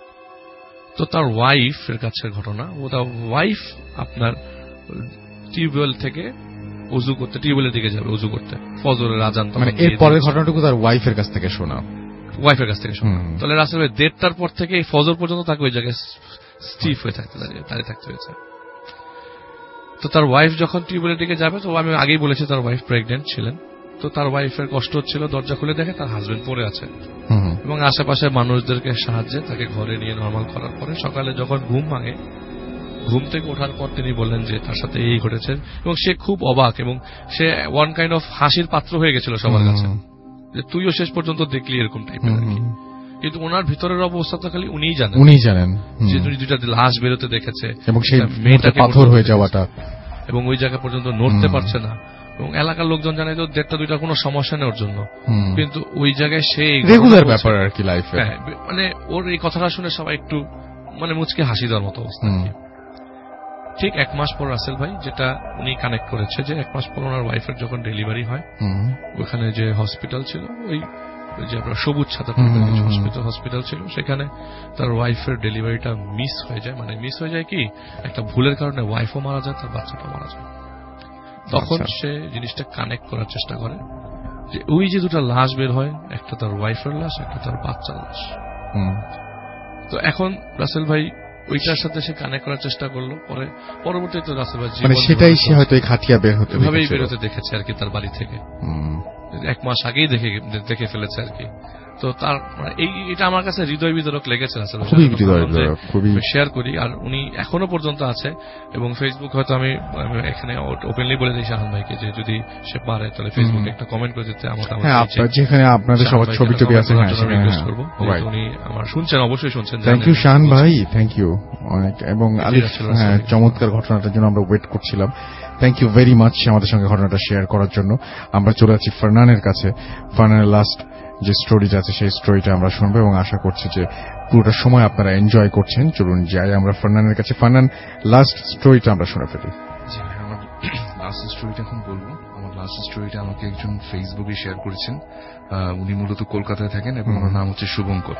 তো তার ওয়াইফ এর কাছের ঘটনা, ও তার ওয়াইফ আপনার টিউবওয়েল থেকে উজু করতে, টিউবওয়েলের দিকে যাবে উজু করতে, ফজরের আজান। মানে এর পরের ঘটনাটুকু তার ওয়াইফের কাছ থেকে শোনা, ওয়াইফের কাছ থেকে শোনা। তাহলে রাসেল ভাই দেড়টার পর থেকে এই ফজর পর্যন্ত তাকে ওই জায়গায় স্টিফ হয়ে থাকতে দাঁড়িয়ে থাকতে হয়েছে। তো তার ওয়াইফ যখন টিউবওয়েলের দিকে যাবে, তো আমি আগেই বলেছি তার ওয়াইফ প্রেগনেন্ট ছিলেন। তো তার ওয়াইফের কষ্ট হচ্ছিল, দরজা খুলে দেখে তার হাজবেন্ড পড়ে আছে, এবং আশেপাশে মানুষদেরকে সাহায্যে তাকে ঘরে নিয়ে নর্মাল করার পরে সকালে যখন ঘুম ভাঙে, ঘুম থেকে ওঠার পর তিনি বললেন যে তার সাথে এই ঘটেছে, এবং সে খুব অবাক, এবং সে ওয়ান কাইন্ড অফ হাসির পাত্র হয়ে গেছিল সবার কাছে, যে তুইও শেষ পর্যন্ত দেখলি এরকম টাইপের আর কি। কিন্তু ওনার ভিতরের অবস্থা তো খালি উনিই জানেন, উনিই জানেন যে তুমি দুইটা লাশ বেরোতে দেখেছে, এবং সেই মেয়েটাকে পাথর হয়ে যাওয়াটা, এবং ওই জায়গা পর্যন্ত নড়তে পারছে না, এবং এলাকার লোকজন জানে তো দেড়টা দুইটা কোনো সমস্যা নেই ওর জন্য, কিন্তু ওই জায়গায় সেই রেগুলার ব্যাপার আর কি লাইফে। মানে ওর এই কথাটা শুনে সবাই একটু মানে মুচকে হাসি দেওয়ার মতো অবস্থা। ঠিক এক মাস পর রাসেল ভাই যেটা উনি কানেক্ট করেছে, যে এক মাস পর ওনার ওয়াইফের যখন ডেলিভারি হয়, ওখানে যে হসপিটাল ছিল, ওই যে আপনার সবুজ ছাতা হসপিটাল ছিল, সেখানে তার ওয়াইফের ডেলিভারিটা মিস হয়ে যায়। মানে মিস হয়ে যায় কি, একটা ভুলের কারণে ওয়াইফও মারা যায়, তার বাচ্চাটা মারা যায়। তখন সে জিনিসটা কানেক্ট করার চেষ্টা করে, যে ওই যে দুটা লাশ বের হয়, একটা তার ওয়াইফের লাশ, একটা তার বাচ্চার লাশ। তো এখন রাসেল ভাই ওইটার সাথে সে কানেক্ট করার চেষ্টা করলো। পরে পরবর্তীতে রাসেল ভাই মানে সেটাই সে হয়তো এই খাটিয়া বের হতে ভাবেই বেরোতে দেখেছে আর কি তার বাড়ি থেকে, এক মাস আগেই দেখে দেখে ফেলেছে আর কি। তো তার এই এটা আমার কাছে হৃদয় বিদারক লেগেছে আসলে, খুবই হৃদয় বিদারক, খুবই শেয়ার করি। আর উনি এখনো পর্যন্ত আছে এবং ফেসবুক হয়তো আমি এখানে ওপেনলি বলে দিই শাহান ভাইকে যে যদি সে পারে তাহলে ফেসবুকে একটা কমেন্ট করে দিতে আমার যেখানে আপনাদের সবার ছবি টবি আছে রিকোয়েস্ট করবো। উনি আমার শুনছেন, অবশ্যই শুনছেন। থ্যাংক ইউ শাহান ভাই, থ্যাংক ইউ অনেক। এবং আলিফ, হ্যাঁ চমৎকার ঘটনাটার জন্য আমরা ওয়েট করছিলাম। থ্যাংক ইউ ভেরি মাচ আমাদের সঙ্গে ঘটনাটা শেয়ার করার জন্য। আমরা চলে যাচ্ছি ফারনানের কাছে। ফারনানের লাস্ট যে স্টোরিটা আছে সেই স্টোরিটা আমরা শুনবো এবং আশা করছি যে পুরোটা সময় আপনারা এনজয় করছেন। চলুন যাই আমরা ফারনানের কাছে। ফারনান, লাস্ট স্টোরিটা আমরা শুনে ফেলি। জি ভাই, আমার লাস্ট স্টোরিটা এখন বলবো। আমার লাস্ট স্টোরিটা আমাকে একজন ফেসবুকে শেয়ার করেছেন। উনি মূলত কলকাতায় থাকেন এবং ওনার নাম হচ্ছে শুভঙ্কর।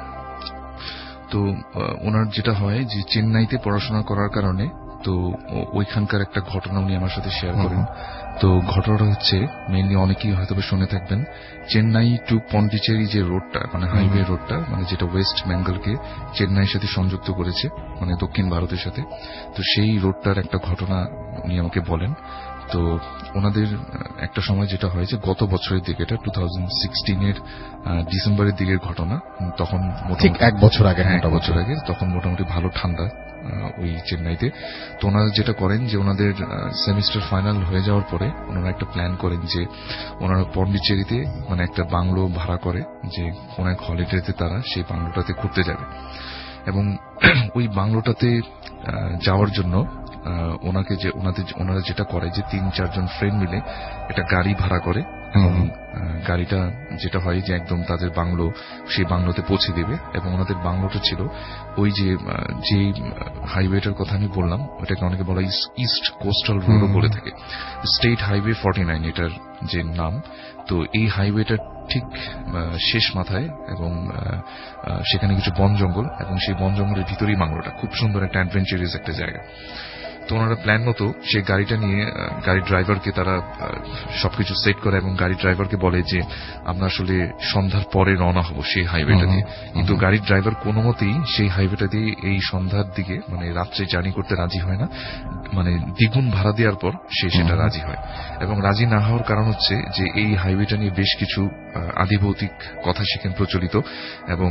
তো ওনার যেটা হয় যে চেন্নাইতে পড়াশোনা করার কারণে তো ওইখানকার একটা ঘটনা উনি আমার সাথে শেয়ার করেন। তো ঘটনাটা হচ্ছে মেইনলি অনেকেই হয়তো শুনে থাকবেন, চেন্নাই টু পন্ডিচেরি যে রোডটা মানে হাইওয়ে রোডটা মানে যেটা ওয়েস্ট বেঙ্গলকে চেন্নাইয়ের সাথে সংযুক্ত করেছে মানে দক্ষিণ ভারতের সাথে, তো সেই রোডটার একটা ঘটনা উনি আমাকে বলেন। তো ওনাদের একটা সময় যেটা হয় যে গত বছরের দিকে, এটা টু থাউজেন্ড সিক্সটিন এর ডিসেম্বরের দিকের ঘটনা, তখন ঠিক এক বছর আগে এক বছর আগে তখন মোটামুটি ভালো ঠান্ডা ওই চেন্নাইতে। তো ওনারা যেটা করেন যে ওনাদের সেমিস্টার ফাইনাল হয়ে যাওয়ার পরে ওনারা একটা প্ল্যান করেন যে ওনারা পন্ডিচেরিতে মানে একটা বাংলো ভাড়া করে যে কোন এক হলিডেতে তারা সেই বাংলোটাতে ঘুরতে যাবে। এবং ওই বাংলোটাতে যাওয়ার জন্য ওনাকে যে ওনাদের ওনারা যেটা করে যে তিন চারজন ফ্রেন্ড মিলে একটা গাড়ি ভাড়া করে এবং গাড়িটা যেটা হয় যে একদম তাদের বাংলো সেই বাংলোতে পৌঁছে দেবে। এবং ওনাদের বাংলোটা ছিল ওই যে যে হাইওয়েটার কথা আমি বললাম ওটাকে অনেকে বলা ইস্ট কোস্টাল রোডও বলে থাকে, স্টেট হাইওয়ে ফর্টি নাইন এটার যে নাম। তো এই হাইওয়েটার ঠিক শেষ মাথায় এবং সেখানে কিছু বন জঙ্গল এবং সেই বন জঙ্গলের ভিতরেই বাংলোটা, খুব সুন্দর একটা অ্যাডভেঞ্চারাস একটা জায়গা। তো ওনারা প্ল্যান মতো সেই গাড়িটা নিয়ে গাড়ির ড্রাইভারকে তারা সবকিছু সেট করে এবং গাড়ির ড্রাইভারকে বলে যে আমরা আসলে সন্ধ্যার পরে রওনা হব সেই হাইওয়েটা দিয়ে। কিন্তু গাড়ির ড্রাইভার কোনো মতেই সেই হাইওয়েটা দিয়ে এই সন্ধ্যার দিকে মানে রাত্রে জার্নি করতে রাজি হয় না, মানে দ্বিগুণ ভাড়া দেওয়ার পর সে সেটা রাজি হয়। এবং রাজি না হওয়ার কারণ হচ্ছে যে এই হাইওয়েটা নিয়ে বেশ কিছু আদিভৌতিক কথা সেখানে প্রচলিত এবং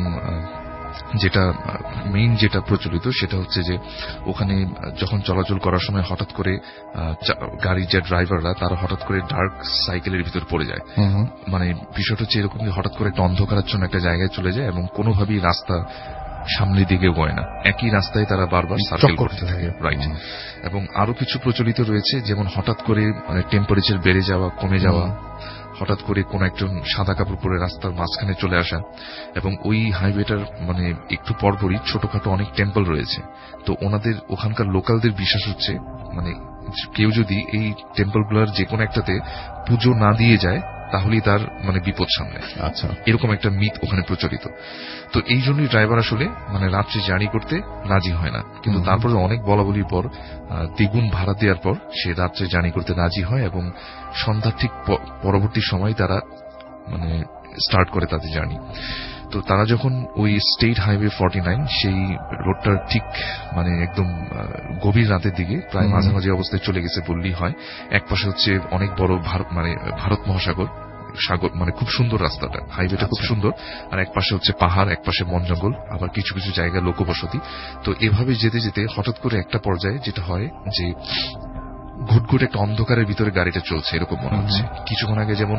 যেটা মেইন যেটা প্রচলিত সেটা হচ্ছে যে ওখানে যখন চলাচল করার সময় হঠাৎ করে গাড়ির যে ড্রাইভাররা তারা হঠাৎ করে ডার্ক সাইকেলের ভিতর পড়ে যায়। মানে বিষয়টা হচ্ছে এরকম হঠাৎ করে একটা অন্ধকারাচ্ছন্ন একটা জায়গায় চলে যায় এবং কোনোভাবেই রাস্তা সামনের দিকে গয় না, একই রাস্তায় তারা বারবার সার্কেল করতে থাকে। রাইট। এবং আরো কিছু প্রচলিত রয়েছে, যেমন হঠাৎ করে মানে টেম্পারেচার বেড়ে যাওয়া কমে যাওয়া, হঠাৎ করে কোন একজন সাদা কাপড় পরে রাস্তার মাঝখানে চলে আসা। এবং ওই হাইওয়েটার মানে একটু পরপরই ছোটখাটো অনেক টেম্পল রয়েছে। তো ওনাদের ওখানকার লোকালদের বিশ্বাস হচ্ছে মানে কেউ যদি এই টেম্পলগুলোর যে কোনো একটাতে পুজো না দিয়ে যায় তাহলেই তার মানে বিপদ সামনে। আচ্ছা, এরকম একটা মিথ ওখানে প্রচলিত। তো এই জন্যই ড্রাইভার আসলে মানে রাত্রে জার্নি করতে রাজি হয় না, কিন্তু তারপরে অনেক বলাবলির পর দ্বিগুণ ভাড়া দেওয়ার পর সে রাত্রে জার্নি করতে রাজি হয় এবং সন্ধ্যার ঠিক পরবর্তী সময় তারা মানে স্টার্ট করে তাদের জার্নি। তো তারা যখন ওই স্টেট হাইওয়ে ফর্টি নাইন সেই রোডটার ঠিক মানে একদম গভীর রাতের দিকে প্রায় মাঝামাঝি অবস্থায় চলে গেছে বললেই হয়। এক পাশে হচ্ছে অনেক বড় ভারত মানে ভারত মহাসাগর সাগর, মানে খুব সুন্দর রাস্তাটা, হাইওয়েটা খুব সুন্দর। আর এক পাশে হচ্ছে পাহাড়, এক পাশে বন জঙ্গল, আবার কিছু কিছু জায়গায় লোকবসতি। তো এভাবে যেতে যেতে হঠাৎ করে একটা পর্যায়ে যেটা হয় যে ঘুটঘুট একটা অন্ধকারের ভিতরে গাড়িটা চলছে এরকম মনে হচ্ছে। কিছুক্ষণ আগে যেমন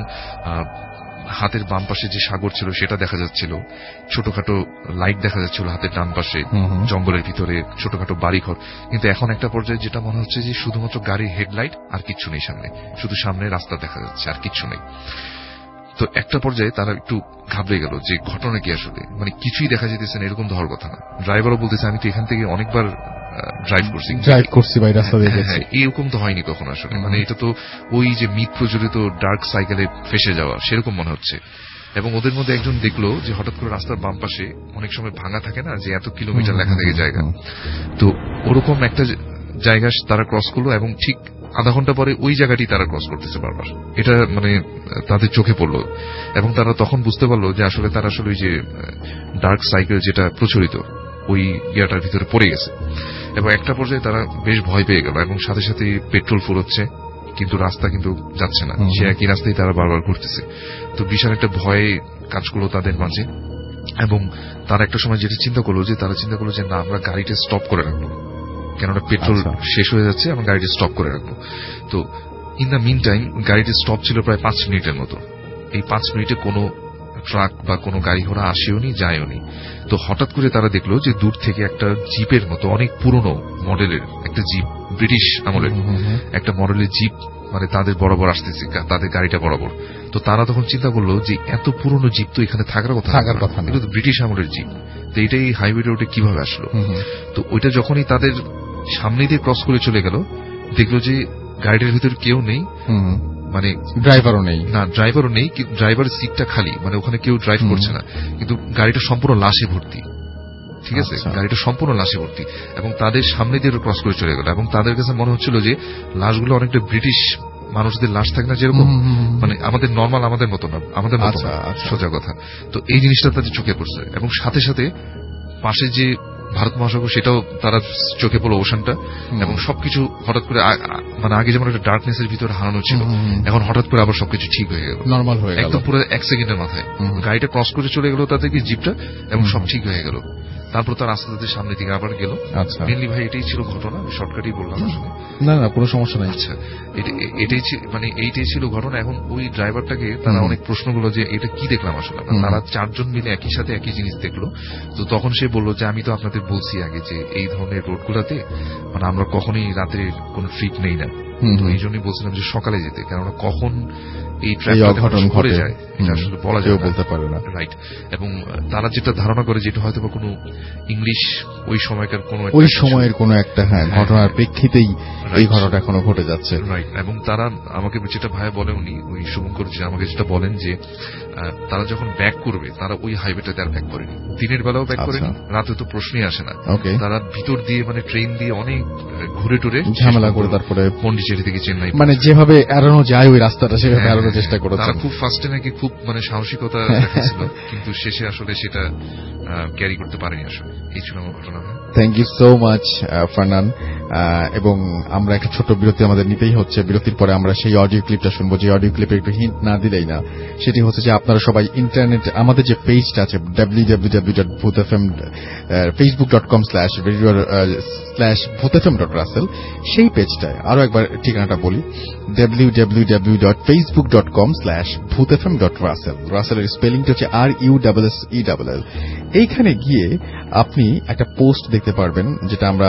হাতের বাম পাশে যে সাগর ছিল সেটা দেখা যাচ্ছিল, ছোটখাটো লাইট দেখা যাচ্ছিল হাতের ডান পাশে জঙ্গলের ভিতরে, ছোটখাটো বাড়িঘর। কিন্তু এখন একটা পর্যায়ে যেটা মনে হচ্ছে যে শুধুমাত্র গাড়ির হেডলাইট আর কিচ্ছু নেই সামনে, শুধু সামনে রাস্তা দেখা যাচ্ছে আর কিচ্ছু নেই। তো একটা পর্যায়ে তারা একটু ঘাবড়ে গেল যে ঘটনা কি আসলে, মানে কিছুই দেখা যেতেছে না এরকম তো হওয়ার কথা না। ড্রাইভারও বলতেছে আমি তো এখান থেকে অনেকবার ড্রাইভ করছি ড্রাইভ করছি ভাই রাস্তা দিয়ে, এরকম তো হয়নি কখনো আসলে। মানে এটা তো ওই যে মিথ প্রচলিত ডার্ক সাইকেলে ফেসে যাওয়া সেরকম মনে হচ্ছে। এবং ওদের মধ্যে একজন দেখলো যে হঠাৎ করে রাস্তার বাম পাশে অনেক সময় ভাঙা থাকে না যে এত কিলোমিটার লেখা থাকে জায়গা, তো ওরকম একটা জায়গা তারা ক্রস করলো এবং ঠিক আধা ঘন্টা পরে ওই জায়গাটি তারা ক্রস করতেছে বারবার। এটা মানে তাদের চোখে পড়লো এবং তারা তখন বুঝতে পারলো যে আসলে তারা আসলে ওই যে ডার্ক সাইকেল যেটা প্রচলিত ওই ইয়াটার ভিতরে পড়ে গেছে। এবং একটা পর্যায়ে তারা বেশ ভয় পেয়ে গেল এবং সাথে সাথে পেট্রোল ফুরোচ্ছে কিন্তু রাস্তা কিন্তু যাচ্ছে না, সে একই রাস্তায় তারা বারবার ঘুরতেছে। তো বিশাল একটা ভয় কাজ করলো তাদের মাঝে এবং তারা একটা সময় যেটা চিন্তা করলো যে তারা চিন্তা করলো যে না আমরা গাড়িটা স্টপ করে রাখবো, কেননা পেট্রোল শেষ হয়ে যাচ্ছে, আমরা গাড়িটা স্টপ করে রাখবো। তো ইন দ্য মিন টাইম গাড়িটা স্টপ ছিল প্রায় পাঁচ মিনিটের মতো। এই পাঁচ মিনিটে কোনো ট্রাক বা কোনো গাড়ি ঘোড়া আসেও নি যায়ও নি। তো হঠাৎ করে তারা দেখলো যে দূর থেকে একটা জিপের মতো অনেক পুরনো মডেলের একটা জিপ, ব্রিটিশ আমলের একটা মডেলের জিপ মানে তাদের বরাবর আসতেছে, তাদের গাড়িটা বরাবর। তো তারা তখন চিন্তা করলো যে এত পুরনো জিপ তো এখানে থাকার কথা, থাকার কথা না, এটা তো ব্রিটিশ আমলের জিপ, তো এটাই হাইওয়ে রোডে কিভাবে আসলো। তো ওইটা যখনই তাদের সামনে দিয়ে ক্রস করে চলে গেল, দেখলো যে গাড়িটার ভিতরে কেউ নেই, মানে ড্রাইভারও নেই, না ড্রাইভারও নেই, ড্রাইভারের সিটটা খালি, মানে ওখানে কেউ ড্রাইভ করছে না, কিন্তু গাড়িটা সম্পূর্ণ লাশে ভর্তি। ঠিক আছে, গাড়িটা সম্পূর্ণ লাশে ভর্তি এবং তাদের সামনে দিয়ে ক্রস করে চলে গেল। এবং তাদের কাছে মনে হচ্ছিল যে লাশগুলো অনেকটা ব্রিটিশ মানুষদের লাশ থাকে না যেরকম, মানে আমাদের নর্মাল আমাদের মতো না, আমাদের মতো সোজা কথা। তো এই জিনিসটা তাদের চোখে পড়ছে এবং সাথে সাথে পাশে যে ভারত মহাসাগর সেটাও তারা চোখে পড়লো, ওশানটা, এবং সবকিছু হঠাৎ করে মানে আগে যেমন একটা ডার্কনেসের ভিতরে হারানো ছিল, এখন হঠাৎ করে আবার সবকিছু ঠিক হয়ে গেল, নর্মাল হয়ে গেল একদম পুরো এক সেকেন্ডের মাথায়। গাড়িটা ক্রস করে চলে গেল তাদেরকে জিপটা এবং সব ঠিক হয়ে গেল। তারপর তার আস্তে আস্তে সামনের দিকে আবার গেল। মেনলি ভাই এটাই ছিল ঘটনা, শর্টকাটই বললাম আসলে। না না কোনো সমস্যা নাই। আচ্ছা, এটাই মানে এইটাই ছিল ঘটনা। এখন ওই ড্রাইভারটাকে তারা অনেক প্রশ্ন করলো যে এটা কি দেখলাম আসলে। তারা চারজন মিলে একই সাথে একই জিনিস দেখলো। তো তখন সে বললো যে আমি তো আপনাদের বলছি আগে যে এই ধরনের রোডগুলোতে মানে আমরা কখনোই রাতে কোনো ট্রিপ নেই না, তো এই জন্যই বলছিলাম যে সকালে যেতে, কেননা কখন এই অঘটন ঘটে যায় এটা আসলে বলা যায় বলতে পারে না, রাইট। এবং তারা যেটা ধারণা করে যেটা হয়তো বা কোনো ইংলিশ ওই সময়কার কোন ওই সময়ের কোন একটা হ্যাঁ ঘটনার প্রেক্ষিতেই এই ঘটনাটা এখনো ঘটে যাচ্ছে, রাইট। এবং তারা আমাকে যেটা ভাই বলে উনি ওই শুভঙ্কর যে আমাকে যেটা বলেন যে তারা যখন ব্যাক করবে তারা ওই হাইওয়েটাতে আর ব্যাক করেনি, দিনের বেলাও ব্যাক করেনি, রাতে তো প্রশ্নই আসে না। তারা ভিতর দিয়ে মানে ট্রেন দিয়ে অনেক ঘুরে টুরে ঝামেলা করে তারপরে পন্ডিচেরি থেকে চেন্নাই, মানে যেভাবে এড়ানো যায় ওই রাস্তাটা সেভাবে এড়ানোর চেষ্টা করেছে। তারা খুব ফার্স্টে নাকি খুব মানে সাহসিকতা দেখাচ্ছিল, কিন্তু শেষে আসলে সেটা ক্যারি করতে পারেনি আসলে। এই ছিল আমার ঘটনা। Thank you so much Farnan. এবং আমরা একটা ছোট বিরতি আমাদের নিতেই হচ্ছে, বিরতির পরে আমরা সেই অডিও ক্লিপটা শুনবো, যে অডিও ক্লিপে একটু হিন্ট না দিলেই না। সেটি হচ্ছে যে আপনারা সবাই ইন্টারনেট আমাদের যে পেজটা আছে W W W dot Bhoot F M Facebook dot com slash radio slash Bhoot F M dot Rasel, সেই পেজটায় আরো একবার ঠিকানাটা বলি, W W W dot Facebook dot com slash Bhoot F M dot Rasel. রাসেলের স্পেলিংটা হচ্ছে R U double S E double L. এইখানে গিয়ে আপনি একটা পোস্ট দেখতে পারবেন, যেটা আমরা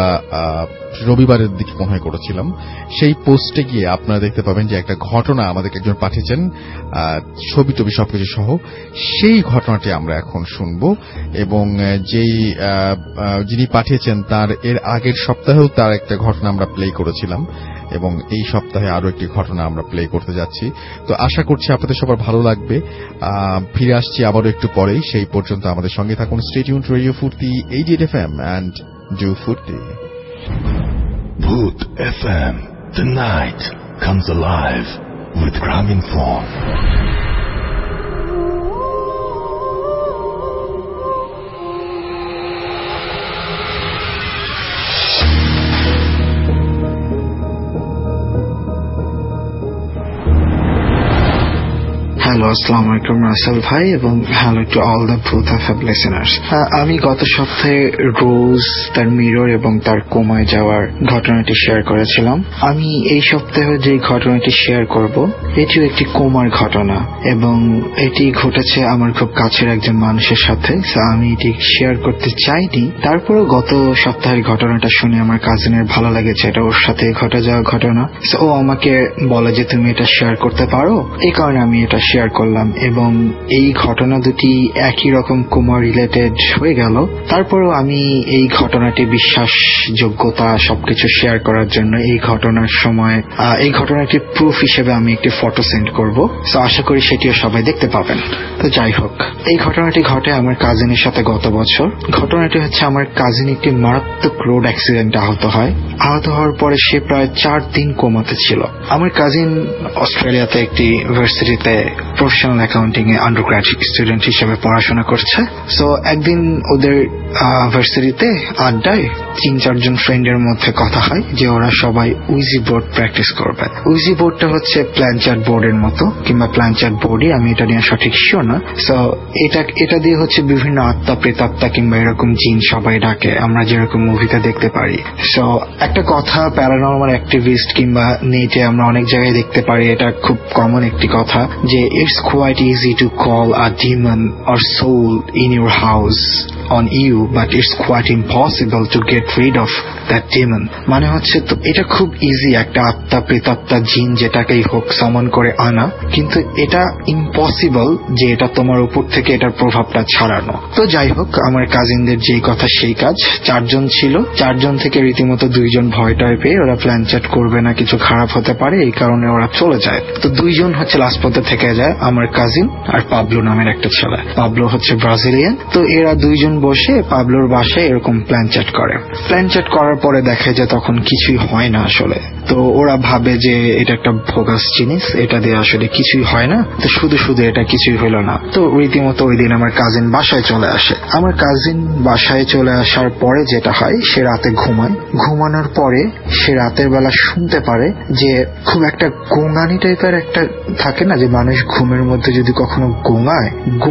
রবিবারের দিকে মনে হয় করেছিলাম। সেই পোস্টে গিয়ে আপনারা দেখতে পাবেন যে একটা ঘটনা আমাদেরকে একজন পাঠিয়েছেন, ছবি টবি সবকিছু সহ। সেই ঘটনাটি আমরা এখন শুনব। এবং যেই যিনি পাঠিয়েছেন তার এর আগের সপ্তাহেও তার একটা ঘটনা আমরা প্লে করেছিলাম, এবং এই সপ্তাহে আরো একটি ঘটনা আমরা প্লে করতে যাচ্ছি। তো আশা করছি আপনাদের সবার ভালো লাগবে। ফিরে আসছি আবারও একটু পরেই, সেই পর্যন্ত আমাদের সঙ্গে থাকুন। Stay tuned radio Foorti eighty eight F M and do Foorti. Bhoot F M, the night comes alive with Graminphone. Hello, আসসালামু আলাইকুম রাসেল ভাই, এবং hello to all the Bhoot FM listeners. আমি গত সপ্তাহে রোজ তার মিরর এবং তার কোমায় যাওয়ার ঘটনাটি শেয়ার করেছিলাম। আমি এই সপ্তাহে যে ঘটনাটি শেয়ার করব এটিও একটি কোমার ঘটনা, এবং এটি ঘটেছে আমার খুব কাছের একজন মানুষের সাথে। আমি এটি শেয়ার করতে চাইনি, তারপরেও গত সপ্তাহের ঘটনাটা শুনে আমার কাজিনের ভালো লেগেছে, এটা ওর সাথে ঘটে যাওয়া ঘটনা। ও আমাকে বলে যে তুমি এটা শেয়ার করতে পারো, এই কারণে আমি এটা শেয়ার করলাম। এবং এই ঘটনা দুটি একই রকম কোমা রিলেটেড হয়ে গেল। তারপরেও আমি এই ঘটনাটি বিশ্বাসযোগ্যতা সবকিছু শেয়ার করার জন্য এই ঘটনার সময় এই ঘটনাটির প্রুফ হিসেবে আমি একটি ফটো সেন্ড করব। তো আশা করি সেটিও সবাই দেখতে পাবেন। তো যাই হোক, এই ঘটনাটি ঘটে আমার কাজিনের সাথে গত বছর। ঘটনাটি হচ্ছে আমার কাজিন একটি মারাত্মক রোড অ্যাক্সিডেন্টে আহত হয়। আহত হওয়ার পরে সে প্রায় চার দিন কোমাতে ছিল। আমার কাজিন অস্ট্রেলিয়াতে একটি ইউনিভার্সিটিতে প্রফেশনাল অ্যাকাউন্টিং এ আন্ডারগ্র্যাজুয়েট স্টুডেন্ট হিসেবে পড়াশোনা করছে। সো একদিন ওদের ইউনিভার্সিটিতে আড্ডায় তিন চারজন ফ্রেন্ডের মধ্যে কথা হয় যে ওরা সবাই উইজি বোর্ড প্র্যাকটিস করবে। উইজি বোর্ডটা হচ্ছে প্ল্যানচার্ট বোর্ডের মতো কিংবা প্ল্যানচার্ট বোর্ডই, আমি এটা নিয়ে সঠিক শিওর না। সো এটা এটা দিয়ে হচ্ছে বিভিন্ন আত্মা প্রেতাত্মা কিংবা এরকম জিন সবাই ডাকে, আমরা যেরকম মুভিতে দেখতে পারি। সো একটা কথা প্যারানর্মাল অ্যাক্টিভিস্ট কিংবা নেটে আমরা অনেক জায়গায় দেখতে পারি, এটা খুব কমন একটি কথা যে it's quite easy to call a demon or soul in your house on you but it's quite impossible to get rid of that demon। মানে হচ্ছে তো এটা খুব ইজি একটা আত্মা প্রেতাত্মা জিন যেটাকেই হোক সামন করে আনা, কিন্তু এটা ইম্পসিবল যে এটা তোমার উপর থেকে এটার প্রভাবটা ছাড়ানো। তো যাই হোক, আমার কাজিনদের যেই কথা সেই কাজ। চারজন ছিল, চারজন থেকে রীতিমতো দুইজন ভয় টয় পেয়ে ওরা প্ল্যান চ্যাট করবে না, কিছু খারাপ হতে পারে এই কারণে ওরা চলে যায়। তো দুইজন হচ্ছে লাস্ট পথে থেকে যায়, আমার কাজিন আর পাবলো নামের একটা ছেলে। পাবলো হচ্ছে ব্রাজিলিয়ান। তো এরা দুইজন বসে পাবলোর বাসায় এরকম প্ল্যান চ্যাট করে। প্ল্যান চ্যাট করার পরে দেখে যে তখন কিছুই হয় না আসলে। তো ওরা ভাবে যে এটা একটা ভোগাস জিনিস, এটা দিয়ে আসলে কিছুই হয় না, তো শুধু শুধু এটা কিছুই হলো না। তো রীতিমতো ওই দিন আমার কাজিন বাসায় চলে আসে। আমার কাজিন বাসায় চলে আসার পরে যেটা হয়, সে রাতে ঘুমায়। ঘুমানোর পরে সে রাতের বেলা শুনতে পারে যে খুব একটা গোঙানি টাইপের একটা থাকে না, যে মানুষ ঘুমের মধ্যে যদি কখনো গোঙায়,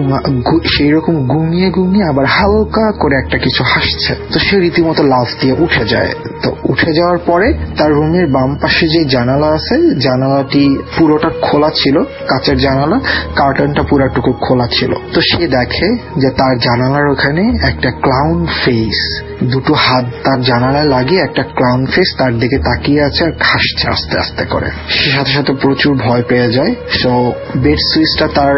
সেই রকম গুঙিয়ে গুঙিয়ে আবার হালকা করে একটা কিছু হাসছে। তো সে রীতিমতো লাফ দিয়ে উঠে যায়। তো উঠে যাওয়ার পরে তার রুমের বাম পাশে যে জানালা আছে, জানালাটি পুরোটা খোলা ছিল, কাঁচের জানালা, কার্টনটা পুরোটুকু খোলা ছিল। তো সে দেখে যে তার জানালার ওখানে একটা ক্লাউন ফেস, দুটো হাত তার জানালায় লাগিয়ে একটা ক্লাউন ফেস তার দিকে তাকিয়ে আছে আর হাসছে আস্তে আস্তে করে। সে সাথে সাথে প্রচুর ভয় পেয়ে যায়। সো বেড সুইচটা তার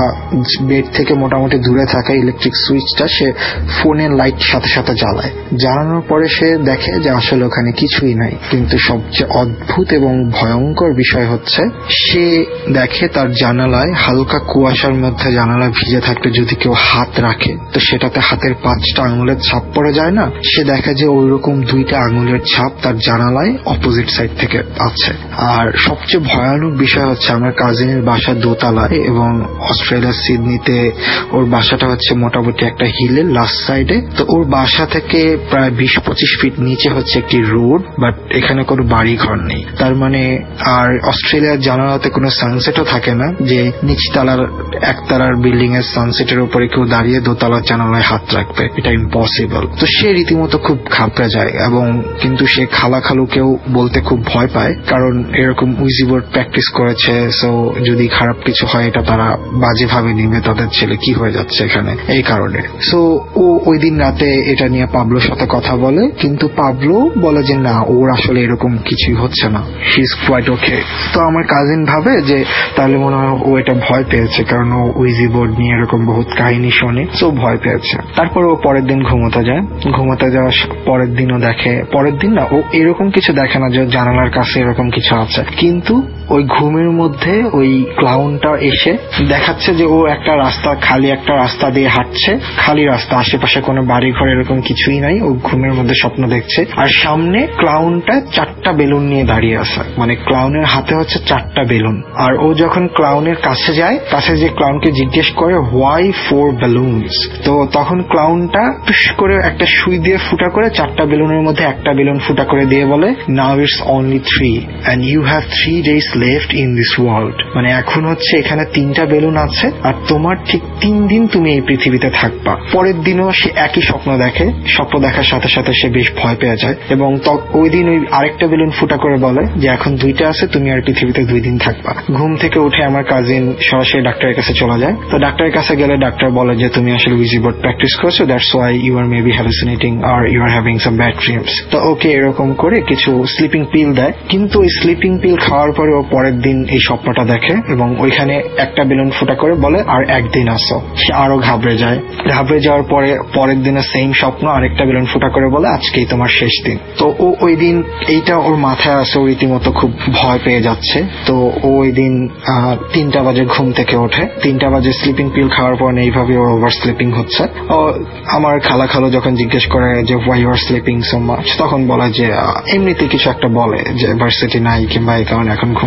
বেড থেকে মোটামুটি দূরে থাকা ইলেকট্রিক সুইচটা সে ফোনের লাইট সাথে সাথে জ্বালায়। জ্বালানোর পরে সে দেখে যে আসলে ওখানে কিছুই নাই। কিন্তু সবচেয়ে অদ্ভুত এবং ভয়ঙ্কর বিষয় হচ্ছে, সে দেখে তার জানালায় হালকা কুয়াশার মধ্যে জানালায় ভিজে থাকলে যদি কেউ হাত রাখে তো সেটাতে হাতের পাঁচটা আঙুলের ছাপ পড়ে যায় না। সে দেখে যে ওইরকম দুইটা আঙুলের ছাপ তার জানালায় অপোজিট সাইড থেকে আছে। আর সবচেয়ে ভয়ানক বিষয় হচ্ছে, আমার কাজিনের বাসা দোতলায় এবং অস্ট্রেলিয়ার সিডনিতে ওর বাসাটা হচ্ছে মোটামুটি একটা হিলের লাস্ট সাইডে। তো ওর বাসা থেকে প্রায় বিশ পঁচিশ ফিট নিচে হচ্ছে একটি রোড, বাট এখানে কোনো বাড়ি ঘর নেই। তার মানে আর অস্ট্রেলিয়ার জানালাতে কোনো সানসেটও থাকে না, যে নিচতলার একতলার বিল্ডিং এর সানসেটের উপরে কেউ দাঁড়িয়ে দোতলার জানালায় হাত রাখবে, এটা ইম্পসিবল। তো সে রীতিমতো খুব ঘাবড়ে যায়, এবং কিন্তু সে খালা খালুকেও বলতে খুব ভয় পায়, কারণ এরকম উইজি বোর্ড প্র্যাকটিস করেছে। সো যদি খারাপ কিছু হয় এটা তারা বাজে ভাবে নিবে, তাদের ছেলে কি হয়ে যাচ্ছে এখানে, এই কারণে। সো ও ওই দিন রাতে এটা নিয়ে পাবলোর সাথে কথা বলে, কিন্তু পাবলো বলে যে না, ওর আসলে এরকম কিছুই হচ্ছে না, শি ইজ কোয়াইট ওকে। তো আমার কাজিন ভাবে যে তাহলে মনে হয় ও এটা ভয় পেয়েছে, কারণ ও উইজি বোর্ড নিয়ে এরকম বহুত কাহিনী শোনে, সো ভয় পেয়েছে। তারপর ও পরের দিন ঘুমোতে যায়। ঘুমোতে যাওয়ার পরের দিনও দেখে, পরের দিন না, ও এরকম কিছু দেখে না যে জানালার কাছে এরকম কিছু আছে, কিন্তু ওই ঘুমের মধ্যে ওই ক্লাউনটা এসে দেখাচ্ছে যে ও একটা রাস্তা, খালি একটা রাস্তা দিয়ে হাঁটছে, খালি রাস্তা, আশেপাশে কোনো বাড়ি ঘর এরকম কিছুই নাই। ও ঘুমের মধ্যে স্বপ্ন দেখছে, আর সামনে ক্লাউনটা চারটা বেলুন নিয়ে দাঁড়িয়ে আছে, মানে ক্লাউনের হাতে হচ্ছে চারটা বেলুন। আর ও যখন ক্লাউনের কাছে যায়, কাছে যে ক্লাউনকে জিজ্ঞেস করে হোয়াই ফোর বেলুনস, তো তখন ক্লাউনটা টুস করে একটা সুই দিয়ে ফুটা করে চারটা বেলুনের মধ্যে একটা বেলুন ফুটা করে দিয়ে বলে, now it's only three and you have three days left in this world. মানে এখন হচ্ছে এখানে তিনটা বেলুন আছে আর তোমার ঠিক তিন দিন তুমি এই পৃথিবীতে থাকবা। পরের দিনও সে একই স্বপ্ন দেখে। স্বপ্ন দেখার সাথে সাথে সে বেশ ভয় পেয়ে যায়, এবং ওই দিন ওই আরেকটা বেলুন ফুটা করে বলে যে এখন দুইটা আছে, তুমি আর পৃথিবীতে দুই দিন থাকবা। ঘুম থেকে উঠে আমার কাজিন সরাসরি ডাক্তারের কাছে চলে যায়। তো ডাক্তারের কাছে গেলে ডাক্তার বলে যে তুমি আসলে উইজি বোর্ড প্র্যাকটিস করছো, that's why you are maybe hallucinating আর you are having some bad dreams. তো ওকে এরকম করে কিছু স্লিপিং পিল দেয়, কিন্তু ওই স্লিপিং পিল খাওয়ার পরে ও পরের দিন এই স্বপ্নটা দেখে, এবং ওইখানে একটা বেলুন ফুটা করে বলে আর একদিন আসো। সে আরো ঘাবড়ে যায়। ঘাবড়ে যাওয়ার পরে পরের দিনে সেম স্বপ্ন, আরেকটা বেলুন ফুটা করে বলে আজকেই তোমার শেষ দিন। তো ও ওই দিন এইটা ওর মাথায় আসে, ও রীতিমতো খুব ভয় পেয়ে যাচ্ছে। তো ও ওই দিন তিনটা বাজে ঘুম থেকে ওঠে। তিনটা বাজে স্লিপিং পিল খাওয়ার পর এইভাবে ওর ওভার স্লিপিং হচ্ছে। ও আমার খালা খালো যখন জিজ্ঞেস করে যে why you are sleeping so much, তখন বলে যে এমনিতে কিছু একটা বলে যে ভার্সিটি নাই কিংবা এই কারণে এখন ঘুম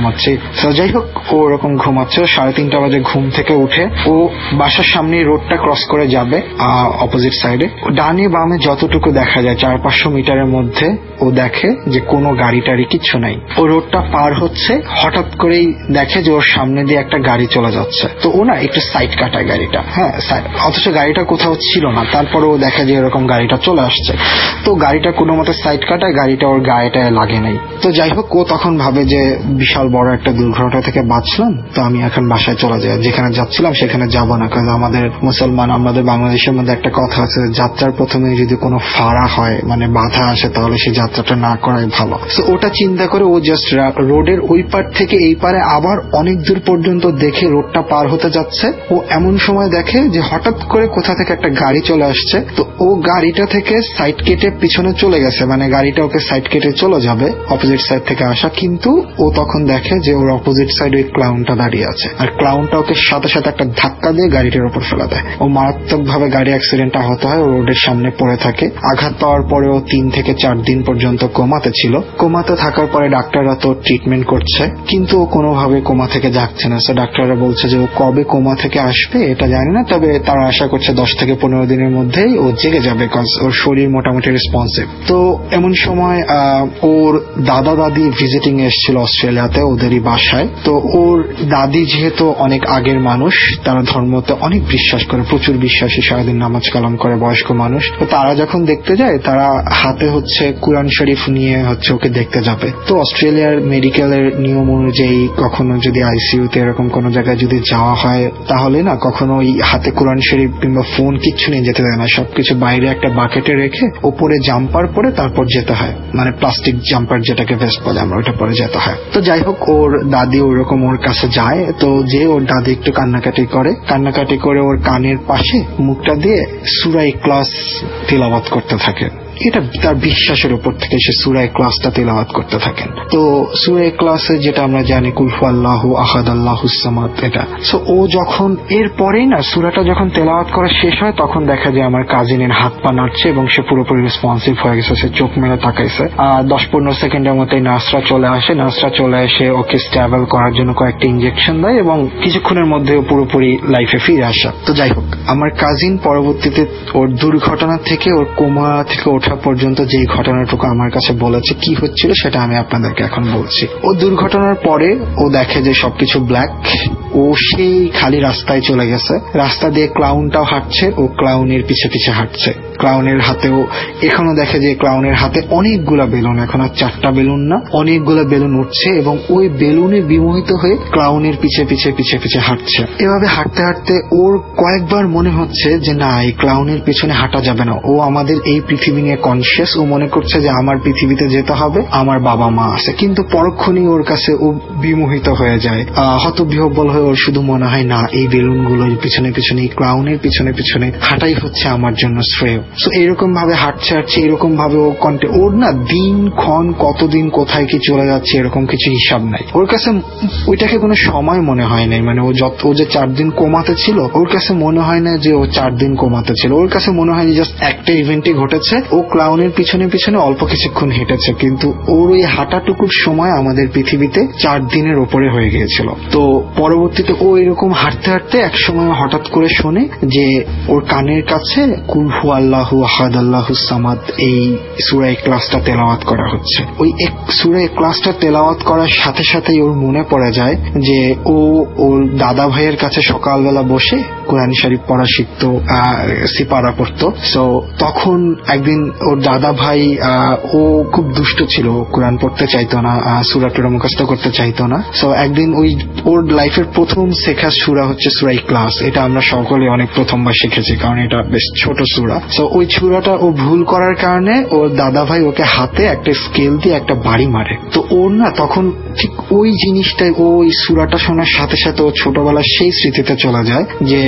ঘুমাচ্ছি। তো যাই হোক, ও ওরকম ঘুমাচ্ছে। সাড়ে তিনটা বাজে ঘুম থেকে উঠে ও বাসার সামনে রোডটা ক্রস করে যাবে অপোজিট সাইডে। ডানে বামে যতটুকু দেখা যায় চার পাঁচশো মিটারের মধ্যে ও দেখে যে কোনো গাড়ি টাড়ি কিচ্ছু নাই। ও রোডটা পার হচ্ছে, হঠাৎ করেই দেখে যে ওর সামনে দিয়ে একটা গাড়ি চলে যাচ্ছে। তো ও না একটু সাইড কাটায় গাড়িটা, হ্যাঁ, অথচ গাড়িটা কোথাও ছিল না। তারপরে ও দেখে যে এরকম গাড়িটা চলে আসছে। তো গাড়িটা কোনো মতো সাইড কাটায়, গাড়িটা ওর গায়েটায় লাগে নাই। তো যাই হোক, ও তখন ভাবে যে বিশাল বড় একটা দুর্ঘটনা থেকে বাঁচলাম, তো আমি এখন বাসায় চলে যাই, যেখানে যাচ্ছিলাম সেখানে যাব না। কারণ আমাদের মুসলমান, আমাদের বাংলাদেশের মধ্যে একটা কথা আছে, যাত্রার প্রথমে যদি কোনো ফাড়া হয়, মানে বাধা আসে, তাহলে সেই যাত্রাটা না করাই ভালো। তো ওটা চিন্তা করে ও জাস্ট রোডের ওই পার থেকে এই পারে আবার অনেক দূর পর্যন্ত দেখে রোডটা পার হতে যাচ্ছে। ও এমন সময় দেখে যে হঠাৎ করে কোথা থেকে একটা গাড়ি চলে আসছে। তো ও গাড়িটা থেকে সাইড কেটে পিছনে চলে গেছে, মানে গাড়িটা ওকে সাইড কেটে চলে যাবে অপোজিট সাইড থেকে আসা। কিন্তু ও তখন দেখে যে ওর অপোজিট সাইডে ওই ক্লাউনটা দাঁড়িয়ে আছে, আর ক্লাউনটা ওকে সাথে সাথে একটা ধাক্কা দিয়ে গাড়িটার উপর ফেলে দেয়। ও মারাত্মক ভাবে গাড়ি অ্যাক্সিডেন্ট আহত হয়, ও রোডের সামনে পড়ে থাকে। আঘাত পাওয়ার পরে ও তিন থেকে চার দিন পর্যন্ত কোমাতে ছিল। কোমাতে থাকার পরে ডাক্তাররা তো ট্রিটমেন্ট করছে, কিন্তু ও কোনোভাবে কোমা থেকে যাচ্ছে না। ডাক্তাররা বলছে যে ও কবে কোমা থেকে আসবে এটা জানি না, তবে তারা আশা করছে দশ থেকে পনেরো দিনের মধ্যেই ও জেগে যাবে, কজ ওর শরীর মোটামুটি রেসপন্সিভ। তো এমন সময় ওর দাদা দাদি ভিজিটিং এসেছিল অস্ট্রেলিয়াতে ওদেরই বাসায়। তো ওর দাদি যেহেতু অনেক আগের মানুষ, তারা ধর্মতে অনেক বিশ্বাস করে, প্রচুর বিশ্বাসী, সারাদিন নামাজ কালাম করে, বয়স্ক মানুষ। তো তারা যখন দেখতে যায়, তারা হাতে হচ্ছে কুরআন শরীফ নিয়ে হচ্ছে ওকে দেখতে যাবে। তো অস্ট্রেলিয়ার মেডিকেলের নিয়ম অনুযায়ী কখনো যদি আইসিইউতে এরকম কোন জায়গায় যদি যাওয়া হয়, তাহলে না কখনো ওই হাতে কুরআন শরীফ কিংবা ফোন কিচ্ছু নিয়ে যেতে দেয় না। সবকিছু বাইরে একটা বাকেটে রেখে ওপরে জাম্পার পরে তারপর যেতে হয়, মানে প্লাস্টিক জাম্পার যেটাকে ভেস্ট বলে আমরা, ওইটা পরে যেতে হয়। তো যাই হোক, ওর দাদি ওরকম ওর কাছে যায়। তো যে ওর দাদি একটু কান্নাকাটি করে, কান্নাকাটি করে ওর কানের পাশে মুখটা দিয়ে সূরা ইখলাস তিলাওয়াত করতে থাকে। এটা তার বিশ্বাসের উপর থেকে সে সূরা ইখলাসটা তিলাওয়াত করতে থাকেন। তো সূরা ইখলাসে যেটা আমরা জানি কুল হুয়াল্লাহু আহাদ আল্লাহুস সামাদ, এটা। সো ও যখন এর পরেই না সূরাটা যখন তেলাওয়াত করা শেষ হয়, তখন দেখা যায় আমার কাজিনের হাত পা নাড়ছে এবং সে পুরোপুরি রেসপন্সিভ হয়ে গেছে। সে চোখ মেলে তাকাইছে। দশ পনেরো সেকেন্ডের মধ্যে নার্সরা চলে আসে। নার্সরা চলে এসে ওকে স্ট্যাবল করার জন্য কয়েকটা ইঞ্জেকশন দেয় এবং কিছুক্ষণের মধ্যে পুরোপুরি লাইফে ফিরে আসা। তো যাই হোক, আমার কাজিন পরবর্তীতে ওর দুর্ঘটনা থেকে, ওর কোমা থেকে ওঠা পর্যন্ত যে ঘটনাটুকু আমার কাছে বলেছে কি হচ্ছিল, সেটা আমি আপনাদেরকে এখন বলছি। ও দুর্ঘটনার পরে ও দেখে যে সবকিছু ব্ল্যাক। ও সেই খালি রাস্তায় চলে গেছে, রাস্তা দিয়ে ক্লাউনটাও হাঁটছে, ও ক্লাউনের পিছে পিছে হাঁটছে। ক্লাউনের হাতেও এখনো দেখে যে ক্লাউনের হাতে অনেকগুলা বেলুন, এখন আর চারটা বেলুন না, অনেকগুলা বেলুন উঠছে এবং ওই বেলুনে বিমোহিত হয়ে ক্লাউনের পিছে পিছে পিছে পিছে হাঁটছে। এভাবে হাঁটতে হাঁটতে ওর কয়েকবার মনে হচ্ছে যে না, এই ক্লাউনের পিছনে হাঁটা যাবে না, ও আমাদের এই পৃথিবী নিয়ে কনসিয়াস। ও মনে করছে যে আমার পৃথিবীতে যেতে হবে, আমার বাবা মা আছে। কিন্তু পরক্ষণেই ওর কাছে ও বিমোহিত হয়ে যায়, হতবিহ্বল হয়ে ওর শুধু মনে হয় না, এই বেলুনগুলোর পিছনে পিছনে, এই ক্লাউনের পিছনে পিছনে হাঁটাই হচ্ছে আমার জন্য শ্রেয়। সো এরকম ভাবে হাঁটছে হাঁটছে এরকম ভাবে ও কন্টে ওর না দিন ক্ষণ কতদিন কোথায় কি চলে যাচ্ছে এরকম কিছু হিসাব নাই। ওর কাছে ওইটাকে কোনো সময় মনে হয় নাই। মানে ও যত ও যে চার দিন কোমাতে ছিল, ওর কাছে মনে হয় না যে ও চার দিন কোমাতে ছিল। ওর কাছে মনে হয় যে জাস্ট একটা ইভেন্টই ঘটেছে, ও ক্লাউনের পিছনে পিছনে অল্প কিছুক্ষণ হেঁটেছে, কিন্তু ওর ওই হাঁটাটুকুর সময় আমাদের পৃথিবীতে চার দিনের ওপরে হয়ে গিয়েছিল। তো পরবর্তীতে ও এরকম হাঁটতে হাঁটতে এক সময় হঠাৎ করে শোনে যে ওর কানের কাছে কুল হুয়াল্লাহু আহাদ আল্লাহুস সামাদ এই সূরা ইখলাসটা তেলাওয়াত করা হচ্ছে। ওই এক সূরা ইখলাসটা তেলাওয়াত করার সাথে সাথেই ওর মনে পড়ে যায় যে ও ওর দাদা ভাইয়ের কাছে সকালবেলা বসে কোরআন শরীফ পড়া শিখতো, সিপারা পড়তো। সো তখন একদিন ওর দাদা ভাই, ও খুব দুষ্ট ছিল, কোরআন পড়তে চাইতো না, সূরা টুরা মুখস্থ করতে চাইতো না। সো একদিন ওই ওর লাইফের প্রথম শেখা সূরা হচ্ছে সূরা ইখলাস। এটা আমরা সকলে অনেক প্রথমবার শিখেছি, কারণ এটা বেশ ছোট সূরা। সো ওই সূরাটা ও ভুল করার কারণে ওর দাদা ভাই ওকে হাতে একটা স্কেল দিয়ে একটা বাড়ি মারে। তো ওর না তখন ঠিক ওই জিনিসটাই, ওই সূরাটা শোনার সাথে সাথে ও ছোটবেলার সেই স্মৃতিতে চলে যায় যে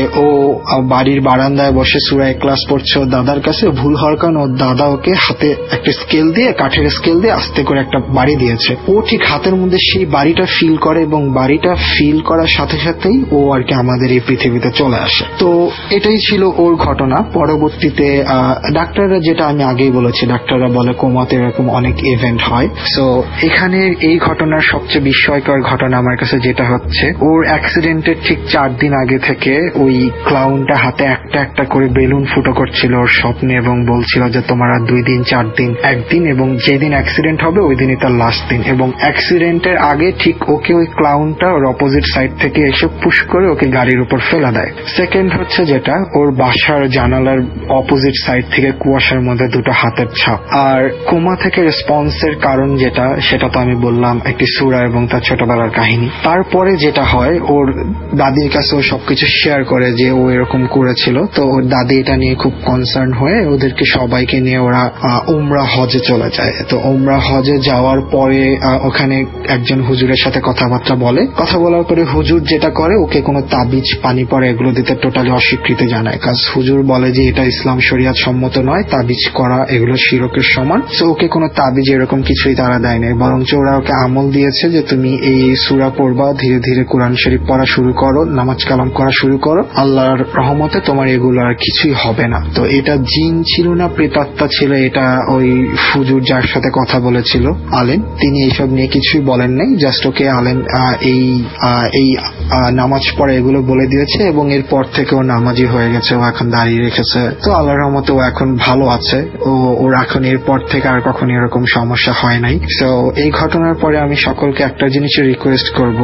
ও বাড়ির বারান্দায় বসে সূরা ইখলাস পড়ছে ওর দাদার কাছে, ভুল হওয়ার কারণে ওর দাদা ওকে হাতে একটা স্কেল দিয়ে, কাঠের স্কেল দিয়ে আস্তে করে একটা বাড়ি দিয়েছে। ও ঠিক হাতের মধ্যে সেই বাড়িটা ফিল করে এবং বাড়িটা ফিল করার সাথে সাথেই ও আর কি আমাদের এই পৃথিবীতে চলে আসে। তো এটাই ছিল ওর ঘটনা। পরবর্তীতে ডাক্তাররা, যেটা আমি আগেই বলেছি, ডাক্তাররা বলে কোমাতে এরকম অনেক ইভেন্ট হয়। সো এখানে এই ঘটনার সবচেয়ে বিস্ময়কর ঘটনা আমার কাছে যেটা হচ্ছে, ওর অ্যাক্সিডেন্টের ঠিক চার দিন আগে থেকে ওই ক্লাউনটা হাতে একটা একটা করে বেলুন ফুটো করছিল ওর স্বপ্নে এবং বলছিল যে তোমার আর দুই দিন, চার দিন, একদিন, এবং যেদিন অ্যাক্সিডেন্ট হবে ওই দিনই তার লাস্ট দিন। এবং অ্যাক্সিডেন্টের আগে ঠিক ওকে ওই ক্লাউনটা ওর অপোজিট সাইড থেকে এসে পুশ করে ওকে গাড়ির উপর ফেলে দেয়। সেকেন্ড হচ্ছে যেটা, ওর বাসার জানালার অপোজিট সাইড থেকে কুয়াশার মধ্যে দুটো হাতের ছাপ। আর কোমা থেকে রেসপন্সের কারণ যেটা, সেটা তো আমি বললাম একটি সূরা এবং তার ছোটবেলার কাহিনী। তারপরে যেটা হয়, ওর দাদির কাছে ও সবকিছু শেয়ার করে যে ও এরকম করেছিল। তো ওর দাদি এটা নিয়ে খুব কনসার্ন হয়ে ওদেরকে সবাইকে নিয়ে ওরা উমরা হজে চলে যায়। তো উমরা হজে যাওয়ার পরে ওখানে একজন হুজুরের সাথে কথাবার্তা বলে। কথা বলার পরে হুজুর যেটা করে, ওকে কোনো তাবিজ, পানি পড়া এগুলো দিতে টোটালি অস্বীকৃতি জানায়। কাজ হুজুর বলে যে এটা ইসলাম শরিয়াত সম্মত নয়, তাবিজ করা এগুলো শিরকের সমান। তো ওকে কোনো তাবিজ এরকম কিছুই তারা দেয় নাই, বরঞ্চ ওরা ওকে আমল দিয়েছে যে তুমি এই সূরা পড়বা, ধীরে ধীরে কোরআন শরীফ পড়া শুরু করো, নামাজ কালাম করা শুরু করো, আল্লাহর রহমতে তোমার এগুলো আর কিছুই হবে না। তো এটা জিন ছিল না প্রেতাত্মা ছিল, এটা ওই হুজুর যার সাথে কথা বলেছিল আলেম, তিনি এইসব নিয়ে কিছুই বলেন নাই। জাস্ট ওকে আলেম এই এই নামাজ পড়া এগুলো বলে দিয়েছে এবং এরপর থেকে ও নামাজি হয়ে গেছে, ও এখন দাঁড়িয়ে রেখেছে। তো আল্লাহর রহমতে ও এখন ভালো আছে। ও ওর এখন এরপর থেকে আর কখনো এরকম সমস্যা হয় নাই। তো এই ঘটনার পরে আমি সকলকে একটা জিনিসের রিকোয়েস্ট করব,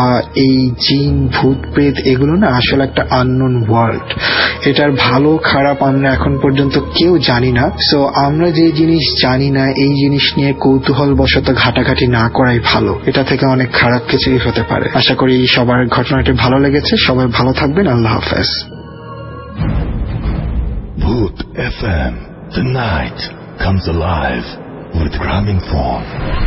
এই জিন, ভূত, প্রেত এগুলো না আসলে একটা আননোন ওয়ার্ল্ড। এটার ভালো খারাপ আমরা এখন পর্যন্ত কেউ জানি না। সো আমরা যে জিনিস জানি না, এই জিনিস নিয়ে কৌতূহল বশত ঘাটাঘাটি না করাই ভালো। এটা থেকে অনেক খারাপ কিছুই হতে পারে। আশা করি সবার ঘটনাটি ভালো লেগেছে। সবাই ভালো থাকবেন। আল্লাহ হাফেজ। Bhoot F M, the night comes alive with Graminphone.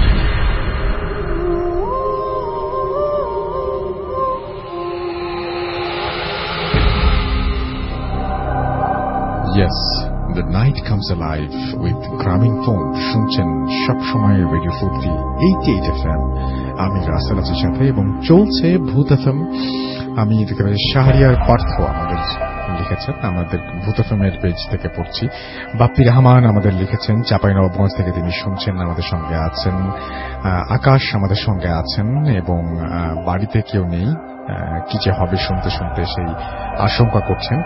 Yes, the night comes alive with Graminphone. শুনছেন সবসময় radio Foorti eighty eight F M. আমি রাসেল আছি সাথে এবং চলছে ভূত এফ এম। আমি দেখতে পাচ্ছি শাহরিয়ার পার্থ আমাদের লিখেছেন, আমাদের ভূত এফ এম এর পেজ থেকে পড়ছি। বাপ্পি রহমান আমাদের লিখেছেন চাঁপাইনবাবগঞ্জ থেকে, তিনি শুনছেন, আমাদের সঙ্গে আছেন। আকাশ আমাদের সঙ্গে আছেন এবং বাড়িতে কেউ নেই, কি যে হবে শুনতে শুনতে সেই আশঙ্কা করছেন।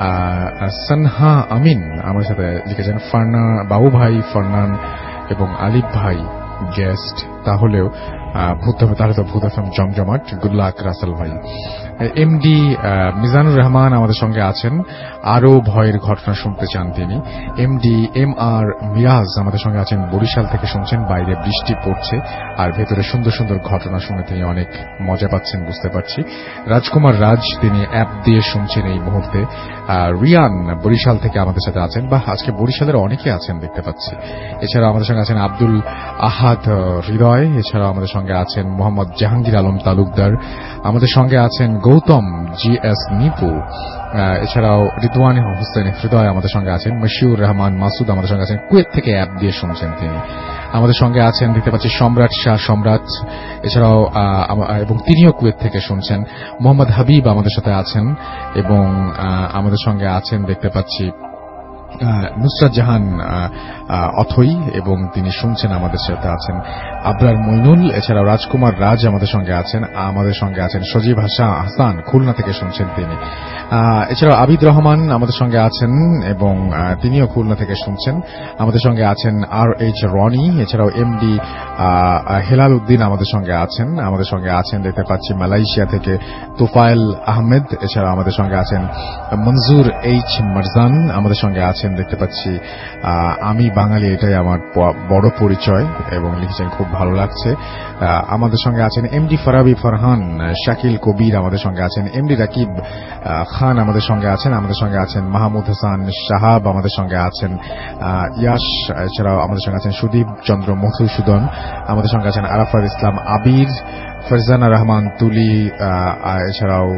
সানহা আমিন আমার সাথে লিখেছেন, ফারনা বাবু ভাই, ফারনান এবং আলিফ ভাই গেস্ট, তাহলেও ভূত তাহলে তো ভূত এফএম জমজমাট। গুড লাক রাসেল ভাই। এমডি মিজানুর রহমান আমাদের সঙ্গে আছেন, আরো ভয়ের ঘটনা শুনতে চান তিনি। এমডি এম আর মিরাজ আমাদের সঙ্গে আছেন, বরিশাল থেকে শুনছেন, বাইরে বৃষ্টি পড়ছে আর ভেতরে সুন্দর সুন্দর ঘটনা শুনে তিনি অনেক মজা পাচ্ছেন, বুঝতে পারছি। রাজকুমার রাজ, তিনি অ্যাপ দিয়ে শুনছেন এই মুহূর্তে। রিয়ান বরিশাল থেকে আমাদের সাথে আছেন, বা আজকে বরিশালের অনেকে আছেন দেখতে পাচ্ছি। এছাড়াও আমাদের সঙ্গে আছেন আব্দুল আহাদ হৃদয়, এছাড়াও আমাদের সঙ্গে আছেন মোহাম্মদ জাহাঙ্গীর আলম তালুকদার, আমাদের সঙ্গে আছেন গৌতম জি এস নিপু, এছাড়াও রিদওয়ান হোসেন হৃদয় আমাদের সঙ্গে আছেন। মশিউর রহমান মাসুদ আমাদের সঙ্গে আছেন, কুয়েত থেকে অ্যাপ দিয়ে শুনছেন তিনি। আমাদের সঙ্গে আছেন দেখতে পাচ্ছি সম্রাট শাহ সম্রাট, এছাড়াও এবং তিনিও কুয়েত থেকে শুনছেন। মোহাম্মদ হাবিব আমাদের সাথে আছেন এবং আমাদের সঙ্গে আছেন দেখতে পাচ্ছি নুসরাত জাহান অথই এবং তিনি শুনছেন, আমাদের সাথে আছেন আবরার মইনুল, এছাড়াও রাজকুমার রাজ আমাদের সঙ্গে আছেন। আমাদের সঙ্গে আছেন সজীব হাসান, খুলনা থেকে শুনছেন তিনি। এছাড়াও আবিদ রহমান আমাদের সঙ্গে আছেন এবং তিনিও খুলনা থেকে শুনছেন। আমাদের সঙ্গে আছেন আর এইচ রনি, এছাড়াও এমডি হেলাল উদ্দিন আমাদের সঙ্গে আছেন। আমাদের সঙ্গে আছেন দেখতে পাচ্ছি মালয়েশিয়া থেকে তোফায়েল আহমেদ, এছাড়াও আমাদের সঙ্গে আছেন মনজুর এইচ মারজান, আমাদের সঙ্গে আছেন দেখতে পাচ্ছি আমি বাঙালি, এটাই আমার বড় পরিচয় এবং লিখেছেন খুব ভালো লাগছে। আমাদের সঙ্গে আছেন এমডি ফারাবি ফারহান, শাকিল কবির আমাদের সঙ্গে আছেন, এমডি রাকিব খান আমাদের সঙ্গে আছেন। আমাদের সঙ্গে আছেন মাহমুদ হাসান সাহাব, আমাদের সঙ্গে আছেন ইয়াস, এছাড়াও আমাদের সঙ্গে আছেন সুদীপ চন্দ্র মধুসূদন, আমাদের সঙ্গে আছেন আরাফার ইসলাম আবির, ফারজানা রহমান তুলি, এছাড়াও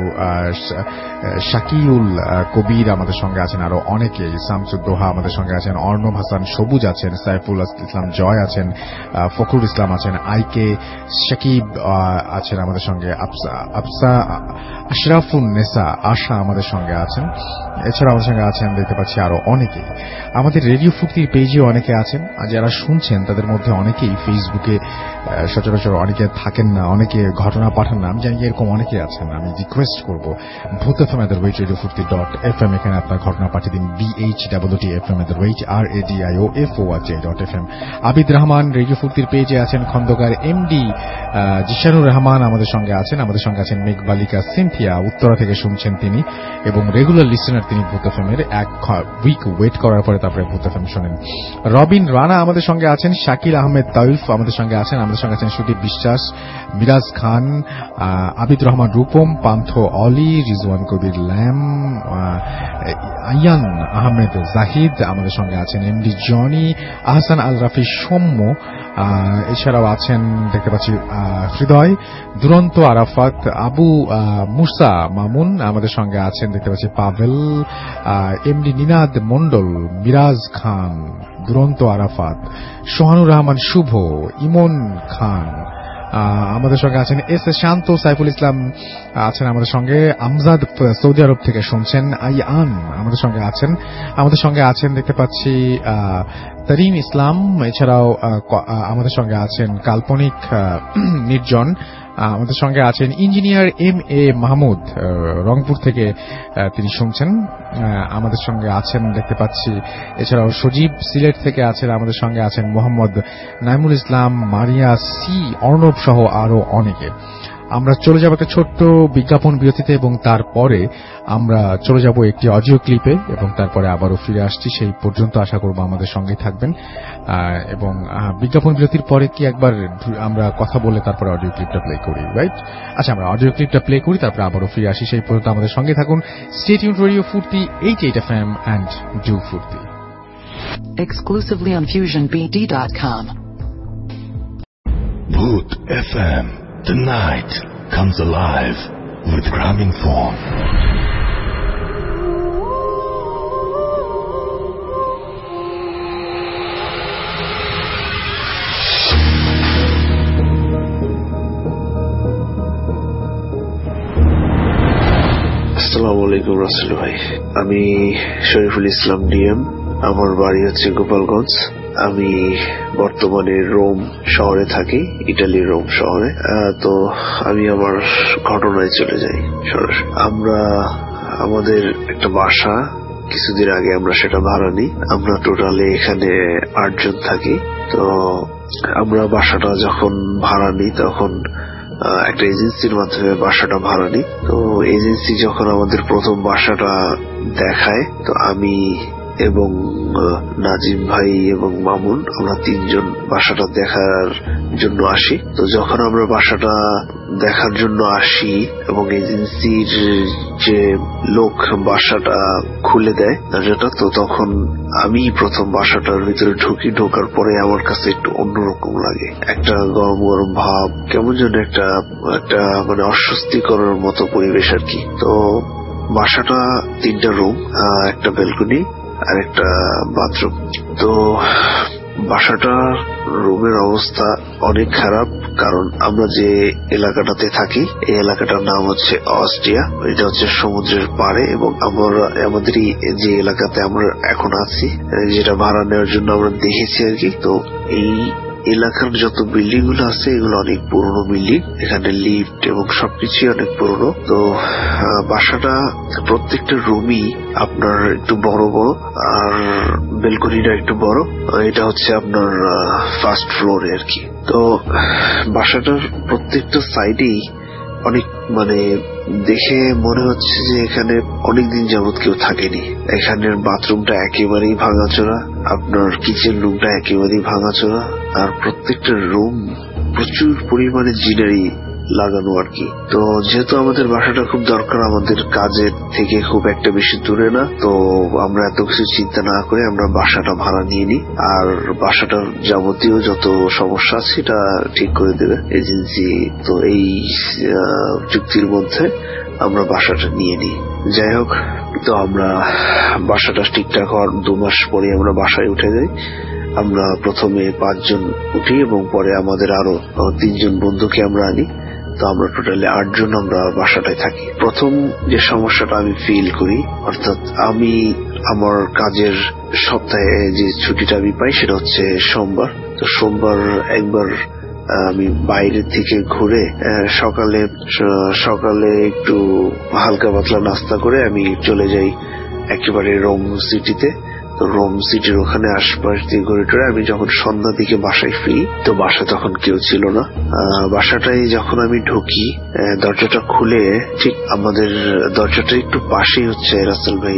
শাকিউল কবির আমাদের সঙ্গে আছেন, আরো অনেকে, শামসুদ্দোহা আমাদের সঙ্গে আছেন, অর্ণব হাসান সবুজ আছেন, সাইফুল ইসলাম জয় আছেন, ফখরুল ইসলাম আছেন, আইকে শাকিব আছেন আমাদের সঙ্গে, আফসা আশরাফুন নেসা আশা আমাদের সঙ্গে আছেন, এছাড়া আমাদের সঙ্গে আছেন দেখতে পাচ্ছি আরো অনেকে। আমাদের রেডিও ফুর্তির পেজেও অনেকে আছেন, আর যারা শুনছেন তাদের মধ্যে অনেকেই ফেসবুকে সচরাচর অনেকে থাকেন না, অনেকে ঘটনা পাঠান না, আমি জানি এরকম অনেকে আছেন। আমি রিকোয়েস্ট করব Bhoot F M at the rate radio Foorti dot F M, এখানে আপনার ঘটনা পাঠিয়ে দিন B H double T F M at the rate R A D I O F O R J dot F M. Abid Rahman radio ফুর্তির পেজে আছেন, Khandakar MD জিশানুর Rahman আমাদের সঙ্গে আছেন, আমাদের সঙ্গে আছেন মেঘবালিকা সিনথিয়া, উত্তরা থেকে শুনছেন তিনি এবং রেগুলার লিসেনার তিনি ভূত এফ এম এর। এক উইক ওয়েট করার পরে তারপরে ভূত এফ এম শোনেন। রবিন রানা আমাদের সঙ্গে আছেন, শাকিল আহমেদ তাইফ আমাদের সঙ্গে আছেন, আমাদের সঙ্গে আছেন সুদীপ বিশ্বাস, মিরাজ খান, আবিদ রহমান রূপম, পান্থ অলি, রিজওয়ান কবির ল্যাম, আয়ান আহমেদ জাহিদ আমাদের সঙ্গে আছেন, এমডি জনি, আহসান আল রাফি সৌম্য, এছাড়াও আছেন দেখতে পাচ্ছি হৃদয়, দুরন্ত আরাফাত, আবু মুসা মামুন আমাদের সঙ্গে আছেন দেখতে পাচ্ছি, পাভেল, এমডি নিনাদ মন্ডল, মিরাজ খান, দুরন্ত আরাফাত, সোহানুর রহমান শুভ, ইমন খান আমাদের সঙ্গে আছেন, এস এ শান্ত, সাইফুল ইসলাম আছেন আমাদের সঙ্গে, আমজাদ সৌদি আরব থেকে শুনছেন, আইয়ান আমাদের সঙ্গে আছেন, আমাদের সঙ্গে আছেন দেখতে পাচ্ছি তরিম ইসলাম, এছাড়াও আমাদের সঙ্গে আছেন কাল্পনিক নির্জন, আমাদের সঙ্গে আছেন engineer M A Mahmud, Rangpur থেকে তিনি শুনছেন, আমাদের সঙ্গে আছেন দেখতে পাচ্ছি, এছাড়াও সজীব সিলেট থেকে আছেন, আমাদের সঙ্গে আছেন মোহাম্মদ নাইমুল ইসলাম, মারিয়া সি, অর্ণব সহ আরো অনেকে। আমরা চলে যাব একটা ছোট্ট বিজ্ঞাপন বিরতিতে এবং তারপরে আমরা চলে যাব একটি অডিও ক্লিপে এবং তারপরে আবারও ফিরে আসছি। সেই পর্যন্ত আশা করব আমাদের সঙ্গেই থাকবেন। এবং বিজ্ঞাপন বিরতির পরে কি একবার আমরা কথা বলে তারপরে অডিও ক্লিপটা প্লে করি, রাইট? আচ্ছা, আমরা অডিও ক্লিপটা প্লে করি, তারপরে আবারও ফিরে আসি। সেই পর্যন্ত আমাদের সঙ্গে থাকুন। Stay tuned radio Foorti eighty eight F M and do Foorti. Exclusively on fusion b d dot com. Bhoot F M. The night comes alive with Graminphone. আসসালামু আলাইকুম রাসেল ভাই, আমি শরীফুল ইসলাম ডিএম, আমার বাড়ি হচ্ছে গোপালগঞ্জ। আমি বর্তমানে রোম শহরে থাকি, ইটালির রোম শহরে। তো আমি আমার ঘটনায় চলে যাই সরাসরি। আমরা আমাদের একটা বাসা কিছুদিন আগে আমরা সেটা ভাড়া নিই। আমরা টোটালি এখানে আটজন থাকি। তো আমরা বাসাটা যখন ভাড়া নিই তখন একটা এজেন্সির মাধ্যমে বাসাটা ভাড়া নিই। তো এজেন্সি যখন আমাদের প্রথম বাসাটা দেখায়, তো আমি এবং নাজিম ভাই এবং মামুন আমরা তিনজন বাসাটা দেখার জন্য আসি। তো যখন আমরা বাসাটা দেখার জন্য আসি এবং এজেন্সির যে লোক বাসাটা খুলে দেয় দরজাটা, তো তখন আমি প্রথম বাসাটার ভিতরে ঢুকি। ঢোকার পরে আমার কাছে একটু অন্যরকম লাগে, একটা গরম গরম ভাব, কেমন যেন একটা একটা মানে অস্বস্তিকর মতো পরিবেশ আর কি। তো বাসাটা তিনটা রুম, একটা ব্যালকনি আর একটা বাথরুম। তো বাসাটা রুমের অবস্থা অনেক খারাপ, কারণ আমরা যে এলাকাটাতে থাকি এই এলাকাটার নাম হচ্ছে অস্ট্রিয়া। এটা হচ্ছে সমুদ্রের পাড়ে এবং আমরা আমাদেরই যে এলাকাতে আমরা এখন আছি, যেটা ভাড়া নেওয়ার জন্য আমরা দেখেছি আর কি। তো এই এলাকার যত বিল্ডিং গুলো আছে এগুলো অনেক পুরনো বিল্ডিং, এখানে লিফট এবং সবকিছু অনেক পুরনো। তো বাসাটা প্রত্যেকটা রুমই আপনার একটু বড় বড়, আর বেলকনিটা একটু বড়। এটা হচ্ছে আপনার ফার্স্ট ফ্লোরে আর কি। তো বাসাটার প্রত্যেকটা সাইডেই অনেক মানে দেখে মনে হচ্ছে যে এখানে অনেকদিন যাবত কেউ থাকেনি। এখানের বাথরুমটা একেবারেই ভাঙাচোরা, আপনার কিচেন রুমটা একেবারেই ভাঙাচোরা, আর প্রত্যেকটা রুম প্রচুর পরিমাণে জিনারি লাগানো আর কি। তো যেহেতু আমাদের বাসাটা খুব দরকার, আমাদের কাজের থেকে খুব একটা বেশি দূরে না, তো আমরা এত কিছু চিন্তা না করে আমরা বাসাটা ভাড়া নিয়ে নিই। আর বাসাটার যাবতীয় যত সমস্যা আছে সেটা ঠিক করে দেবে এজেন্সি। তো এই চুক্তির মধ্যে আমরা বাসাটা নিয়ে নিই। যাই হোক, তো আমরা বাসাটা ঠিকঠাক হওয়ার দু মাস পরে আমরা বাসায় উঠে যাই। আমরা প্রথমে পাঁচজন উঠি এবং পরে আমাদের আরো তিনজন বন্ধুকে আমরা আনি। তো আমরা টোটালি আটজন আমরা বাসাটায় থাকি। প্রথম যে সমস্যাটা আমি ফিল করি, অর্থাৎ আমি আমার কাজের সপ্তাহে যে ছুটিটা আমি পাই সেটা হচ্ছে সোমবার। তো সোমবার একবার আমি বাইরের থেকে ঘুরে সকালে সকালে একটু হালকা পাতলা নাস্তা করে আমি চলে যাই একেবারে রোম সিটিতে। তো রোম সিটির ওখানে আশপাশ দিয়ে ঘুরে টুরে আমি যখন সন্ধ্যার দিকে বাসায় ফিরি, তো বাসা তখন কেউ ছিল না। বাসাটায় যখন আমি ঢুকি, দরজাটা খুলে ঠিক আমাদের দরজাটা একটু পাশেই হচ্ছে রাসেল ভাই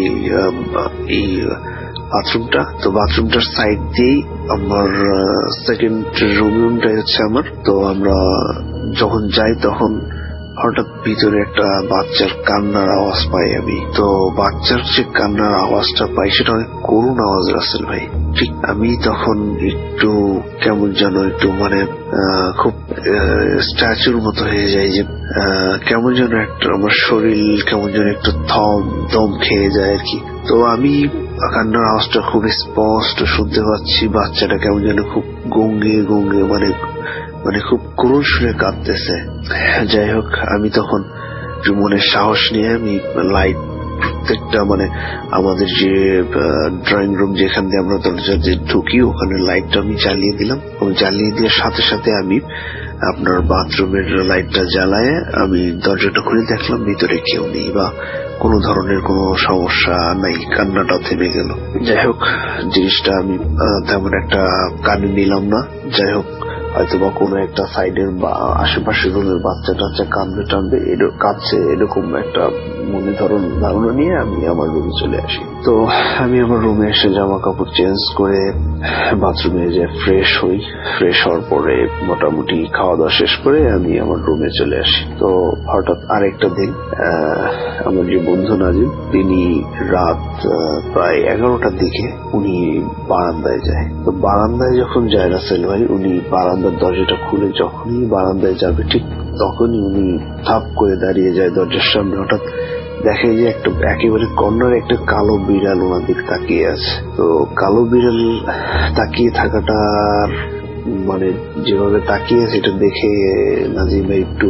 এই বাথরুমটা। তো বাথরুমটার সাইড দিয়েই আমার সেকেন্ড রুমটাই হচ্ছে আমার। তো আমরা যখন যাই তখন হঠাৎ ভিতরে একটা বাচ্চার কান্নার আওয়াজ পাই আমি। তো বাচ্চার যে কান্নার আওয়াজটা পাই সেটা অনেক করুণ আওয়াজ রাসেল ভাই। ঠিক আমি তখন একটু কেমন যেন একটু মানে খুব স্ট্যাচুর মতো হয়ে যায়, যে কেমন যেন একটা আমার শরীর কেমন যেন একটু থম দম খেয়ে যায় আর কি। তো আমি কান্নার আওয়াজটা খুব স্পষ্ট শুনতে পাচ্ছি। বাচ্চাটা কেমন যেন খুব গঙ্গে গঙ্গে মানে মানে খুব করুণ সুরে কাঁদতেছে। যাই হোক, আমি তখন একটু মনের সাহস নিয়ে আমি লাইট প্রত্যেকটা মানে আমাদের যে ড্রয়িং রুম যেখান দিয়ে আমরা দরজা যে ঢুকি ওখানে লাইটটা আমি জ্বালিয়ে দিলাম এবং জ্বালিয়ে দেওয়ার সাথে সাথে আমি আপনার বাথরুমের লাইটটা জ্বালায় আমি দরজাটা খুলে দেখলাম ভিতরে কেউ নেই বা কোনো ধরনের কোনো সমস্যা নাই। কান্নাটা থেমে গেল। যাই হোক, জিনিসটা আমি তেমন একটা কানে নিলাম না। যাই হোক, হয়তো বা কোনো একটা সাইডের বা আশেপাশে রুমের বাচ্চা টাচ্চা কাঁদবে টানবে কাঁদছে এরকম একটা মনে ধরুন ধারণা নিয়ে আমি আমার রুমে চলে আসি। তো আমি আমার রুমে এসে জামা কাপড় চেঞ্জ করে বাথরুমে যে ফ্রেশ হই। ফ্রেশ হওয়ার পরে মোটামুটি খাওয়া দাওয়া শেষ করে আমি আমার রুমে চলে আসি। তো হঠাৎ আরেকটা দিন আমার যে বন্ধু নাজিম, তিনি রাত প্রায় এগারোটার দিকে উনি বারান্দায় যায়। তো বারান্দায় যখন যায় রাসেল ভাই, উনি বারান্দার দরজাটা খুলে যখনই বারান্দায় যাবে ঠিক তখনই উনি থাপ করে দাঁড়িয়ে যায় দরজার সামনে। হঠাৎ দেখে যে একটা একেবারে কর্নারে একটা কালো বিড়াল ওনার দিকে তাকিয়ে আছে। তো কালো বিড়াল তাকিয়ে থাকাটার মানে যেভাবে তাকিয়ে সেটা দেখে নাজিম ভাই একটু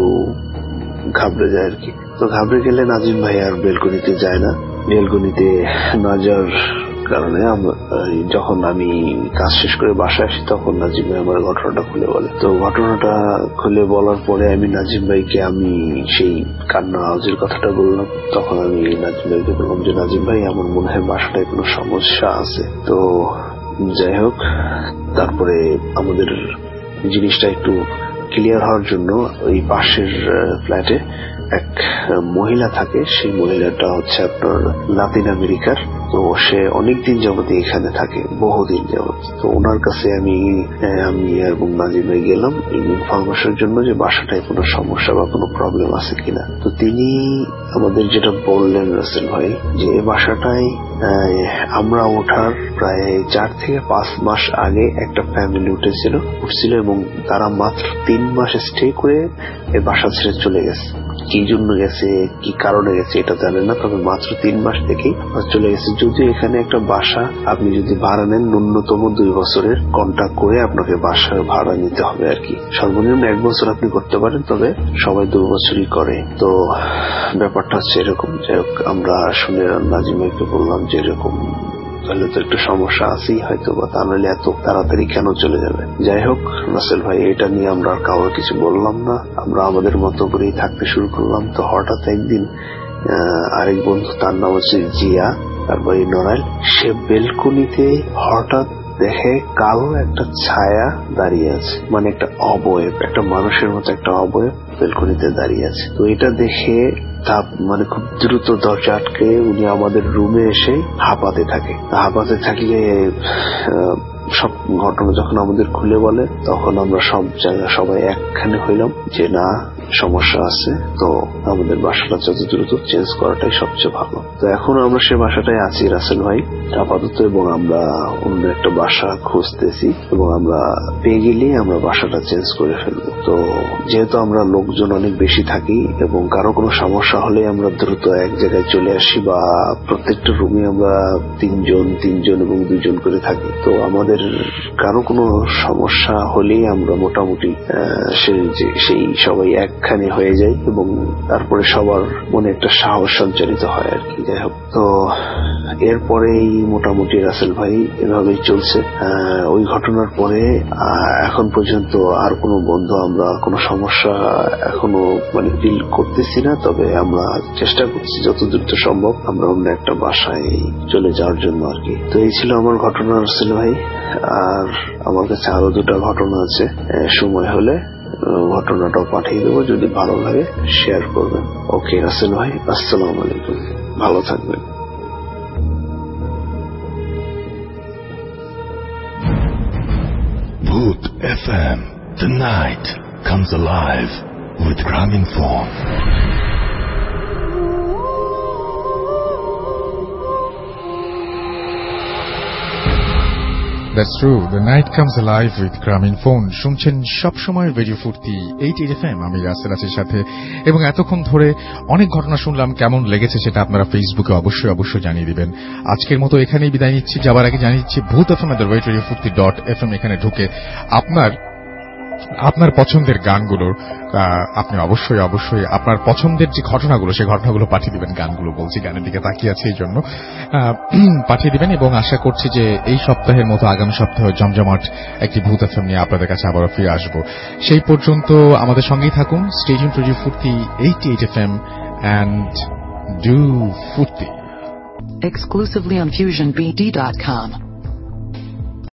ঘাবড়ে যায় আর কি। তো ঘাবড়ে গেলে নাজিম ভাই আর বেলকনিতে যায় না। বেলকনিতে না যাওয়ার কারণে যখন আমি কাজ শেষ করে বাসায় আসি তখন নাজিম ভাই আমার ঘটনাটা খুলে বলে। তো ঘটনাটা খুলে বলার পরে আমি নাজিম ভাইকে আমি সেই কান্না আওয়াজের কথাটা বললাম। তখন আমি নাজিম ভাইকে বললাম যে নাজিম ভাই, আমার মনে হয় বাসাটায় কোনো সমস্যা আছে। তো যাই হোক, তারপরে আমাদের জিনিসটা একটু ক্লিয়ার হওয়ার জন্য ওই পাশের ফ্ল্যাটে এক মহিলা থাকে। সেই মহিলাটা হচ্ছে আপনার লাতিন আমেরিকার। তো সে অনেকদিন যাবত এখানে থাকে, বহুদিন যাবত। তো ওনার কাছে আমি আমি এবং নাজিম ভাই গেলাম এই ইনফরমেশনের জন্য যে বাসাটায় কোনো সমস্যা বা কোনো প্রবলেম আছে কিনা। তো তিনি আমাদের যেটা বললেন রাসেল ভাই, যে বাসাটায় আমরা ওঠার প্রায় চার থেকে পাঁচ মাস আগে একটা ফ্যামিলি উঠেছিল উঠছিল এবং তারা মাত্র তিন মাস স্টে করে এই বাসা ছেড়ে চলে গেছে। কি জন্য গেছে, কি কারণে গেছে এটা জানেন না, তবে মাত্র তিন মাস থেকেই চলে গেছে। যদিও এখানে একটা বাসা আপনি যদি ভাড়া নেন ন্যূনতম দুই বছরের কন্ট্রাক্ট করে আপনাকে বাসার ভাড়া নিতে হবে আর কি। সর্বনিম্ন এক বছর আপনি করতে পারেন, তবে সবাই দুই বছরই করে। তো ব্যাপারটা হচ্ছে এরকম। যাই হোক, আমরা শুনে নাজিমাকে বললাম যে এরকম তাহলে তো একটু সমস্যা আছেই হয়তো, বা তা নইলে এত তাড়াতাড়ি কেন চলে যাবে। যাই হোক রাসেল ভাই, এটা নিয়ে আমরা আর কাউকে কিছু বললাম না। আমরা আমাদের মতো করেই থাকতে শুরু করলাম। তো হঠাৎ একদিন আরেক বন্ধু, তার নাম হচ্ছে জিয়া, তারপর নড়াইল, সে বেলকনিতে হঠাৎ দেখে কালো একটা ছায়া দাঁড়িয়ে আছে, মানে একটা অবয়ব, একটা মানুষের মতো একটা অবয়ব বেলকনিতে দাঁড়িয়ে আছে। তো এটা দেখে তা মানে খুব দ্রুত দরজা আটকে উনি আমাদের রুমে এসে হাঁপাতে থাকে। হাঁপাতে থাকলে সব ঘটনা যখন আমাদের খুলে বলে তখন আমরা সব জায়গা সবাই একখানে হইলাম যে না, সমস্যা আছে, তো আমাদের বাসাটা যত দ্রুত চেঞ্জ করাটাই সবচেয়ে ভালো। তো এখন আমরা সে বাসাটাই আছি রাসেল ভাই আপাতত, এবং আমরা অন্য একটা বাসা খুঁজতেছি এবং আমরা পেয়ে গেলে আমরা বাসাটা চেঞ্জ করে ফেলবো। তো যেহেতু আমরা লোকজন অনেক বেশি থাকি এবং কারো কোনো সমস্যা হলে আমরা দ্রুত এক জায়গায় চলে আসি, বা প্রত্যেকটা রুমে আমরা তিনজন তিনজন এবং দুজন করে থাকি, তো আমাদের কারো কোনো সমস্যা হলেই আমরা মোটামুটি সেই সবাই একখানে হয়ে যাই এবং তারপরে সবার মনে একটা সাহস সঞ্চারিত হয় আর কি। যাই হোক, তো এরপরেই মোটামুটি রাসেল ভাই এভাবেই চলছে। ওই ঘটনার পরে এখন পর্যন্ত আর কোনো বন্ধু আমরা কোনো সমস্যা এখনো মানে ফিল করতেছি না, তবে আমরা চেষ্টা করছি যত দ্রুত সম্ভব আমরা অন্য একটা বাসায় চলে যাওয়ার জন্য আর কি। তো এই ছিল আমার ঘটনা রাসেল ভাই, আর আমার কাছে আরো দুটা ঘটনা আছে, সময় হলে ঘটনাটাও পাঠিয়ে দেবো, যদি ভালো লাগে শেয়ার করবেন। ওকে রাসেল ভাই, আসসালামু আলাইকুম, ভালো থাকবেন। Booth F M, the night comes alive with Graminphone. That's true. The night comes alive with Graminphone. শুনছেন সব সময়ের রেডিও ফুর্তি এইটি এফ এম, আমি রাসেল আছির সাথে, এবং এতক্ষণ ধরে অনেক ঘটনা শুনলাম। কেমন লেগেছে সেটা আপনারা ফেসবুকে অবশ্যই অবশ্যই জানিয়ে দিবেন। আজকের মতো এখানেই বিদায় নিচ্ছি। যাবার আগে জানিয়ে দিচ্ছি ভূত এফ এম এর ওয়েট radio Foorti dot F M, এখানে ঢুকে আপনার আপনার পছন্দের গানগুলো আপনি অবশ্যই অবশ্যই আপনার পছন্দের যে ঘটনাগুলো সেই ঘটনাগুলো পাঠিয়ে দিবেন। গানগুলো বলছি, গানের দিকে তাকিয়ে আছে এই জন্য পাঠিয়ে দিবেন, এবং আশা করছি যে এই সপ্তাহের মতো আগামী সপ্তাহে জমজমাট একটি ভূত এফএম নিয়ে আপনাদের কাছে আবারও ফিরে আসবো। সেই পর্যন্ত আমাদের সঙ্গেই থাকুন। Stay tuned to Foorti eighty eight F M and do ফুর্তি exclusively on fusion b d dot com.